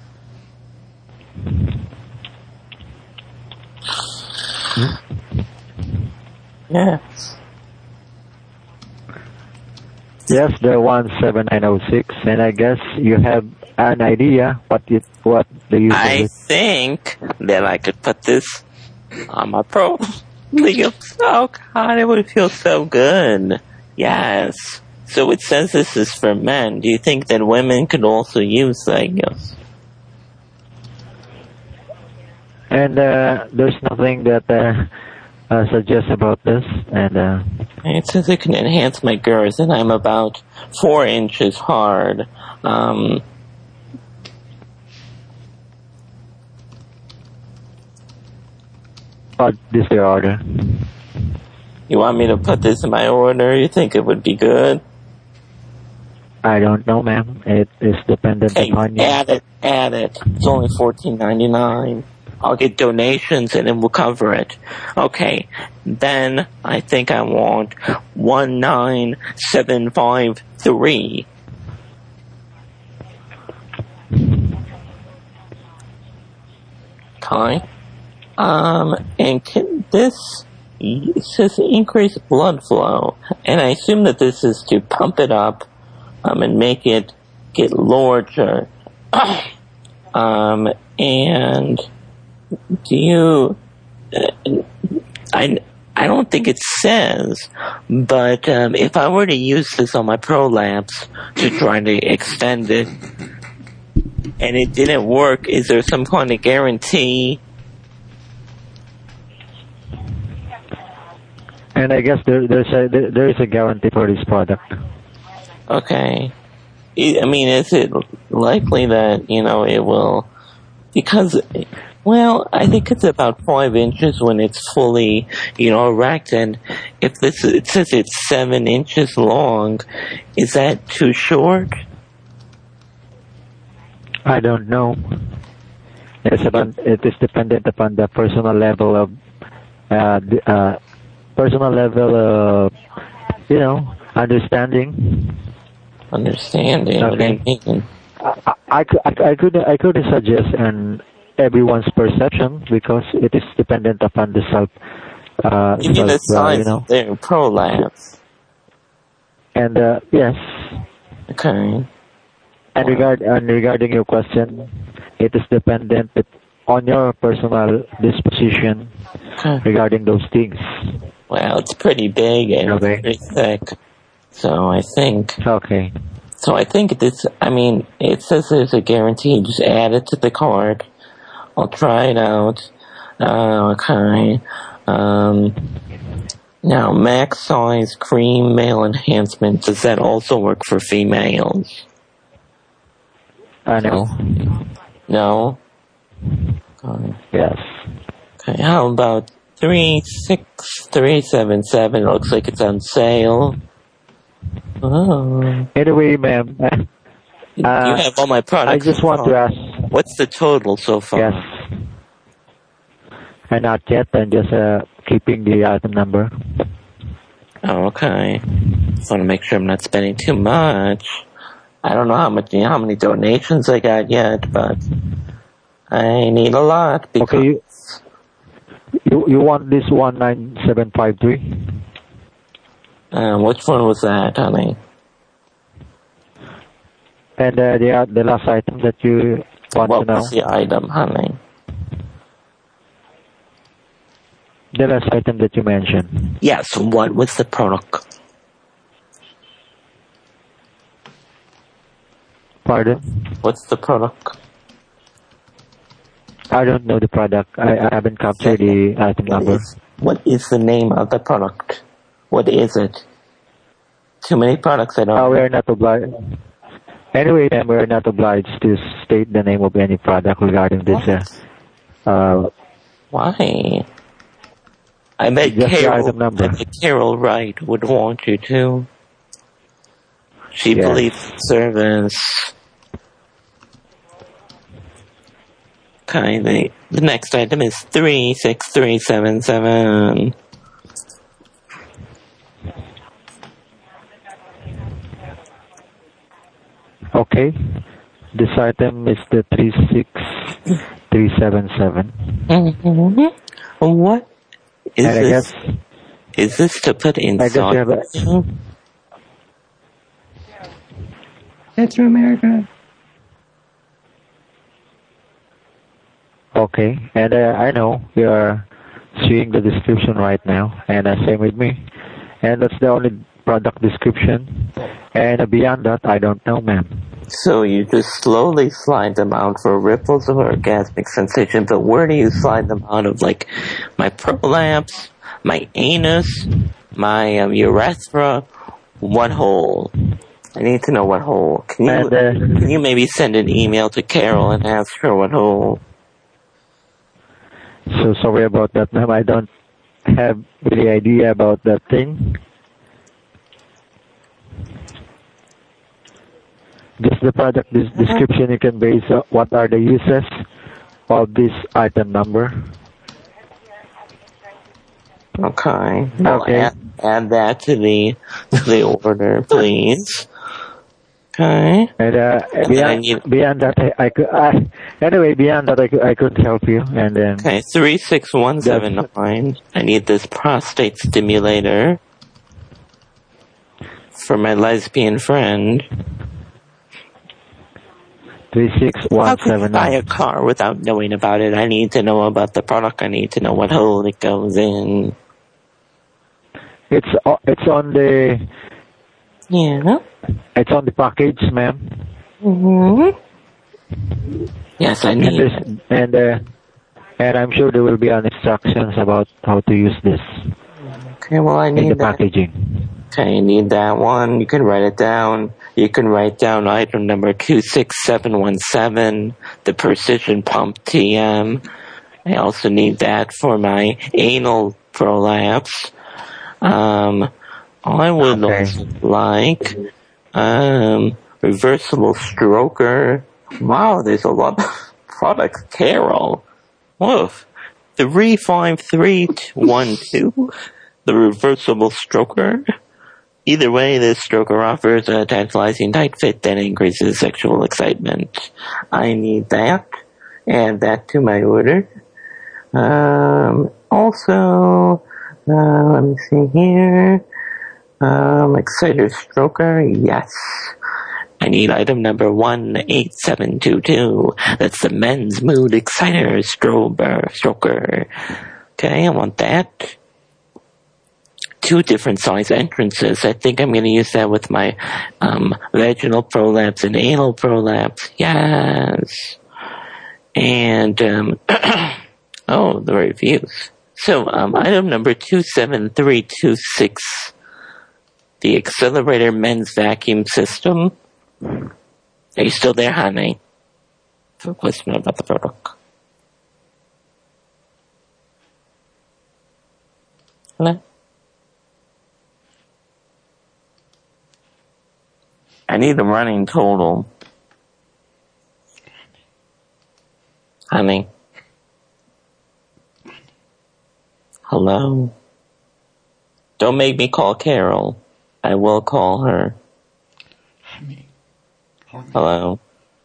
Yes. Yes, the one seven nine oh six, and I guess you have an idea what it what the use of I it. think that I could put this on my pro lips. Oh God, it would feel so good. Yes. So it says this is for men. Do you think that women could also use Legos? And uh, there's nothing that uh, uh, suggests about this, and uh, It says it can enhance my girth, and I'm about four inches hard. Um, oh, this is your order. you want me to put this in my order? You think it would be good? I don't know, ma'am. It is dependent Okay, upon you. add it, add it. It's only fourteen ninety-nine. I'll get donations and it will cover it. Okay, then I think I want one nine seven five three. Okay. Um, and can this, it says increase blood flow, and I assume that this is to pump it up, um, and make it get larger. um, and do you, uh, I, I don't think it says, but um, if I were to use this on my prolapse to try to extend it, and it didn't work, is there some kind of guarantee? And I guess there, there's a there, there is a guarantee for this product. Okay. I I mean, is it likely that, you know, it will, because, well, I think it's about five inches when it's fully, you know, erect, and if this, it says it's seven inches long, is that too short? I don't know. It's about, it is dependent upon the personal level of uh, the, uh, personal level of, you know, understanding. Understanding. Okay. Okay. I, I, could- I, I could I could suggest an everyone's perception because it is dependent upon the self. Uh, You mean the self, uh, size you know. of their prolapse? And uh, yes. Okay. And regard and regarding your question, it is dependent on your personal disposition Okay. regarding those things. Well, it's pretty big and Okay. pretty thick, so I think. Okay. So I think this. I mean, it says there's a guarantee. Just add it to the card. I'll try it out. Uh, okay. Um. Now, max size cream male enhancement. Does that also work for females? I know. No. Okay. Yes. Okay. How about three six three seven seven? It looks like it's on sale. Oh. Anyway, ma'am. Uh, You have all my products. I just want to ask. What's the total so far? Yes. And not yet. I'm just uh, keeping the item number. Oh, okay. Just want to make sure I'm not spending too much. I don't know how much, how many donations I got yet, but I need a lot. Because okay, you, you you want this one nine seven five three? Um, which one was that, honey? And uh, the the last item that you want what to know? What was the item, honey? The last item that you mentioned. Yes, what was the product? Pardon? What's the product? I don't know the product. I, I haven't captured the item what number. Is, what is the name of the product? What is it? Too many products I don't uh, we are not obliged. Anyway, then we are not obliged to state the name of any product regarding this. Uh, uh, Why? I bet Carol, I bet Carol Wright would want you to. She yes. believes in service. Okay, the, the next item is three six three seven seven. Okay, this item is the three six three seven seven. Mm-hmm. What is and this? I guess, is this to put in I guess you have a, That's from America. Okay, and uh, I know you are seeing the description right now, and uh, same with me. And that's the only product description. And uh, beyond that, I don't know, ma'am. So you just slowly slide them out for ripples of orgasmic sensation, but where do you slide them out of? Like my prolapse, my anus, my um, urethra, what hole? I need to know what hole. Can you and, uh, can you maybe send an email to Carol and ask her what hole? So sorry about that, ma'am. I don't have any idea about that thing. Just the product des- description, you can base uh, what are the uses of this item number. Okay. Well, okay. Add, add that to the to the order, please. Okay. And uh, beyond, need... beyond that, I, I could. I, anyway, beyond that, I could I couldn't help you. And then. Okay, three six one seven nine. I need this prostate stimulator for my lesbian friend. Three six one seven nine. Buy a car without knowing about it. I need to know about the product. I need to know what hole it goes in. It's uh, it's on the. Yeah. It's on the package, ma'am. Mm-hmm. Yes, I need and it. And uh, and I'm sure there will be instructions about how to use this. Okay, well I need in the that. packaging. Okay, you need that one. You can write it down. You can write down item number two six seven one seven, the Precision Pump T M. I also need that for my anal prolapse. Um, I would okay. also like um, reversible stroker. Wow, there's a lot of products. Carol. Woof. three five three one two, the reversible stroker. Either way, this stroker offers a tantalizing tight fit that increases sexual excitement. I need that. Add that to my order. Um, also, uh, let me see here. Um, exciter stroker, yes. I need item number one eight seven two two. That's the men's mood exciter strober, stroker. Okay, I want that. Two different size entrances. I think I'm going to use that with my um, vaginal prolapse and anal prolapse. Yes. And, um, oh, the reviews. So, um, item number two seven three two six, the Accelerator Men's Vacuum System. Are you still there, honey? For a question about the product. Hello? I need a running total. Honey. Hello? Don't make me call Carol. I will call her. Honey. Hello?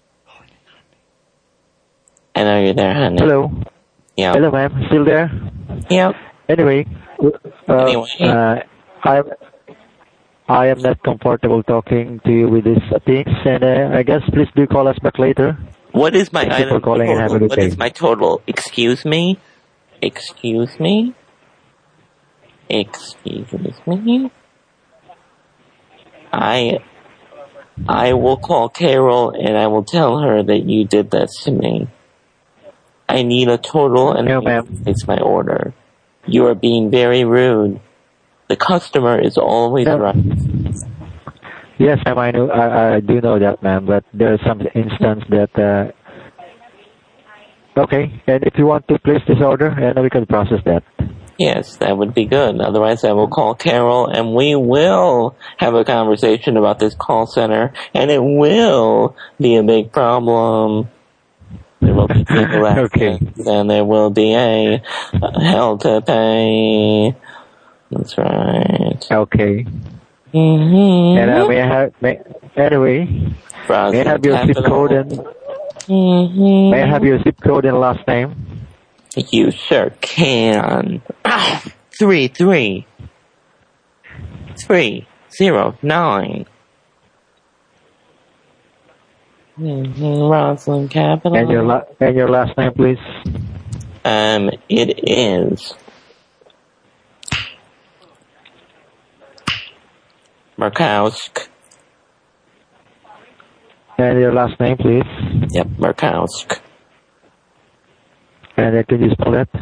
I know you're there, honey. Hello. Yeah. Hello, ma'am. Still there? Yep. Anyway, uh, Anyway. uh, I I am not comfortable talking to you with these things, and uh, I guess please do call us back later. What is my Thank you for item calling and have a total? good What day. is my total? Excuse me? Excuse me? Excuse me? I I will call Carol and I will tell her that you did this to me. I need a total and no, ma'am. it's my order. You are being very rude. The customer is always No. right. Yes, ma'am, I know, I, I do know that, ma'am, but there is some instance that, uh, okay, and if you want to place this order, and we can process that. Yes, that would be good. Otherwise, I will call Carol and we will have a conversation about this call center, and it will be a big problem. There will be people okay. and there will be a hell to pay. That's right. Okay. Mm-hmm. And uh, may I have, may, anyway, Browse may I have your zip capital. code and, Mm-hmm. may I have your zip code and last name? You sure can. Ah, three, three. Three, zero, nine. Mm-hmm. Roslyn Capital. And your, la- and your last name, please? Um, it is Murkowsk. And your last name, please? Yep, Murkowsk. And uh, can you spell that?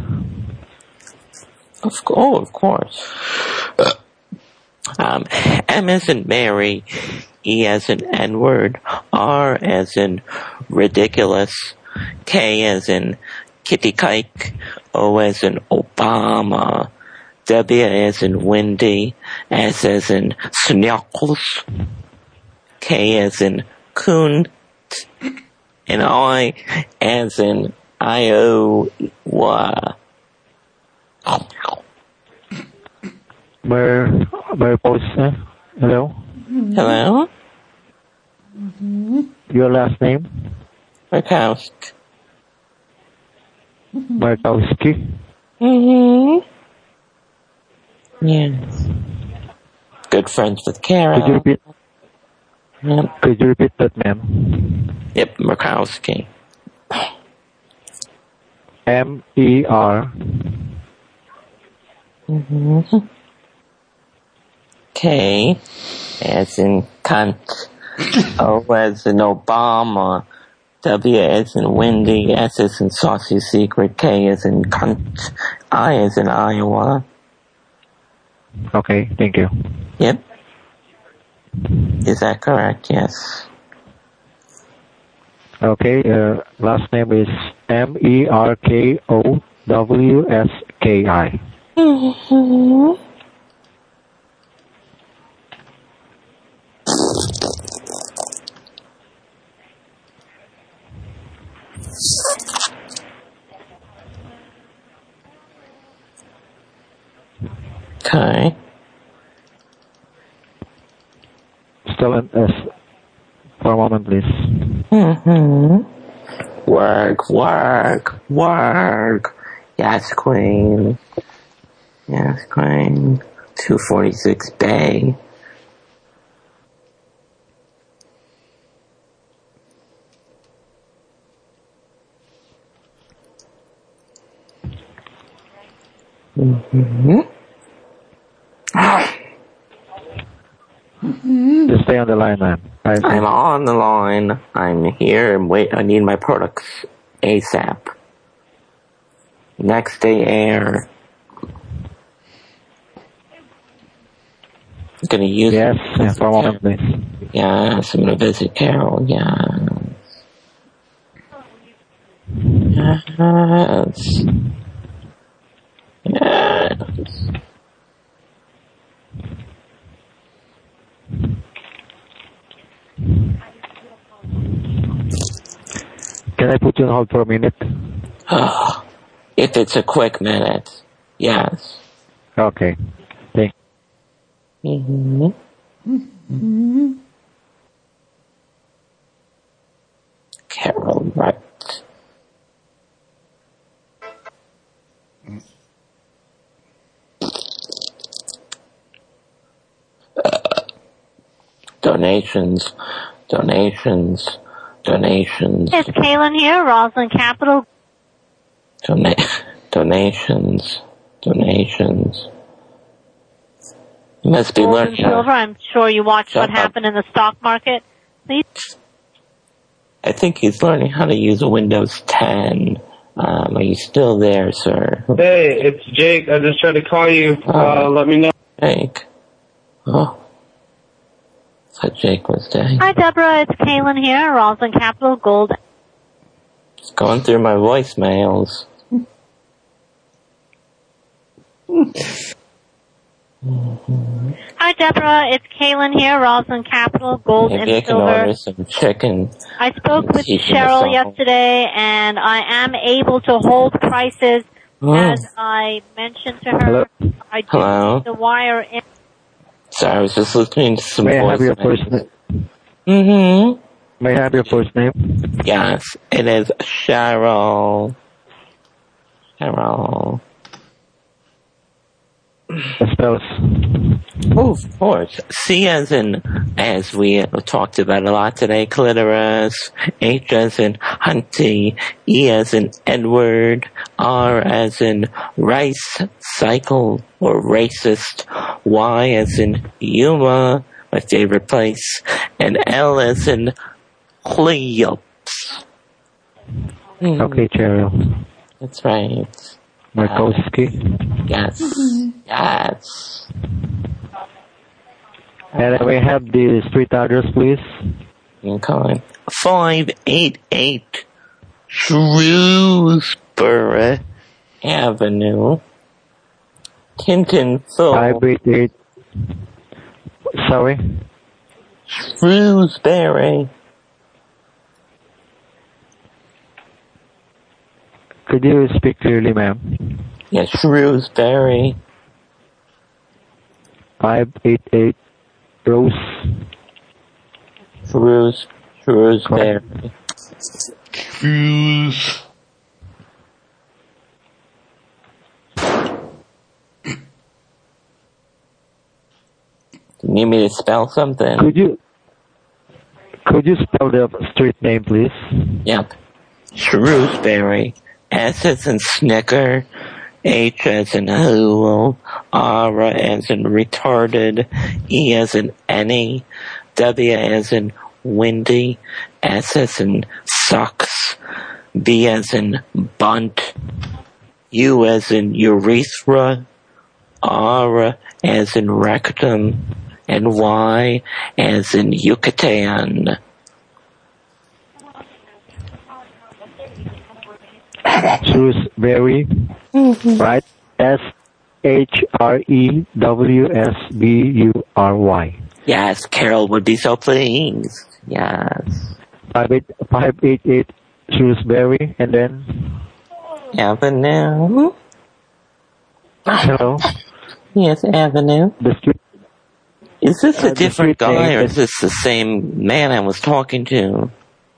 Of oh, of course. Um, M as in Mary, E as in N-word, R as in ridiculous, K as in kitty kike, O as in Obama, W as in windy, S as in snuckles, K as in coon, and I as in Iowa. Mer, Mer Posa. Hello? Hello? Your last name? Murkowsk. Markowski. Mm-hmm. Yes. Good friends with Kara. Could you repeat? Yep. Could you repeat that, ma'am? Yep, Murkowski. M E R. Mm-hmm. K as in cunt. O as in Obama. W as in windy. S as in saucy secret. K as in cunt. I as in Iowa. Okay, thank you. Yep. Is that correct? Yes. Okay, uh, last name is M E R K O W S K I. Mm-hmm. Okay. Still in S. For a moment, please. Mm-hmm. Work, work, work. Yes, Queen. Yes, Queen. two forty-six Bay. Mm-hmm. Just stay on the line, man. I I'm on the line. I'm here. Wait, I need my products ASAP. Next day air. Gonna use yes, yeah, for a moment, please. Yes, I'm gonna visit Carol. Yes. Yes. Yes. Can I put you on hold for a minute? If it's a quick minute, yes. Okay. Thank Mm-hmm. Mm-hmm. Right. Uh, donations, donations, donations. It's Kaylin here, Roslyn Capital. Dona- donations, donations. You must be Gold and learning. how- silver. I'm sure you watched Shut what up. happened in the stock market. Please. I think he's learning how to use Windows ten. Um, are you still there, sir? Hey, it's Jake. I just tried to call you. Oh. Uh, let me know. Jake. Oh. I thought Jake was dead. Hi, Deborah. It's Kaylin here, Roslyn Capital Gold. It's going through my voicemails. Mm-hmm. Hi, Deborah. It's Kaylin here, Roslyn Capital Gold Maybe I and can silver. order some chicken. I spoke with Keeping Cheryl us all- yesterday, and I am able to hold prices Oh. as I mentioned to her. Hello? I do Hello? need the wire in. Sorry, I was just listening to some May I have your voicemails. first name? Mm-hmm. May I have your first name? Yes, it is Cheryl. Cheryl. The spells. Oh, of course. C as in, as we talked about a lot today, clitoris. H as in hunty. E as in Edward. R as in rice, cycle, or racist. Y as in Yuma, my favorite place. And L as in Cleops. Hmm. Okay, Cheryl. That's right. Markowski. Yes. Yes. And I may have the street address, please. Okay. five eighty-eight Shrewsbury Avenue. Tinton Full. five eighty-eight. Sorry? Shrewsbury. Could you speak clearly, ma'am? Yes, Shrewsbury. five eighty-eight Rose. Shrews, Shrewsbury. Shrews. You need me to spell something? Could you could you spell the street name, please? Yep. Shrewsbury. S as in Snicker. H as in Hool. R as in retarded. E as in any. W as in windy. S as in sucks. B as in bunt. U as in urethra. R as in rectum. And Y as in Yucatan. Shrewsbury, right? S H R E W S B U R Y. Yes, Carol would be so pleased. Yes. five eighty-eight Shrewsbury, and then? Avenue. Hello? Yes, Avenue. The street. Is this a Uh, different the street guy, name or is- is this the same man I was talking to?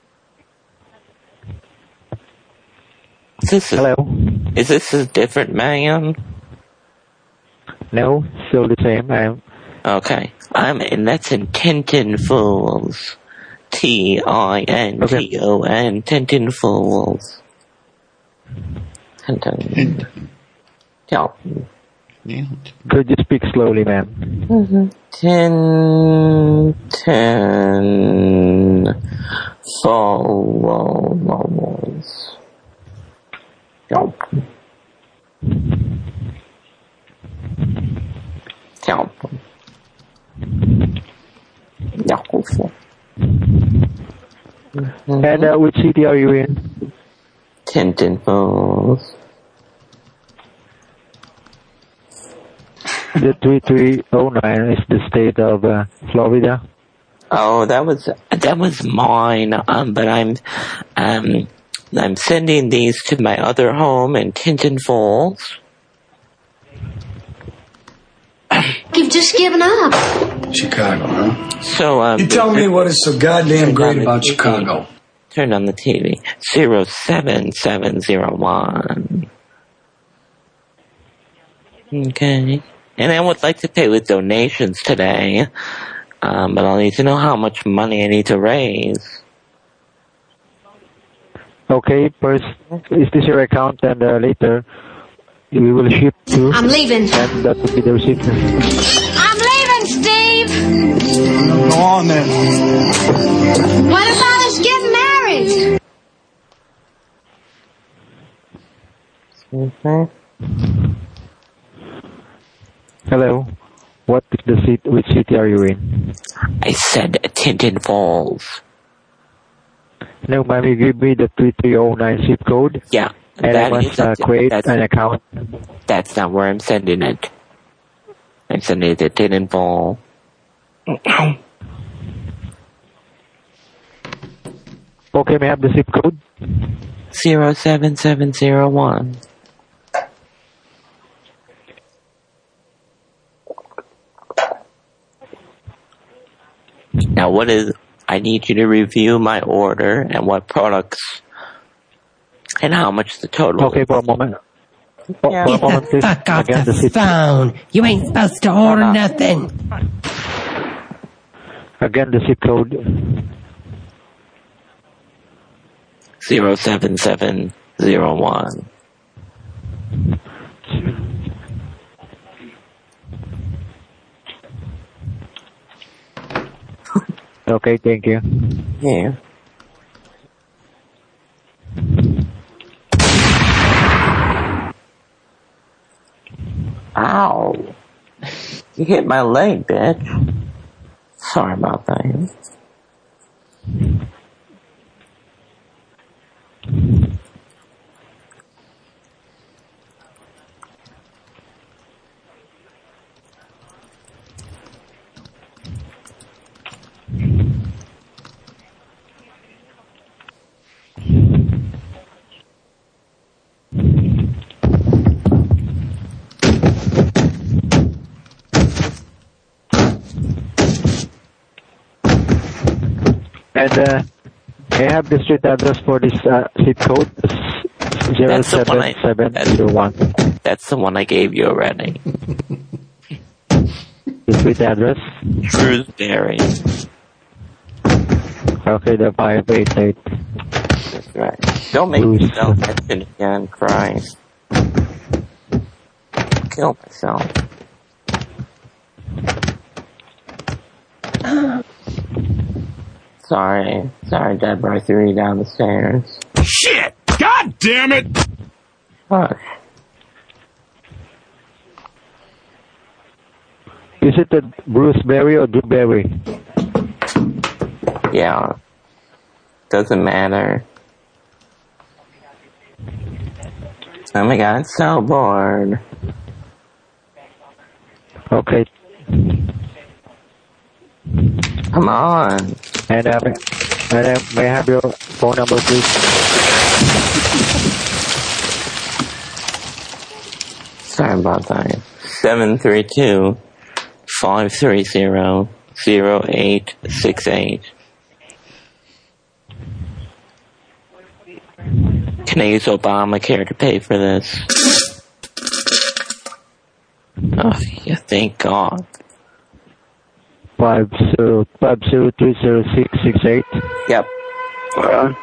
Is this a, Hello? Is this a different man? No, still the same. I'm Okay. I'm, and that's in Tintin Fools. T I N T O N. Tintin Fools. Tintin. Tintin. Could you speak slowly, ma'am? Mm-hmm. Tin, tin, Fools. Jump. Jump. And uh, which city are you in? Tintin Falls. The three three oh nine is the state of uh, Florida. Oh, that was that was mine. Um, but I'm um I'm sending these to my other home in Tintin Falls. You've just given up. Chicago, huh? So um, You tell me what is so goddamn great about Chicago. Turn on the T V. Zero seven seven zero one. Okay. And I would like to pay with donations today, um, but I'll need to know how much money I need to raise. Okay, first, is this your account? And uh, later, we will ship to. I'm leaving. And that will be the receipt. I'm leaving, Steve. Go on then. What about us getting married? Okay. Hello. What is the city? Which city are you in? I said Tintin Falls. No, ma'am, you give me the three three zero nine zip code. Yeah. And I must uh, create an account. That's not where I'm sending it. I'm sending it to Tintin Falls. Okay, may I have the zip code? Zero seven seven zero one. Now, what is? I need you to review my order and what products and how much the total. Okay, for a moment. For, Yeah. for a Get moment, the please. fuck off Again, the zip- phone. You ain't supposed to order nothing. Again, the zip code. Zero seven seven zero one. Okay, thank you. Yeah. Ow. You hit my leg, bitch. Sorry about that. And uh, may I have the street address for this uh, zip code? Zero That's the one seven I- seven zero one. That's the one I gave you already. The street address? Shrewsbury. Okay, the five eight eight. That's right. Don't make me spell mention again, Christ. Kill myself. Sorry. Sorry, Deborah, I threw you down the stairs. Shit! God damn it! Fuck. Is it the Bruce Berry or Drew Berry? Yeah. Doesn't matter. Oh my god, so bored. Okay. Come on. And uh, may, and, uh, may I have your phone number, please? Sorry about that. Seven three two five three zero zero eight six eight. Can I use Obamacare to pay for this? Oh, yeah, thank God. Five zero five zero three zero six six eight. Yep. Uh,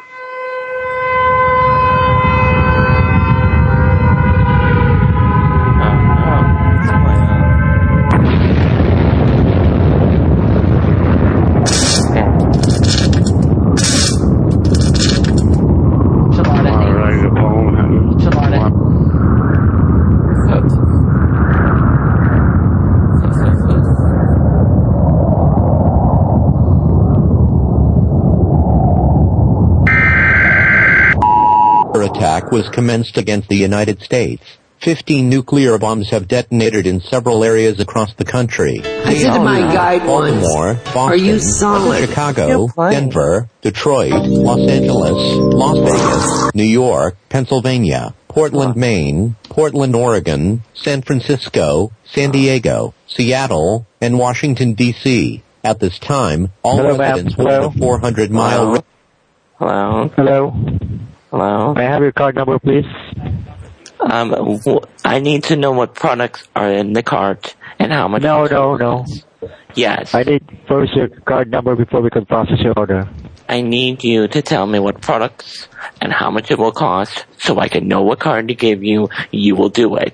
attack was commenced against the United States. Fifteen nuclear bombs have detonated in several areas across the country. I said to my guide once, Baltimore, Boston, are you solid? Chicago, Denver, Detroit, Los Angeles, Las Vegas, New York, Pennsylvania, Portland, Maine, Portland, Oregon, San Francisco, San Diego, Seattle, and Washington, D C At this time, all Hello, residents ma'am. within Hello. a four hundred mile... Hello? Hello? Hello? May I have your card number, please? Um, w- I need to know what products are in the cart and how much... No, no, no. Yes. I need first your card number before we can process your order. I need you to tell me what products and how much it will cost so I can know what card to give you. You will do it.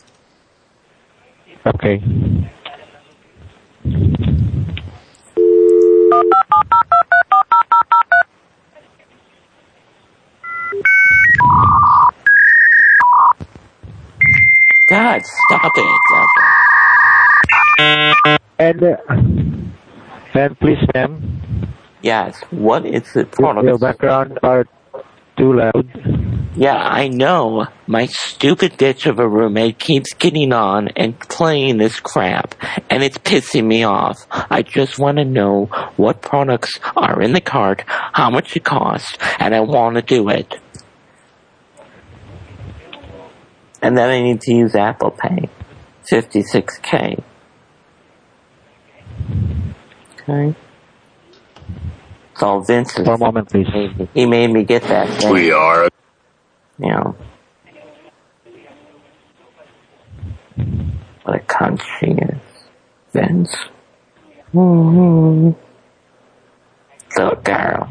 Okay. God, stop it. Stop it. And, uh, and please, ma'am. Yes, what is the product? Your background are too loud. Yeah, I know. My stupid bitch of a roommate keeps getting on and playing this crap, and it's pissing me off. I just want to know what products are in the cart, how much it costs, and I want to do it. And then I need to use Apple Pay. fifty-six K. Okay. So Vince is... For a moment, please. He made me get that thing. We are. Yeah. What a cunt she is. Vince. Mm-hmm. Little girl.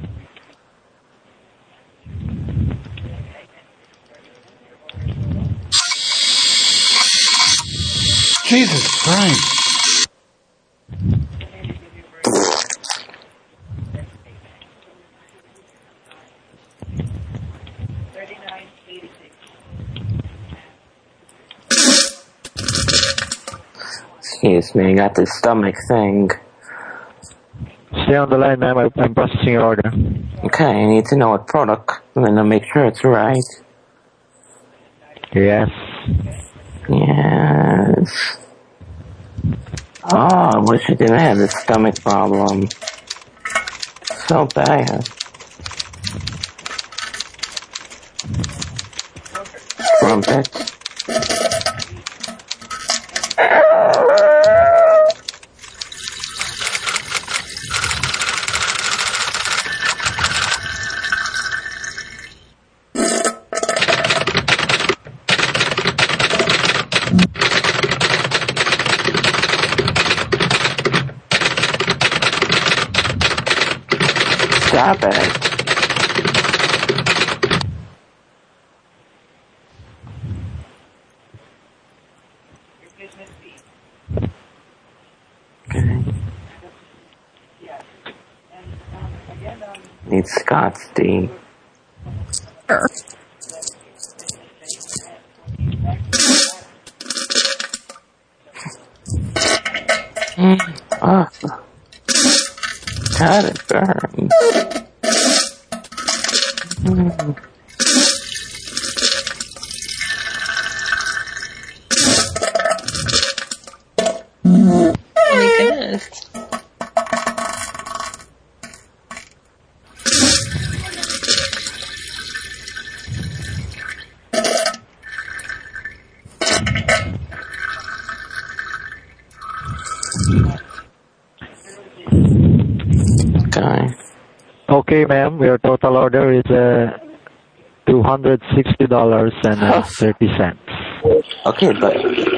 Jesus Christ. Excuse me, I got this stomach thing. Stay on the line, ma'am. I'm processing your order. Okay, I need to know what product. I'm gonna make sure it's right. Yes. Yes. Oh, I wish I didn't have this stomach problem. So bad. Trumpet. Stop it. Okay. Need Scott's D. Oh. God, it burns. Mm. Oh my goodness. Okay. Okay, ma'am. Your total order is uh, two hundred sixty dollars and uh, thirty cents. Okay, but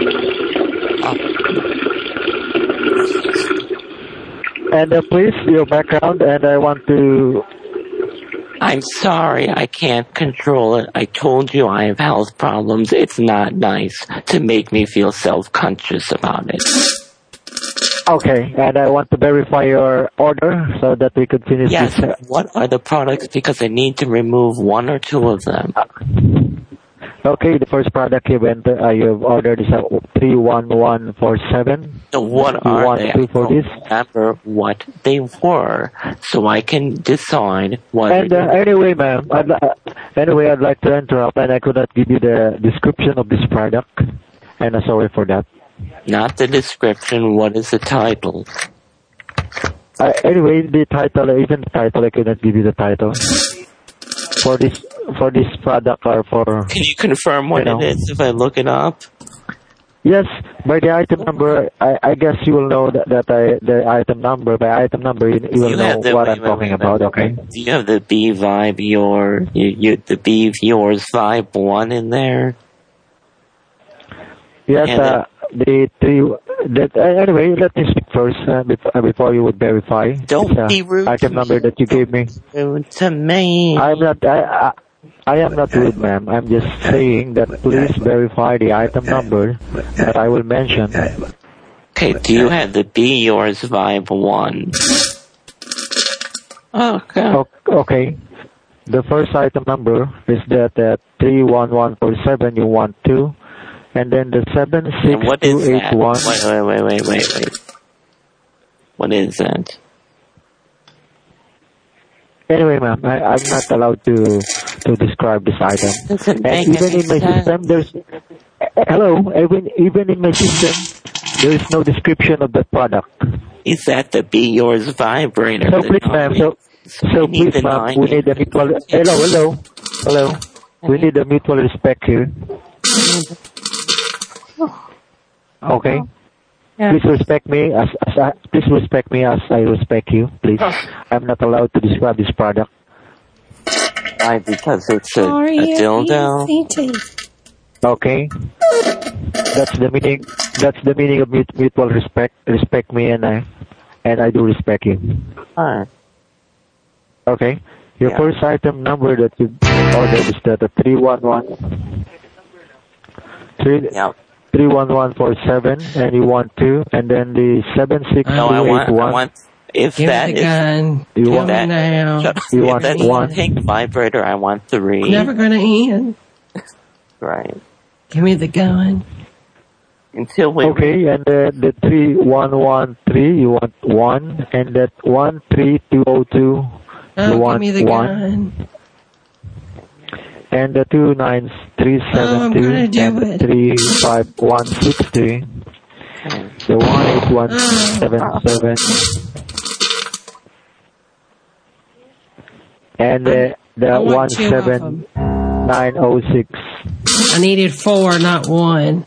and uh, please, your background, and I want to... I'm sorry, I can't control it. I told you I have health problems. It's not nice to make me feel self-conscious about it. Okay, and I want to verify your order so that we could finish yes, this. What are the products? Because I need to remove one or two of them. Okay, the first product you went, uh, you've ordered is a three one one four seven. So what you are want they? Two I for don't this? remember what they were, so I can decide what. And uh, anyway, ma'am, I'd, uh, anyway, I'd like to interrupt, and I could not give you the description of this product, and I'm sorry for that. Not the description. What is the title? Uh, anyway, the title, even the title, I could not give you the title for this for this product or for. Can you confirm what you know. it is if I look it up? Yes, By the item number, I, I guess you will know that, that I, the item number. By item number, you, you will You know have the- what wait, I'm wait, talking wait, about. wait, Okay. Do you have the B Vibe your you, you the B yours Vibe one in there? Yes. And Uh, the three. That, uh, anyway, let me speak first uh, before, uh, before you would verify. Don't It's, uh, be rude Item to number me. that you gave me. Rude to me. I'm not. I, I, I am not rude, ma'am. I'm just saying that please verify the item number that I will mention. Okay, do you have the B yours Vibe one? Okay. O- Okay. The first item number is that uh, three one one four seven you want two, and then the seven And six what two is eight that? one. Wait, wait, wait, wait, wait, wait. What is that? Anyway, ma'am, I, I'm not allowed to to describe this item. Doesn't And make even any in my sense. system, there's hello. Even even in my system, there is no description of that product. Is that the Be Yours vibrator? So that please, ma'am. So so please, ma'am. We need a mutual. Hello, hello, hello. We need a mutual respect here. Okay. Please respect me as, as I, please respect me as I respect you. Please. I'm not allowed to describe this product. Why? Because it's a, a dildo? Okay. That's the meaning. That's the meaning of mut- mutual respect. Respect me, and I, and I do respect you. Alright. Okay. Your Yeah. first item number that you ordered is the, the three one one. Three. Yep. Three one one four seven, and you want two, and then the seven six two No, I want, eight I one. want, if Give that me the is, gun. You Give want me that- now. shut- You if want that's one? a pink vibrator, I want three. Never gonna end. Right. Give me the gun. Until we Okay, and the the three one one three, you want one, and that one three two oh two, Oh, you give want me the one, gun. and the two nine three Oh, seven I'm two gonna do and it. three five one six three, the one eight one seven seven, and the the I want one two of seven nine oh six. I needed four, not one.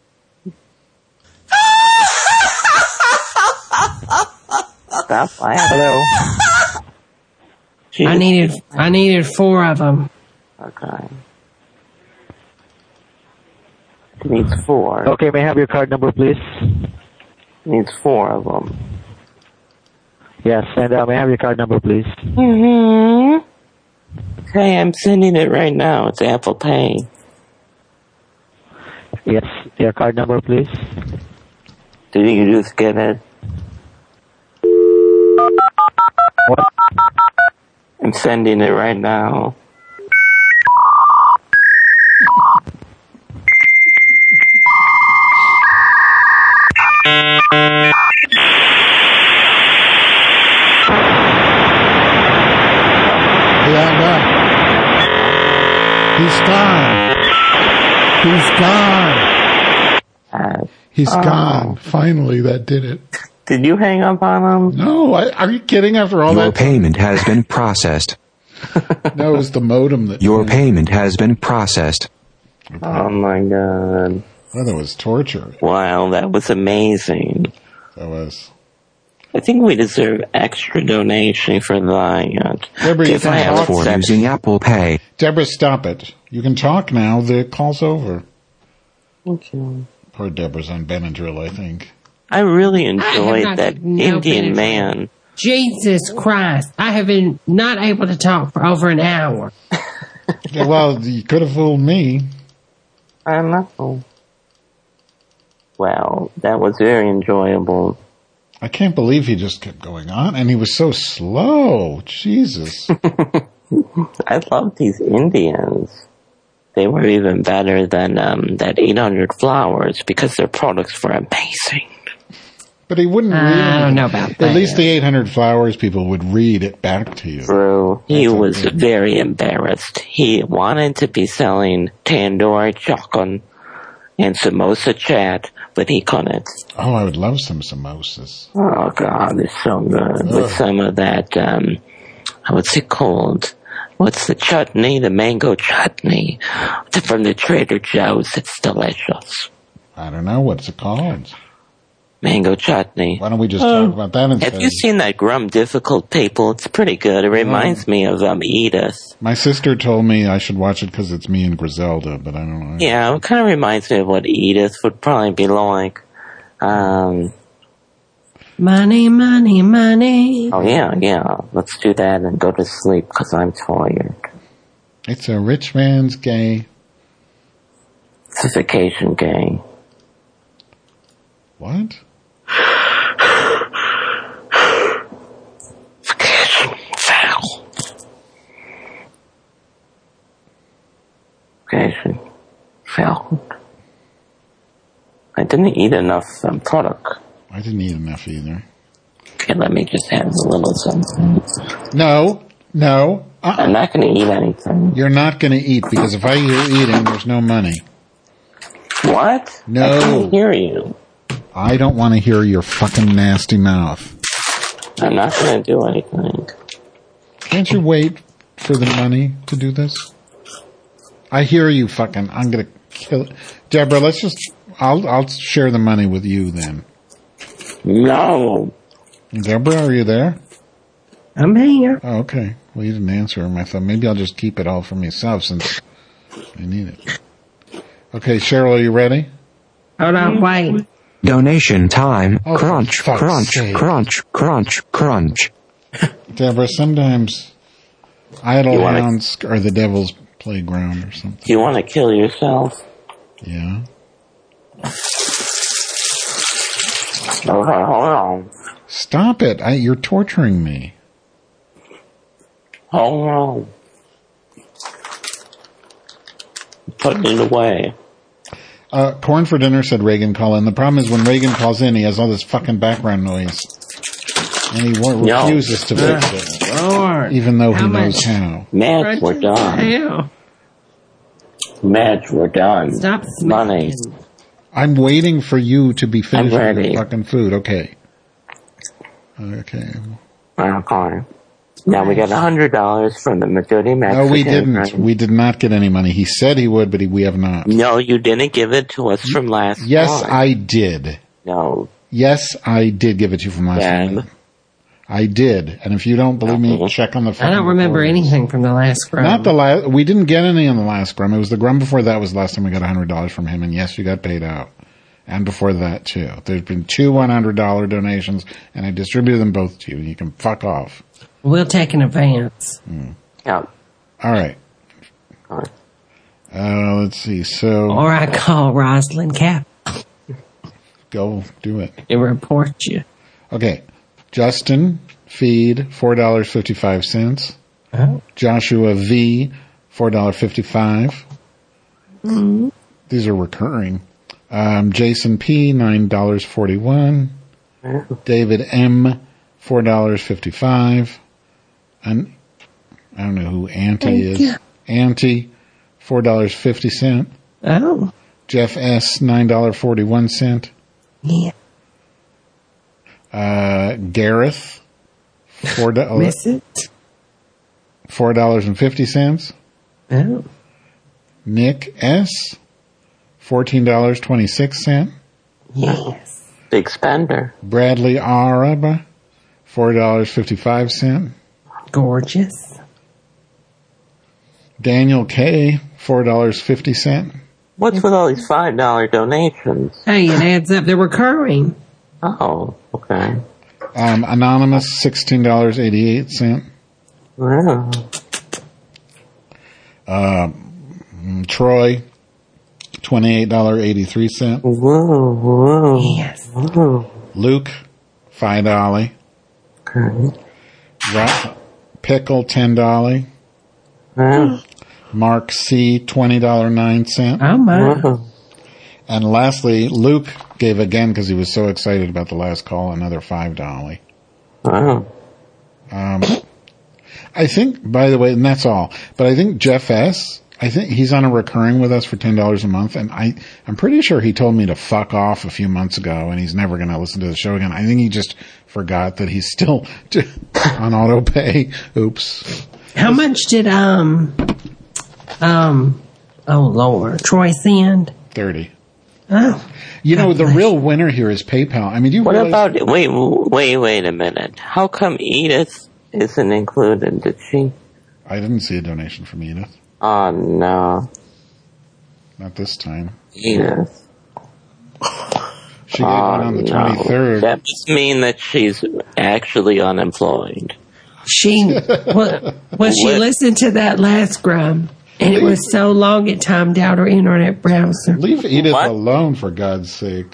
stop laughing. Hello. I needed, I needed four of them. Okay. It needs four. Okay, may I have your card number, please? It needs four of them. Yes, and uh, may I have your card number, please? Mm-hmm. Okay, I'm sending it right now. It's Apple Pay. Yes, your card number, please. Did you just get it? What? I'm sending it right now. Yeah, yeah. He's gone. He's gone. Uh, He's oh. gone. Finally, that did it. Did you hang up on him? No, I, are you kidding? After all Your that, payment has been processed. no, it was the modem that. Your payment has been processed. Oh my god. Well, that was torture. Wow, that was amazing. That was. I think we deserve extra donation for that. Deborah, you If I can have talk. For sex- using Apple Pay. Deborah, stop it. You can talk now. The call's over. Okay. Poor Deborah's on Benadryl, I think. I really I have enjoyed not that taken no Indian Benadryl. man. Jesus Christ. I have been not able to talk for over an hour. Yeah, well, you could have fooled me. I know. Well, that was very enjoyable. I can't believe he just kept going on, and he was so slow. Jesus. I love these Indians. They were even better than um, that eight hundred Flowers because their products were amazing. But he wouldn't read I it. don't know about At that. least the eight hundred Flowers people would read it back to you. True. He That's was okay. very embarrassed. He wanted to be selling tandoori chicken and samosa chat, but he couldn't. Oh, I would love some samosas. Oh god, it's so good. With some of that, um, what's it called? What's the chutney? The mango chutney from the Trader Joe's. It's delicious. I don't know. What's it called? Mango chutney. Why don't we just talk about that instead? Have you seen that Grum Difficult People? It's pretty good. It reminds me of um, Edith. My sister told me I should watch it because it's me and Griselda, but I don't know. Yeah, it kind of reminds me of what Edith would probably be like. Um, money, money, money. oh, yeah, yeah. Let's do that and go to sleep because I'm tired. It's a rich man's gay. It's a vacation game. What? Vacation foul. Vacation foul. I didn't eat enough um, product. I didn't eat enough either. Okay, let me just have a little something. No, no. Uh-uh. I'm not going to eat anything. You're not going to eat because if I hear eating, there's no money. What? No. I can't hear you. I don't want to hear your fucking nasty mouth. I'm not going to do anything. Can't you wait for the money to do this? I hear you fucking, I'm going to kill it. Deborah, let's just, I'll, I'll share the money with you then. No. Deborah, are you there? I'm here. Oh, okay. Well, you didn't answer him. I thought maybe I'll just keep it all for myself since I need it. Okay, Cheryl, are you ready? Hold on, wait. Donation time. Oh, crunch, for fuck's crunch, sake. crunch, crunch, crunch. Deborah, sometimes idle You wanna- hounds are the devil's playground or something. Do you want to kill yourself? Yeah. Hold on, hold on. Stop it. I, you're torturing me. Hold on. Put it away. Uh, Corn for Dinner said Reagan call in. The problem is when Reagan calls in, he has all this fucking background noise. And he wa- No. refuses to fix it. Lord. Even though he How knows much? how. Madge, we're done. Ew. Madge, we're done. Stop Money. smacking. I'm waiting for you to be finished I'm with ready. your fucking food. Okay. Okay. Okay. Now we got a hundred dollars from the Dirty Mexican. No, we didn't. friend. We did not get any money. He said he would, but he, we have not. No, you didn't give it to us from last Yes, time. I did. No. Yes, I did give it to you from last Deb. time. I did. And if you don't believe me, check on the fucking I don't remember recordings. anything from the last Grum. Not the last. We didn't get any on the last Grum. It was the Grum before that was the last time we got one hundred dollars from him. And yes, you got paid out. And before that, too. There's been two one hundred dollars donations, and I distributed them both to you. You can fuck off. We'll take an advance. Mm. Yeah. All right. Uh, let's see. So. Or I call Rosalind Cap Go do it. and report you. Okay. Justin Feed, four dollars and fifty-five cents. Oh. Joshua V, four dollars and fifty-five cents. Mm-hmm. These are recurring. Um, Jason P, nine dollars and forty-one cents. David M, four dollars and fifty-five cents. And I don't know who Auntie Thank is. you. Auntie, four dollars and fifty cents. Oh. Jeff S, nine dollars and forty-one cents. Yeah. Uh, Gareth, four dollars. Miss it? four dollars and fifty cents. Oh. Nick S, fourteen dollars and twenty-six cents. Yes. Big spender. Bradley Araba, four dollars and fifty-five cents. Gorgeous. Daniel K, four dollars and fifty cents. What's with all these five dollar donations? Hey, it adds up. They're recurring. Oh, okay. Um, Anonymous, sixteen dollars and eighty-eight cents. Wow. Uh, Troy, twenty-eight dollars and eighty-three cents. Whoa, whoa. Yes. Whoa. Luke, five dollars. Okay. Ra- Pickle, ten dollars. Wow. Mark C, twenty dollars and nine cents. Oh, my. Wow. And lastly, Luke gave again because he was so excited about the last call, another five dollars. Wow. Um, I think, by the way, and that's all, but I think Jeff S., I think he's on a recurring with us for ten dollars a month, and I, I'm pretty sure he told me to fuck off a few months ago, and he's never going to listen to the show again. I think he just forgot that he's still on auto pay. Oops. How much did, um, um, oh, Lord, Troy send? thirty. Oh. You know, the real winner here is PayPal. I mean, do you What realize... about, wait, wait, wait a minute. How come Edith isn't included? Did she? I didn't see a donation from Edith. Oh, no. Not this time. Edith. She gave one on the no. twenty-third. That must mean that she's actually unemployed. She, well, well she What? listened to that last Grum, and it was so long it timed out her internet browser. Leave Edith What? alone, for God's sake.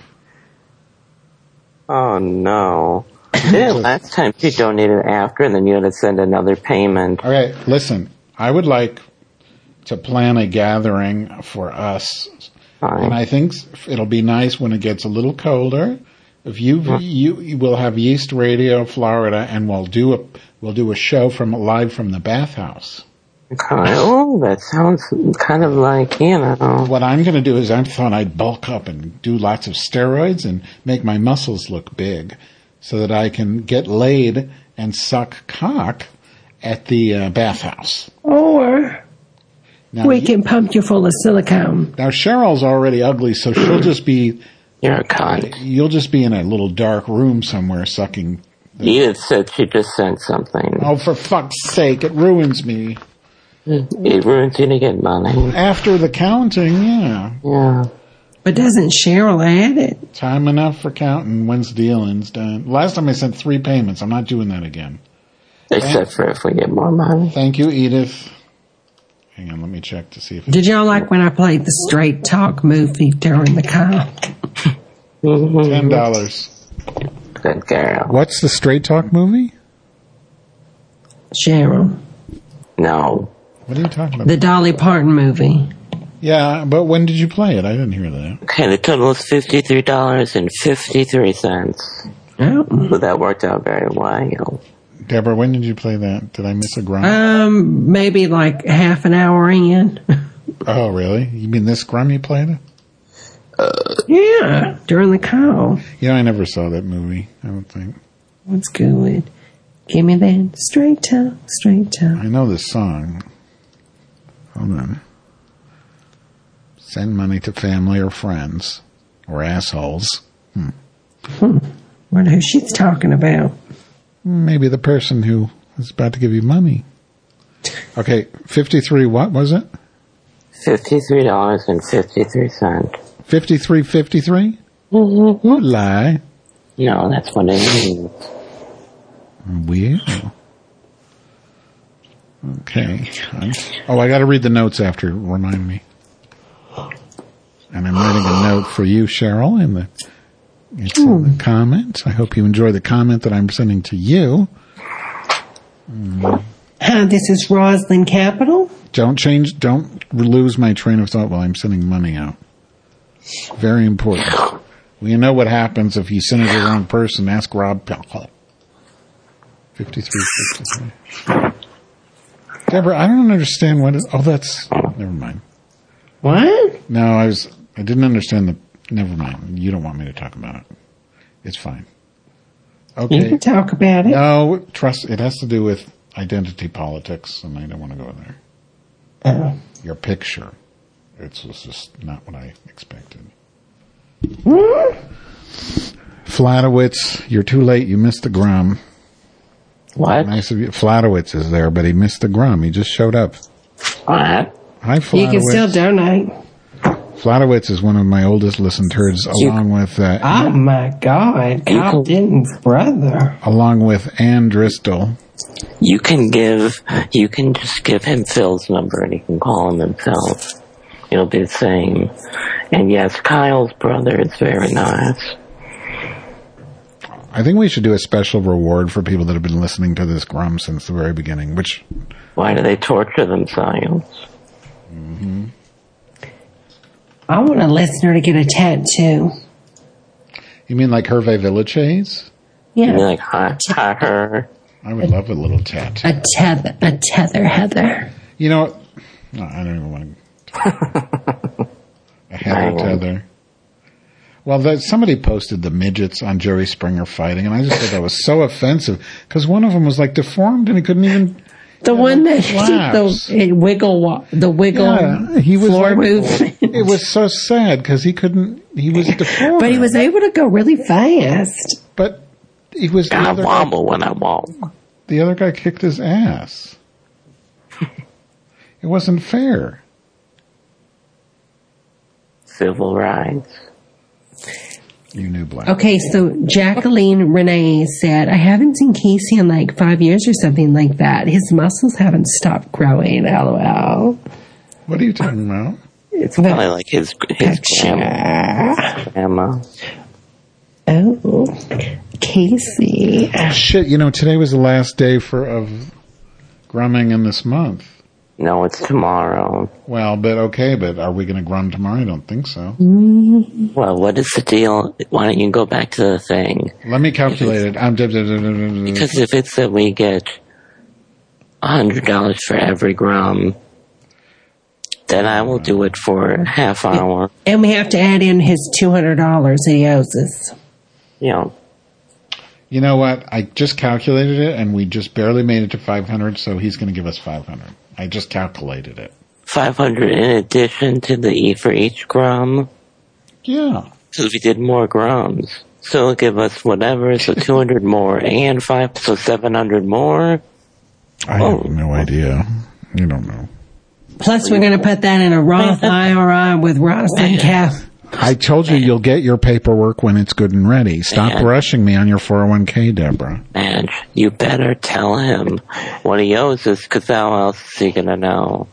Oh, no. Yeah, last time she donated after, and then you had to send another payment. All right, listen. I would like to plan a gathering for us. Fine. And I think it'll be nice when it gets a little colder. If you, you, you will have Yeast Radio Florida, and we'll do a, we'll do a show from, live from the bathhouse. Okay. Oh, that sounds kind of like, you know. What I'm going to do is I thought I'd bulk up and do lots of steroids and make my muscles look big so that I can get laid and suck cock at the uh, bathhouse. Or Now, we you- can pump you full of silicone. Now Cheryl's already ugly, so she'll just be. You're a cunt. You'll just be in a little dark room somewhere sucking. Edith said she just sent something. Oh, for fuck's sake! It ruins me. It ruins you to get money. After the counting, yeah. Yeah. But doesn't Cheryl add it? Time enough for counting. When's dealing's done? Last time I sent three payments. I'm not doing that again. Except for if we get more money. Thank you, Edith. Hang on, let me check to see if. Did y'all like when I played the Straight Talk movie during the call? Ten dollars. Good girl. What's the Straight Talk movie? Cheryl. No. What are you talking about? The Dolly Parton movie. Yeah, but when did you play it? I didn't hear that. Okay, the total is fifty-three dollars and fifty-three cents. Oh. So that worked out very well. Deborah, when did you play that? Did I miss a grum? Um, maybe like half an hour in. Oh, really? You mean this grum you played it? Yeah, during the call. You know, I never saw that movie, I don't think. What's good? Give me that straight talk, straight talk. I know this song. Hold on. Send money to family or friends. Or assholes. Hmm. Hmm. Wonder who she's talking about. Maybe the person who is about to give you money. Okay, fifty-three, what was it? Fifty-three dollars and fifty-three cents. Fifty-three, fifty-three? Mm-hmm. You lie. No, that's what it means. Weird. Okay. I'm, oh, I got to read the notes after. Remind me. And I'm writing a note for you, Cheryl, in the, it's in the comments. I hope you enjoy the comment that I'm sending to you. Mm. Hi, this is Roslyn Capital. Don't change, don't lose my train of thought while I'm sending money out. Very important. We know what happens if you send it to the wrong person. Ask Rob Pelko. fifty-three fifty-three. Deborah, I don't understand what is, oh, that's, never mind. What? No, I was, I didn't understand the, never mind. You don't want me to talk about it. It's fine. Okay. You can talk about it. No, trust, it has to do with identity politics, and I don't want to go there. Oh. Your picture. It's just not what I expected. Hmm? Flatowitz, you're too late. You missed the grum. What? Nice of you. Flatowitz is there, but he missed the grum. He just showed up. What? Hi, Flatowitz. You can still donate. Flatowitz is one of my oldest listened herds, along with uh, Oh my God, Kyle Denton's brother. along with Ann Driscoll. You can give, you can just give him Phil's number and he can call him himself. It'll be the same. And yes, Kyle's brother is very nice. I think we should do a special reward for people that have been listening to this grum since the very beginning, which... Why do they torture themselves? Mm-hmm. I want a listener to get a tattoo. You mean like Hervé Villachez? Yeah. You mean like hi, hi, her? I would love a little tattoo. A tether, a tether, Heather. You know, no, I don't even want to... a Heather tether. Well, that, somebody posted the midgets on Jerry Springer fighting, and I just thought that was so offensive, because one of them was like deformed and he couldn't even... The one that Slaps. the it wiggle, wa- the wiggle Yeah, he was floor like, movement. It was so sad because he couldn't, he was deformed. But he was able to go really fast. But he was the I other wobble guy, when I walk. The other guy kicked his ass. It wasn't fair. Civil rights. You knew black. Okay, so Jacqueline Renee said, I haven't seen Casey in like five years or something like that. His muscles haven't stopped growing, LOL. What are you talking about? It's probably like his, his grandma. grandma. Oh, Casey. Oh, shit, you know, today was the last day for of grumming in this month. No, it's tomorrow. Well, but okay, but are we going to grum tomorrow? I don't think so. Well, what is the deal? Why don't you go back to the thing? Let me calculate it. I'm Because if it's that we get one hundred dollars for every grum, then I will do it for a half hour. And we have to add in his two hundred dollars he owes us. Yeah. You know what? I just calculated it, and we just barely made it to five hundred, so he's going to give us five hundred. I just calculated it. five hundred in addition to the E for each grum? Yeah. So if we did more grums, so it'll give us whatever, so two hundred more and five, so seven hundred more? I oh. have no idea. You don't know. Plus, we're going to put that in a Roth I R A with Ross and Kath. I told you you'll get your paperwork when it's good and ready. Stop Man. rushing me on your four oh one k, Deborah. Man, you better tell him what he owes us, because how else is he going to know?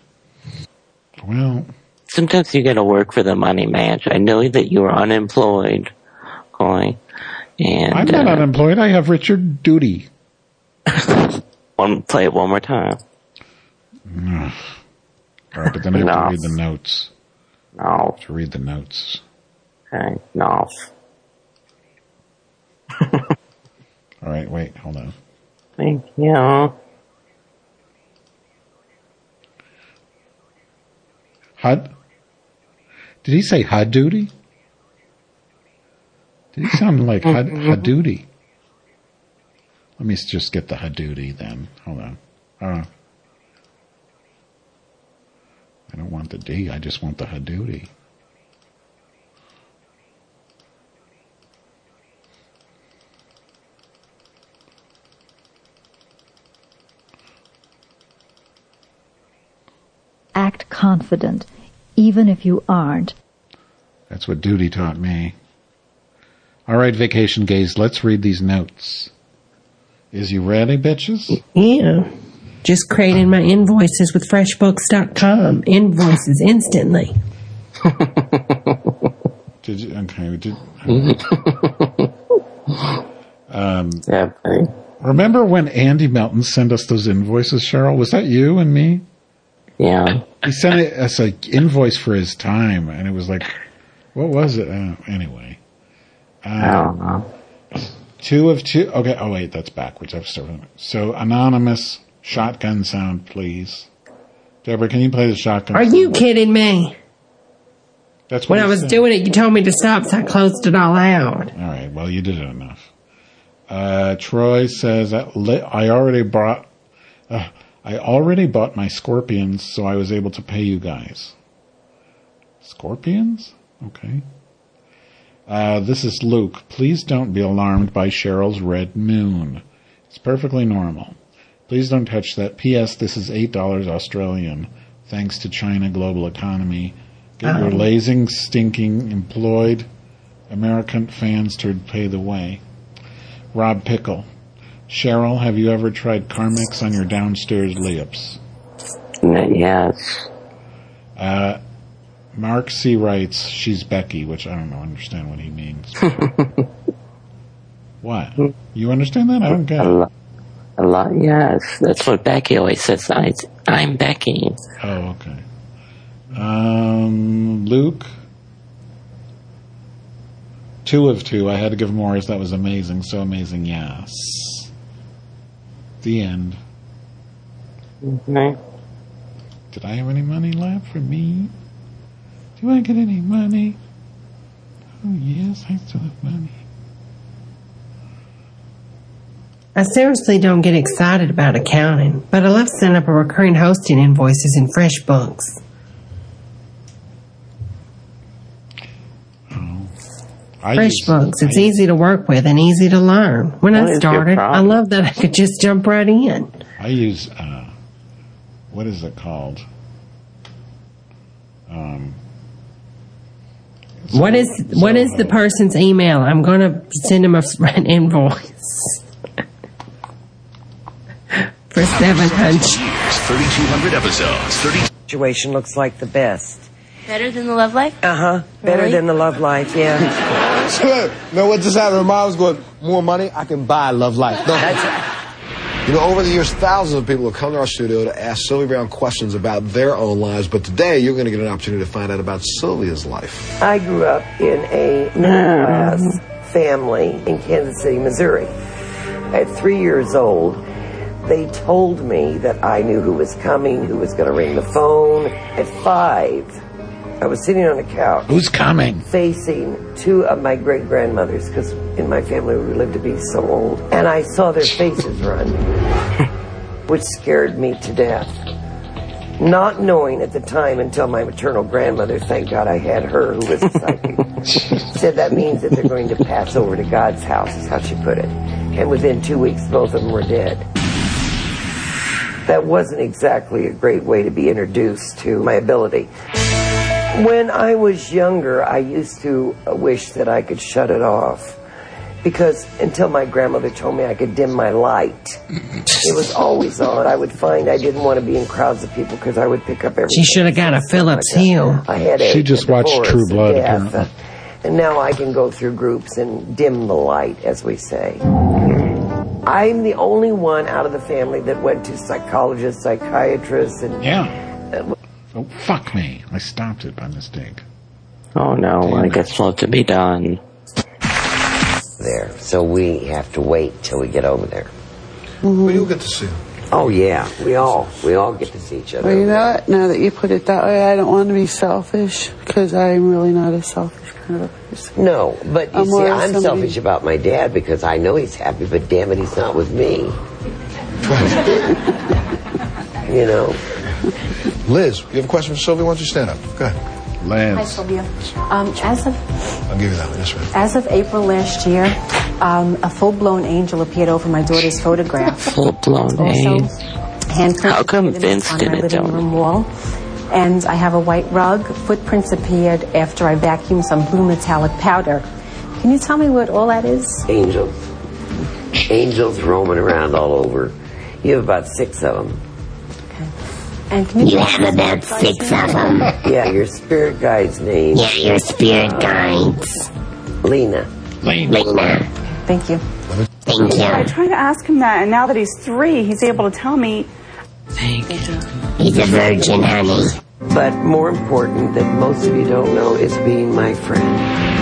Well, sometimes you got to work for the money, man. I know that you are unemployed, Coy. And I'm not uh, unemployed. I have Richard Duty. one, play it one more time. Ugh. All right, but then I have No. to read the notes. No. To read the notes. Okay, no. All right, wait, hold on. Thank you. H U D? Did he say H U D duty? Did he sound like H U D, H U D duty? Let me just get the H U D duty then. Hold on. Uh, I don't want the D, I just want the H U D duty. Act confident, even if you aren't. That's what duty taught me. All right, vacation gays, let's read these notes. Is you ready, bitches? Yeah. Just creating my invoices with FreshBooks dot com. Invoices instantly. Did you? Okay. Did, um, yeah, buddy. Remember when Andy Melton sent us those invoices, Cheryl? Was that you and me? Yeah. He sent it as an invoice for his time, and it was like, what was it? Uh, anyway. Um, I don't know. Two of two. Okay. Oh, wait, that's backwards. I've started. So, anonymous shotgun sound, please. Deborah, can you play the shotgun Are sound? you kidding me? That's what when I was said. doing it, you told me to stop, so I closed it all out. All right. Well, you did it enough. Uh, Troy says, I already bought, uh, I already bought my scorpions, so I was able to pay you guys. Scorpions? Okay. Uh, this is Luke. Please don't be alarmed by Cheryl's red moon. It's perfectly normal. Please don't touch that. P S. This is eight dollars Australian. Thanks to China global economy. Get your Oh. lazing, stinking, employed American fans to pay the way. Rob Pickle. Cheryl, have you ever tried Carmex on your downstairs lips? Yes. Uh, Mark C. writes, she's Becky, which I don't know, understand what he means. What? You understand that? I don't get a it. lot, a lot, yes. That's what Becky always says. I, I'm Becky. Oh, okay. Um, Luke? Two of two. I had to give Morris. That was amazing. So amazing, yes. The end. Okay. Did I have any money left for me? Do I get any money? Oh, yes, I still have money. I seriously don't get excited about accounting, but I love setting up a recurring hosting invoices in FreshBooks. I FreshBooks. It's easy to work with and easy to learn. When What I is your started, I problem? love that I could just jump right in. I use, uh, what is it called? Um, What is what is the person's email? I'm going to send them a an invoice for seven hundred. thirty-two hundred episodes. thirty Situation looks like the best. Better than the love life? Uh huh. Better Really? than the love life, yeah. No, what just happened? My mom was going, more money, I can buy love life. No. You know, over the years, thousands of people have come to our studio to ask Sylvia Brown questions about their own lives, but today you're going to get an opportunity to find out about Sylvia's life. I grew up in a middle-class family in Kansas City, Missouri. At three years old, they told me that I knew who was coming, who was going to ring the phone. At five, I was sitting on a couch. Who's coming? Facing two of my great-grandmothers, because in my family we lived to be so old. And I saw their faces run, which scared me to death. Not knowing at the time until my maternal grandmother, thank God I had her, who was a psychic, said that means that they're going to pass over to God's house, is how she put it. And within two weeks, both of them were dead. That wasn't exactly a great way to be introduced to my ability. When I was younger, I used to wish that I could shut it off. Because until my grandmother told me I could dim my light, it was always on. I would find I didn't want to be in crowds of people because I would pick up everything. She should have got a Phillips Hue. I had She AIDS, just a watched divorce, True a Blood, death, apparently. uh, and now I can go through groups and dim the light, as we say. I'm the only one out of the family that went to psychologists, psychiatrists, and Yeah. Oh, fuck me. I stopped it by mistake. Oh no, I guess what's to be done. there. So we have to wait till we get over there. Well, you'll get to see them. Oh yeah, we all we all get to see each other. Well, you know what? Now that you put it that way, I don't want to be selfish because I'm really not a selfish kind of a person. No, but you I'm see, more I'm somebody- selfish about my dad because I know he's happy, but damn it, he's not with me. You know. Liz, you have a question for Sylvia? Why don't you stand up? Go ahead. Hi, Sylvia. Um, as of I'll give you that one. Yes, ma'am. as of April last year, um, a full-blown angel appeared over my daughter's photograph. Full-blown Also, angel. handprints How come appeared Vince on my didn't living tell room wall. And I have a white rug. Footprints appeared after I vacuumed some blue metallic powder. Can you tell me what all that is? Angels. Angels roaming around all over. You have about six of them. And can you, You tell have me about what six size of they are? them. Yeah, your spirit guide's name. Yeah, your spirit guides. Lena. Lena. Thank you. Thank I tried to ask him that, and now that he's three, he's able to tell me. He's a virgin, honey. But more important that most of you don't know is being my friend.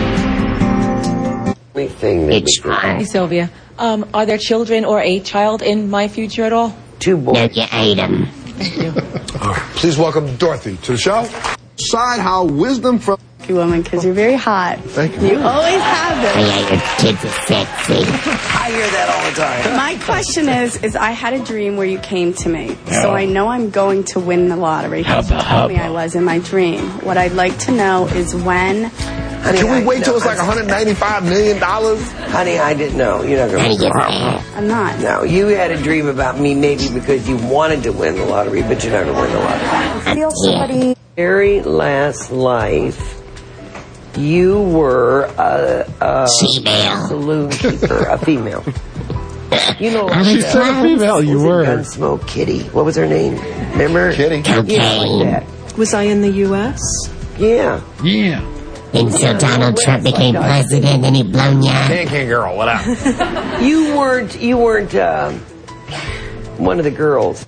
Only thing that we can- Hey, Sylvia. Um, are there children or a child in my future at all? Two boys. No, you ate them. All right. Please welcome Dorothy to the show. Side how wisdom from... You woman, because you're very hot. Thank you. You always have been. Yeah, your kids are sexy. I hear that all the time. My question is, is I had a dream where you came to me, Yeah. so I know I'm going to win the lottery. because You Hubba, told me hubba. I was in my dream. What I'd like to know is when. Can we wait till it's like one hundred ninety-five million dollars? Honey, I didn't know. You're not going to win. I'm not. No, you had a dream about me maybe because you wanted to win the lottery, but you're not going to win the lottery. I feel somebody. Very last life, you were a, a saloon keeper, a female. You know, She said a female, you were. Gunsmoke Kitty. What was her name? Remember? Kitty. Yeah, like that. Was I in the U S? Yeah. Yeah. Until Donald Trump became president and he blown you out. Pancake girl, what up? You weren't, you weren't, uh, one of the girls.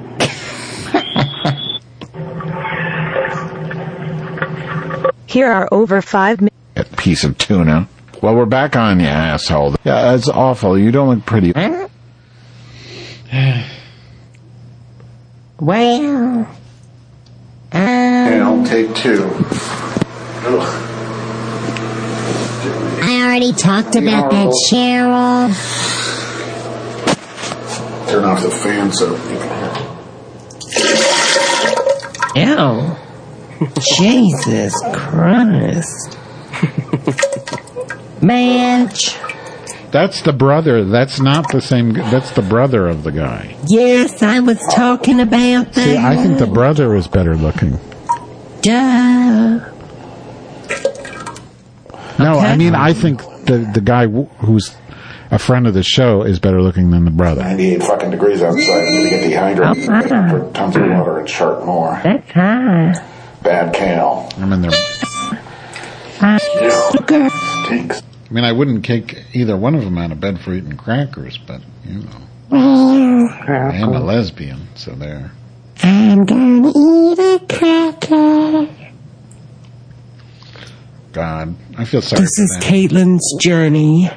Here are over five minutes. That piece of tuna. Well, we're back on you, asshole. Yeah, it's awful. You don't look pretty. Well, Okay, I'll take two. I already talked about that, Cheryl. Turn off the fan so you can ew. Jesus Christ. Match. That's the brother. That's not the same. g- That's the brother of the guy. Yes, I was talking about that. See, I think the brother is better looking. Duh. No, Okay. I mean, I think the the guy w- who's a friend of the show is better looking than the brother. ninety-eight fucking degrees outside. I'm gonna get dehydrated. Oh, wow. Drink tons of water and sharp more. That's high. Bad kale. I mean, they're. Sugar. Stinks. I mean, I wouldn't kick either one of them out of bed for eating crackers, but you know, I am a lesbian, so there. I'm gonna eat a cracker. God, I feel sorry This for is that. Caitlin's journey.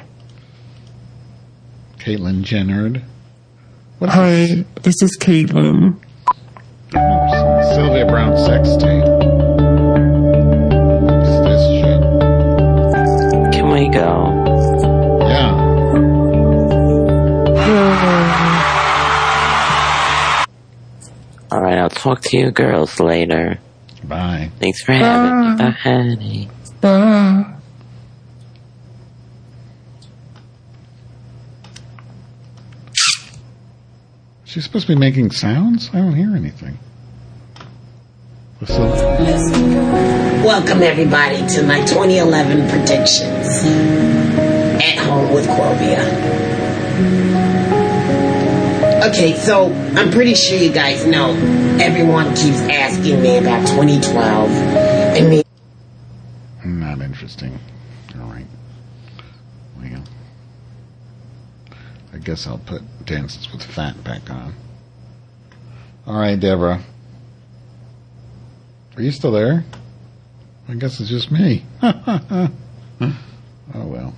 Caitlyn Jenner. What is Hi, this is Caitlin. this? Sylvia Brown sex tape. What's this shit? Can we go? Yeah. All right, I'll talk to you girls later. Bye. Thanks for having me. Bye, honey. Bye. She's supposed to be making sounds? I don't hear anything. What's up? Welcome everybody to my twenty eleven predictions at home with Corvia. Okay, so I'm pretty sure you guys know everyone keeps asking me about twenty twelve and me. Not interesting. All right. Well, I guess I'll put Dances with Fat back on. All right, Deborah. Are you still there? I guess it's just me. Oh, well.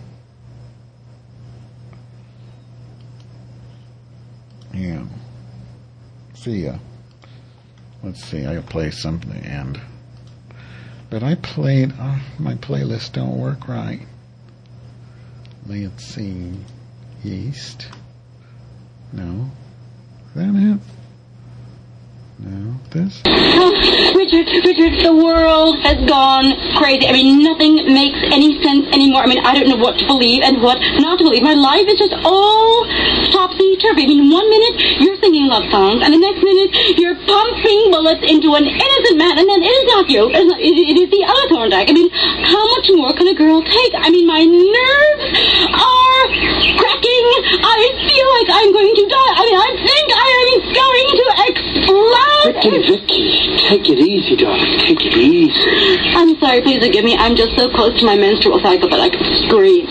Yeah. See ya. Let's see. I play something and. But I played. Oh, my playlist don't work right. Let's see. Yeast. No. Is that it? No. This? Richard, Richard, the world has gone crazy. I mean, nothing makes any sense anymore. I mean, I don't know what to believe and what not to believe. My life is just all topsy-turvy. I mean, one minute you're singing love songs, and the next minute you're pumping bullets into an innocent man, and then it is not you. It is, not, it, it is the other Thorndike. I mean, how much more can a girl take? I mean, my nerves are cracking. I feel like I'm going to die. I mean, I think I am going to explode. Vicky, Vicky, take it easy, darling. Take it easy. I'm sorry, please forgive me. I'm just so close to my menstrual cycle that I could scream.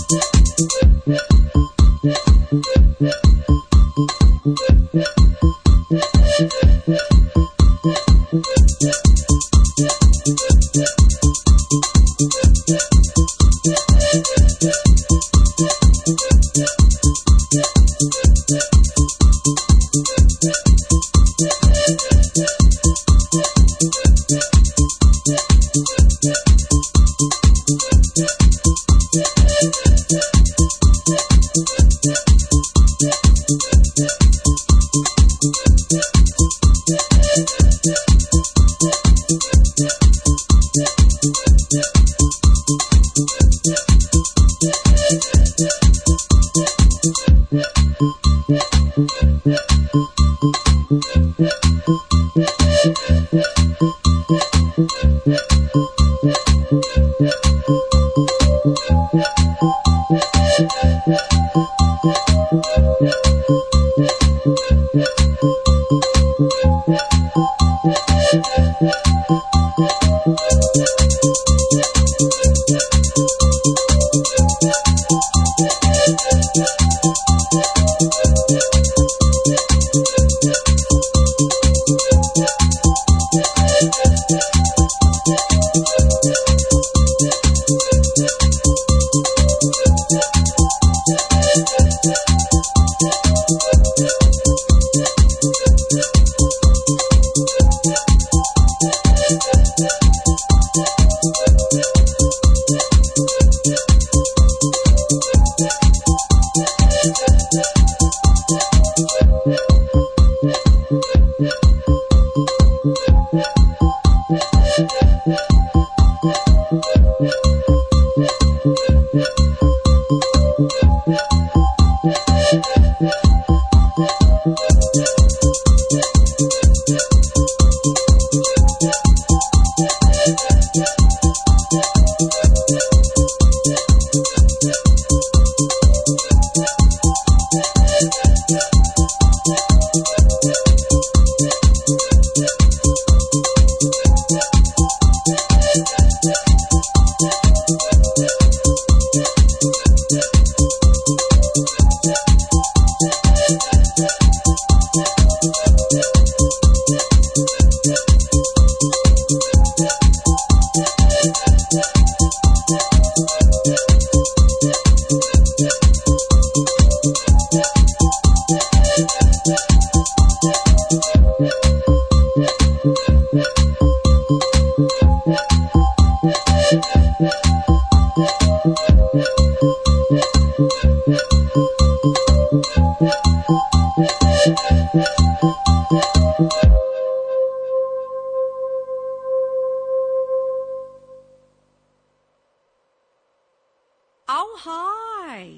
Oh, hi.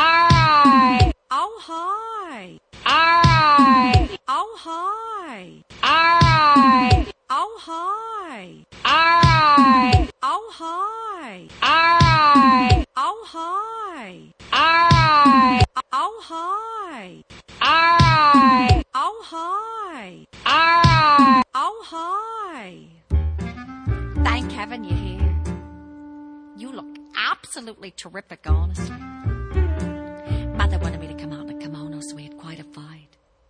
I. Oh, hi. I. Oh, hi. I. Oh, hi. I. Oh, hi. I. Oh, hi. I. Oh, hi. I. Oh, hi. I. Oh, hi. Thank heaven you're here. You look absolutely terrific, honestly. Mother wanted me to come out in a kimono, so we had quite a fight.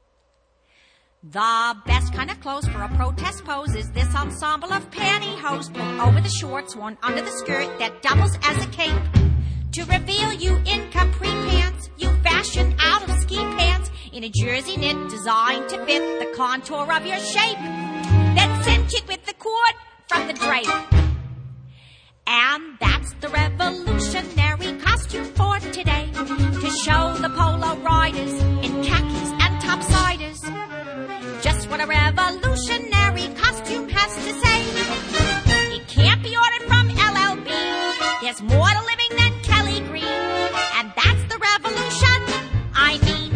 The best kind of clothes for a protest pose is this ensemble of pantyhose pulled over the shorts, worn under the skirt that doubles as a cape. To reveal you in capri pants, you fashioned out of ski pants in a jersey knit designed to fit the contour of your shape. Then cinch it with the cord from the drape. And that's the revolutionary costume for today, to show the polo riders in khakis and topsiders just what a revolutionary costume has to say. It can't be ordered from L L B. There's more to living than Kelly Green, and that's the revolution I mean.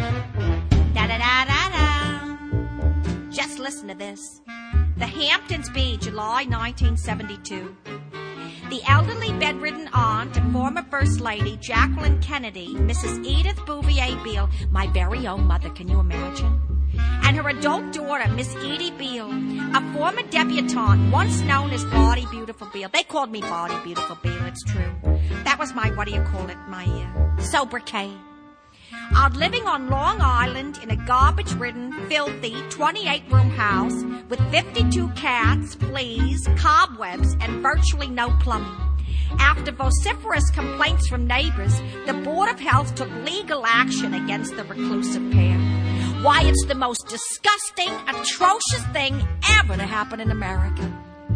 Da-da-da-da-da. Just listen to this. The Hamptons Bee, July nineteen seventy-two. The elderly bedridden aunt and former First Lady Jacqueline Kennedy, Missus Edith Bouvier Beale, my very own mother, can you imagine? and her adult daughter, Miss Edie Beale, a former debutante, once known as Body Beautiful Beale. They called me Body Beautiful Beale, it's true. That was my, what do you call it, my uh, sobriquet. I'm living on Long Island in a garbage-ridden, filthy twenty-eight room house with fifty-two cats, fleas, cobwebs, and virtually no plumbing. After vociferous complaints from neighbors, the Board of Health took legal action against the reclusive pair. Why, it's the most disgusting, atrocious thing ever to happen in America.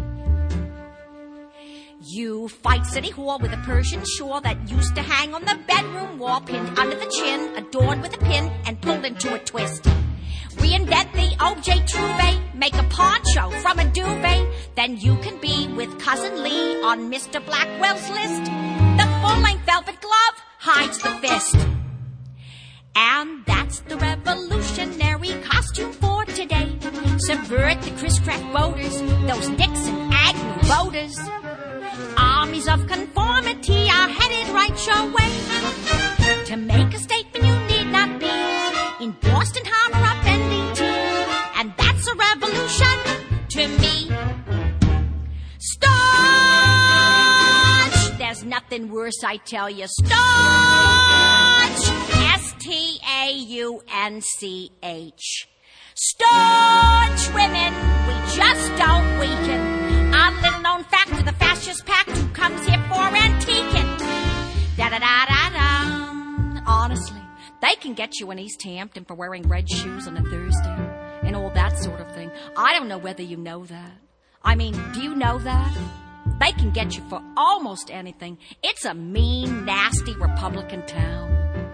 You fight City Hall with a Persian shawl that used to hang on the bedroom wall, pinned under the chin, adorned with a pin, and pulled into a twist. Reinvent the O J Trouvé, make a poncho from a duvet, then you can be with Cousin Lee on Mister Blackwell's list. The full-length velvet glove hides the fist. And that's the revolutionary costume for today. Subvert the Chris Craft voters, those Nixon Agnew voters. Armies of conformity are headed right your way. To make a statement you need not be in Boston Harbor or Bennington. And that's a revolution to me. Staunch! There's nothing worse, I tell you. Staunch! S T A U N C H. Staunch women, we just don't weaken. A little known fact to the fascist pact who comes here for antiquing. Da-da-da-da-da. Honestly, they can get you in East Hampton for wearing red shoes on a Thursday and all that sort of thing. I don't know whether you know that. I mean, do you know that? They can get you for almost anything. It's a mean, nasty Republican town.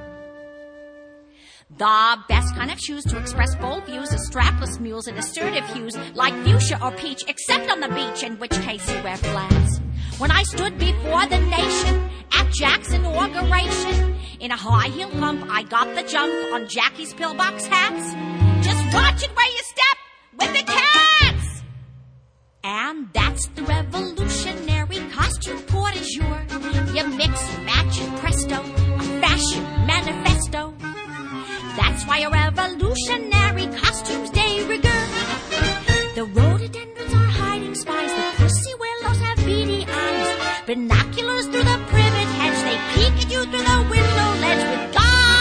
The best kind of shoes to express bold views are strapless mules and assertive hues like fuchsia or peach, except on the beach, in which case you wear flats. When I stood before the nation at Jack's inauguration, in a high-heel hump, I got the jump on Jackie's pillbox hats. Just watch it where you step with the cats! And that's the revolutionary costume pour du jour. You mix, match, and presto, a fashion manifesto. That's why a revolutionary costumes de rigueur. The rhododendrons are hiding spies. The pussy willows have beady eyes. Binoculars through the privet hedge. They peek at you through the willow ledge with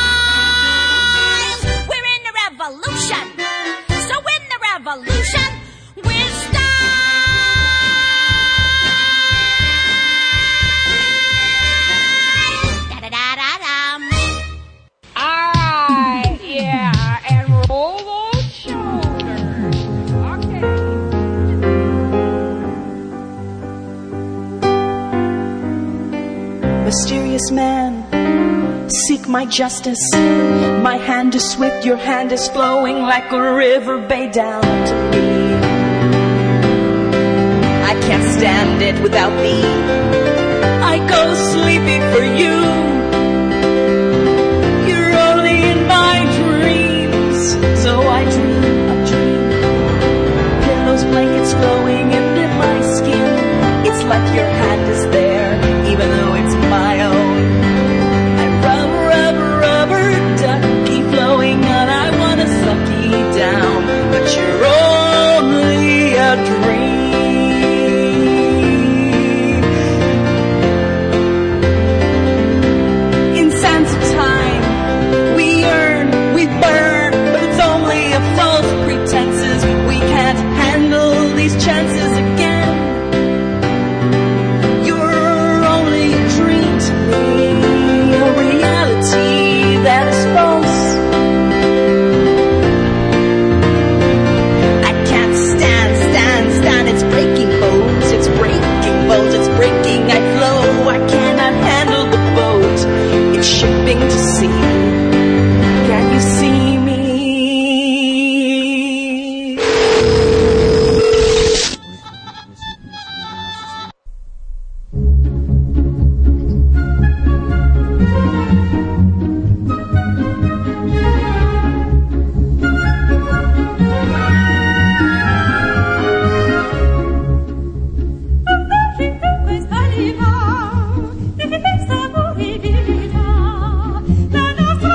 guys. We're in the revolution. So in the revolution, we're style. Da-da-da-da-dum. I, yeah, and roll those shoulders. Okay. Mysterious man, seek my justice. My hand is swift, your hand is flowing like a river bay down to me. I can't stand it without thee. I go sleepy for you. You're only in my dreams, so I dream a dream. Pillows, blankets flowing into my skin. It's like your hand is there, even though it's my own. I rub, rub, rubber ducky flowing on. I wanna suck you down, but you're only a dream. In sands of time, we yearn, we burn, but it's only a false pretenses. We can't handle these chances again. You're only a dream to me, a reality that is false. I can't stand, stand, stand. It's breaking bones, it's breaking bones, it's breaking. I flow, I cannot handle the boat. It's shipping to sea. Can you see me? La nostra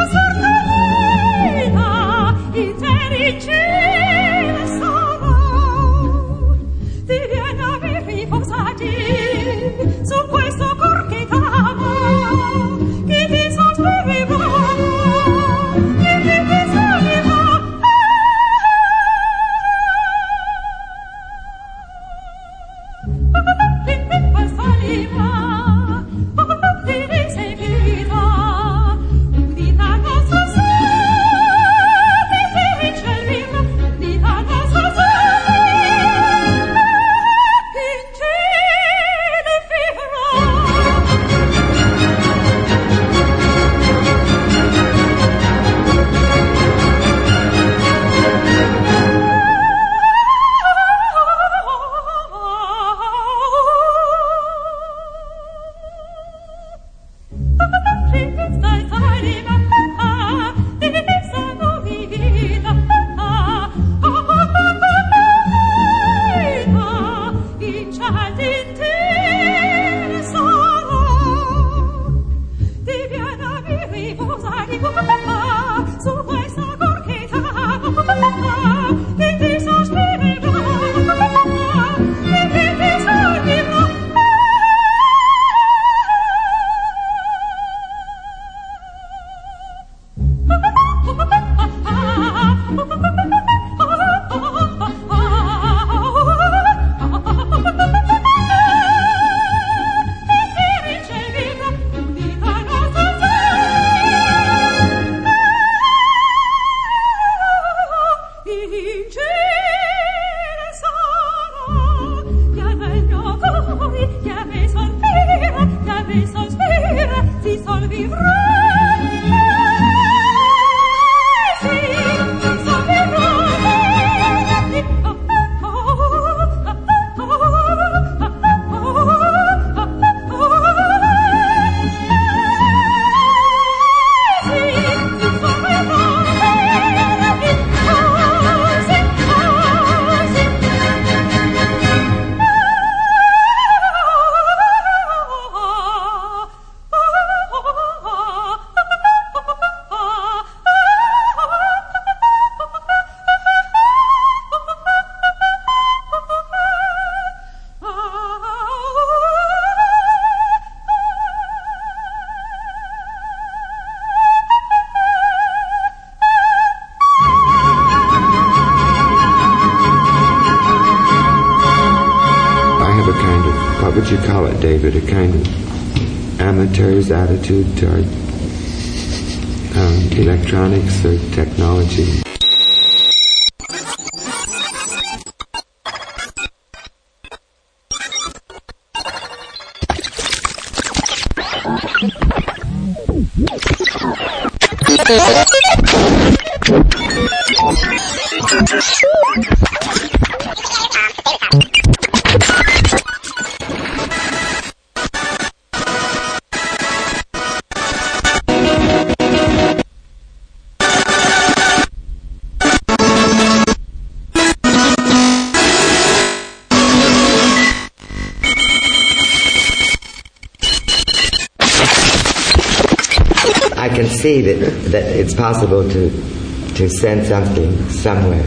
would you call it, David? A kind of amateur's attitude toward um, electronics or technology? I can see that, that it's possible to to send something somewhere.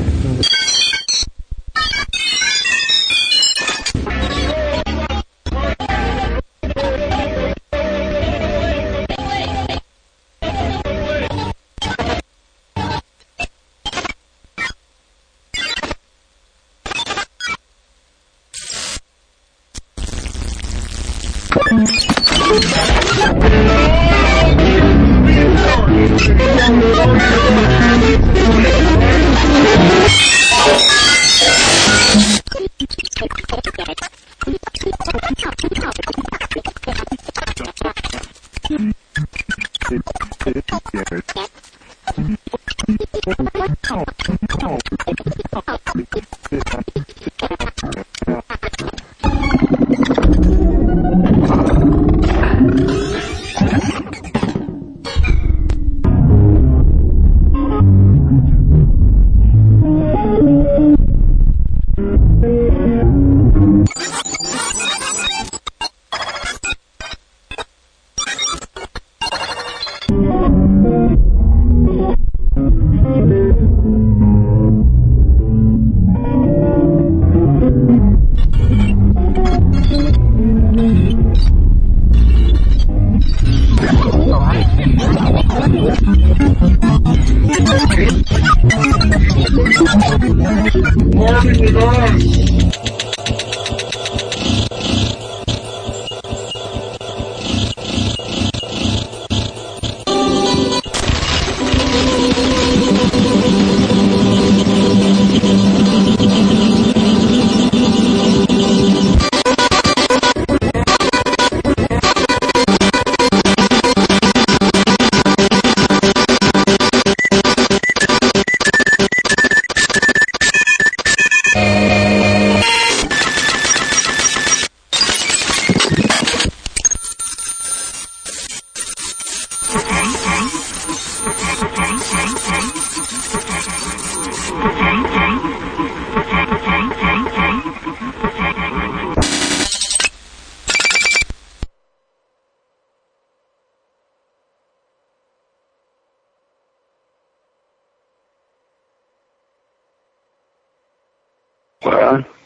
Well,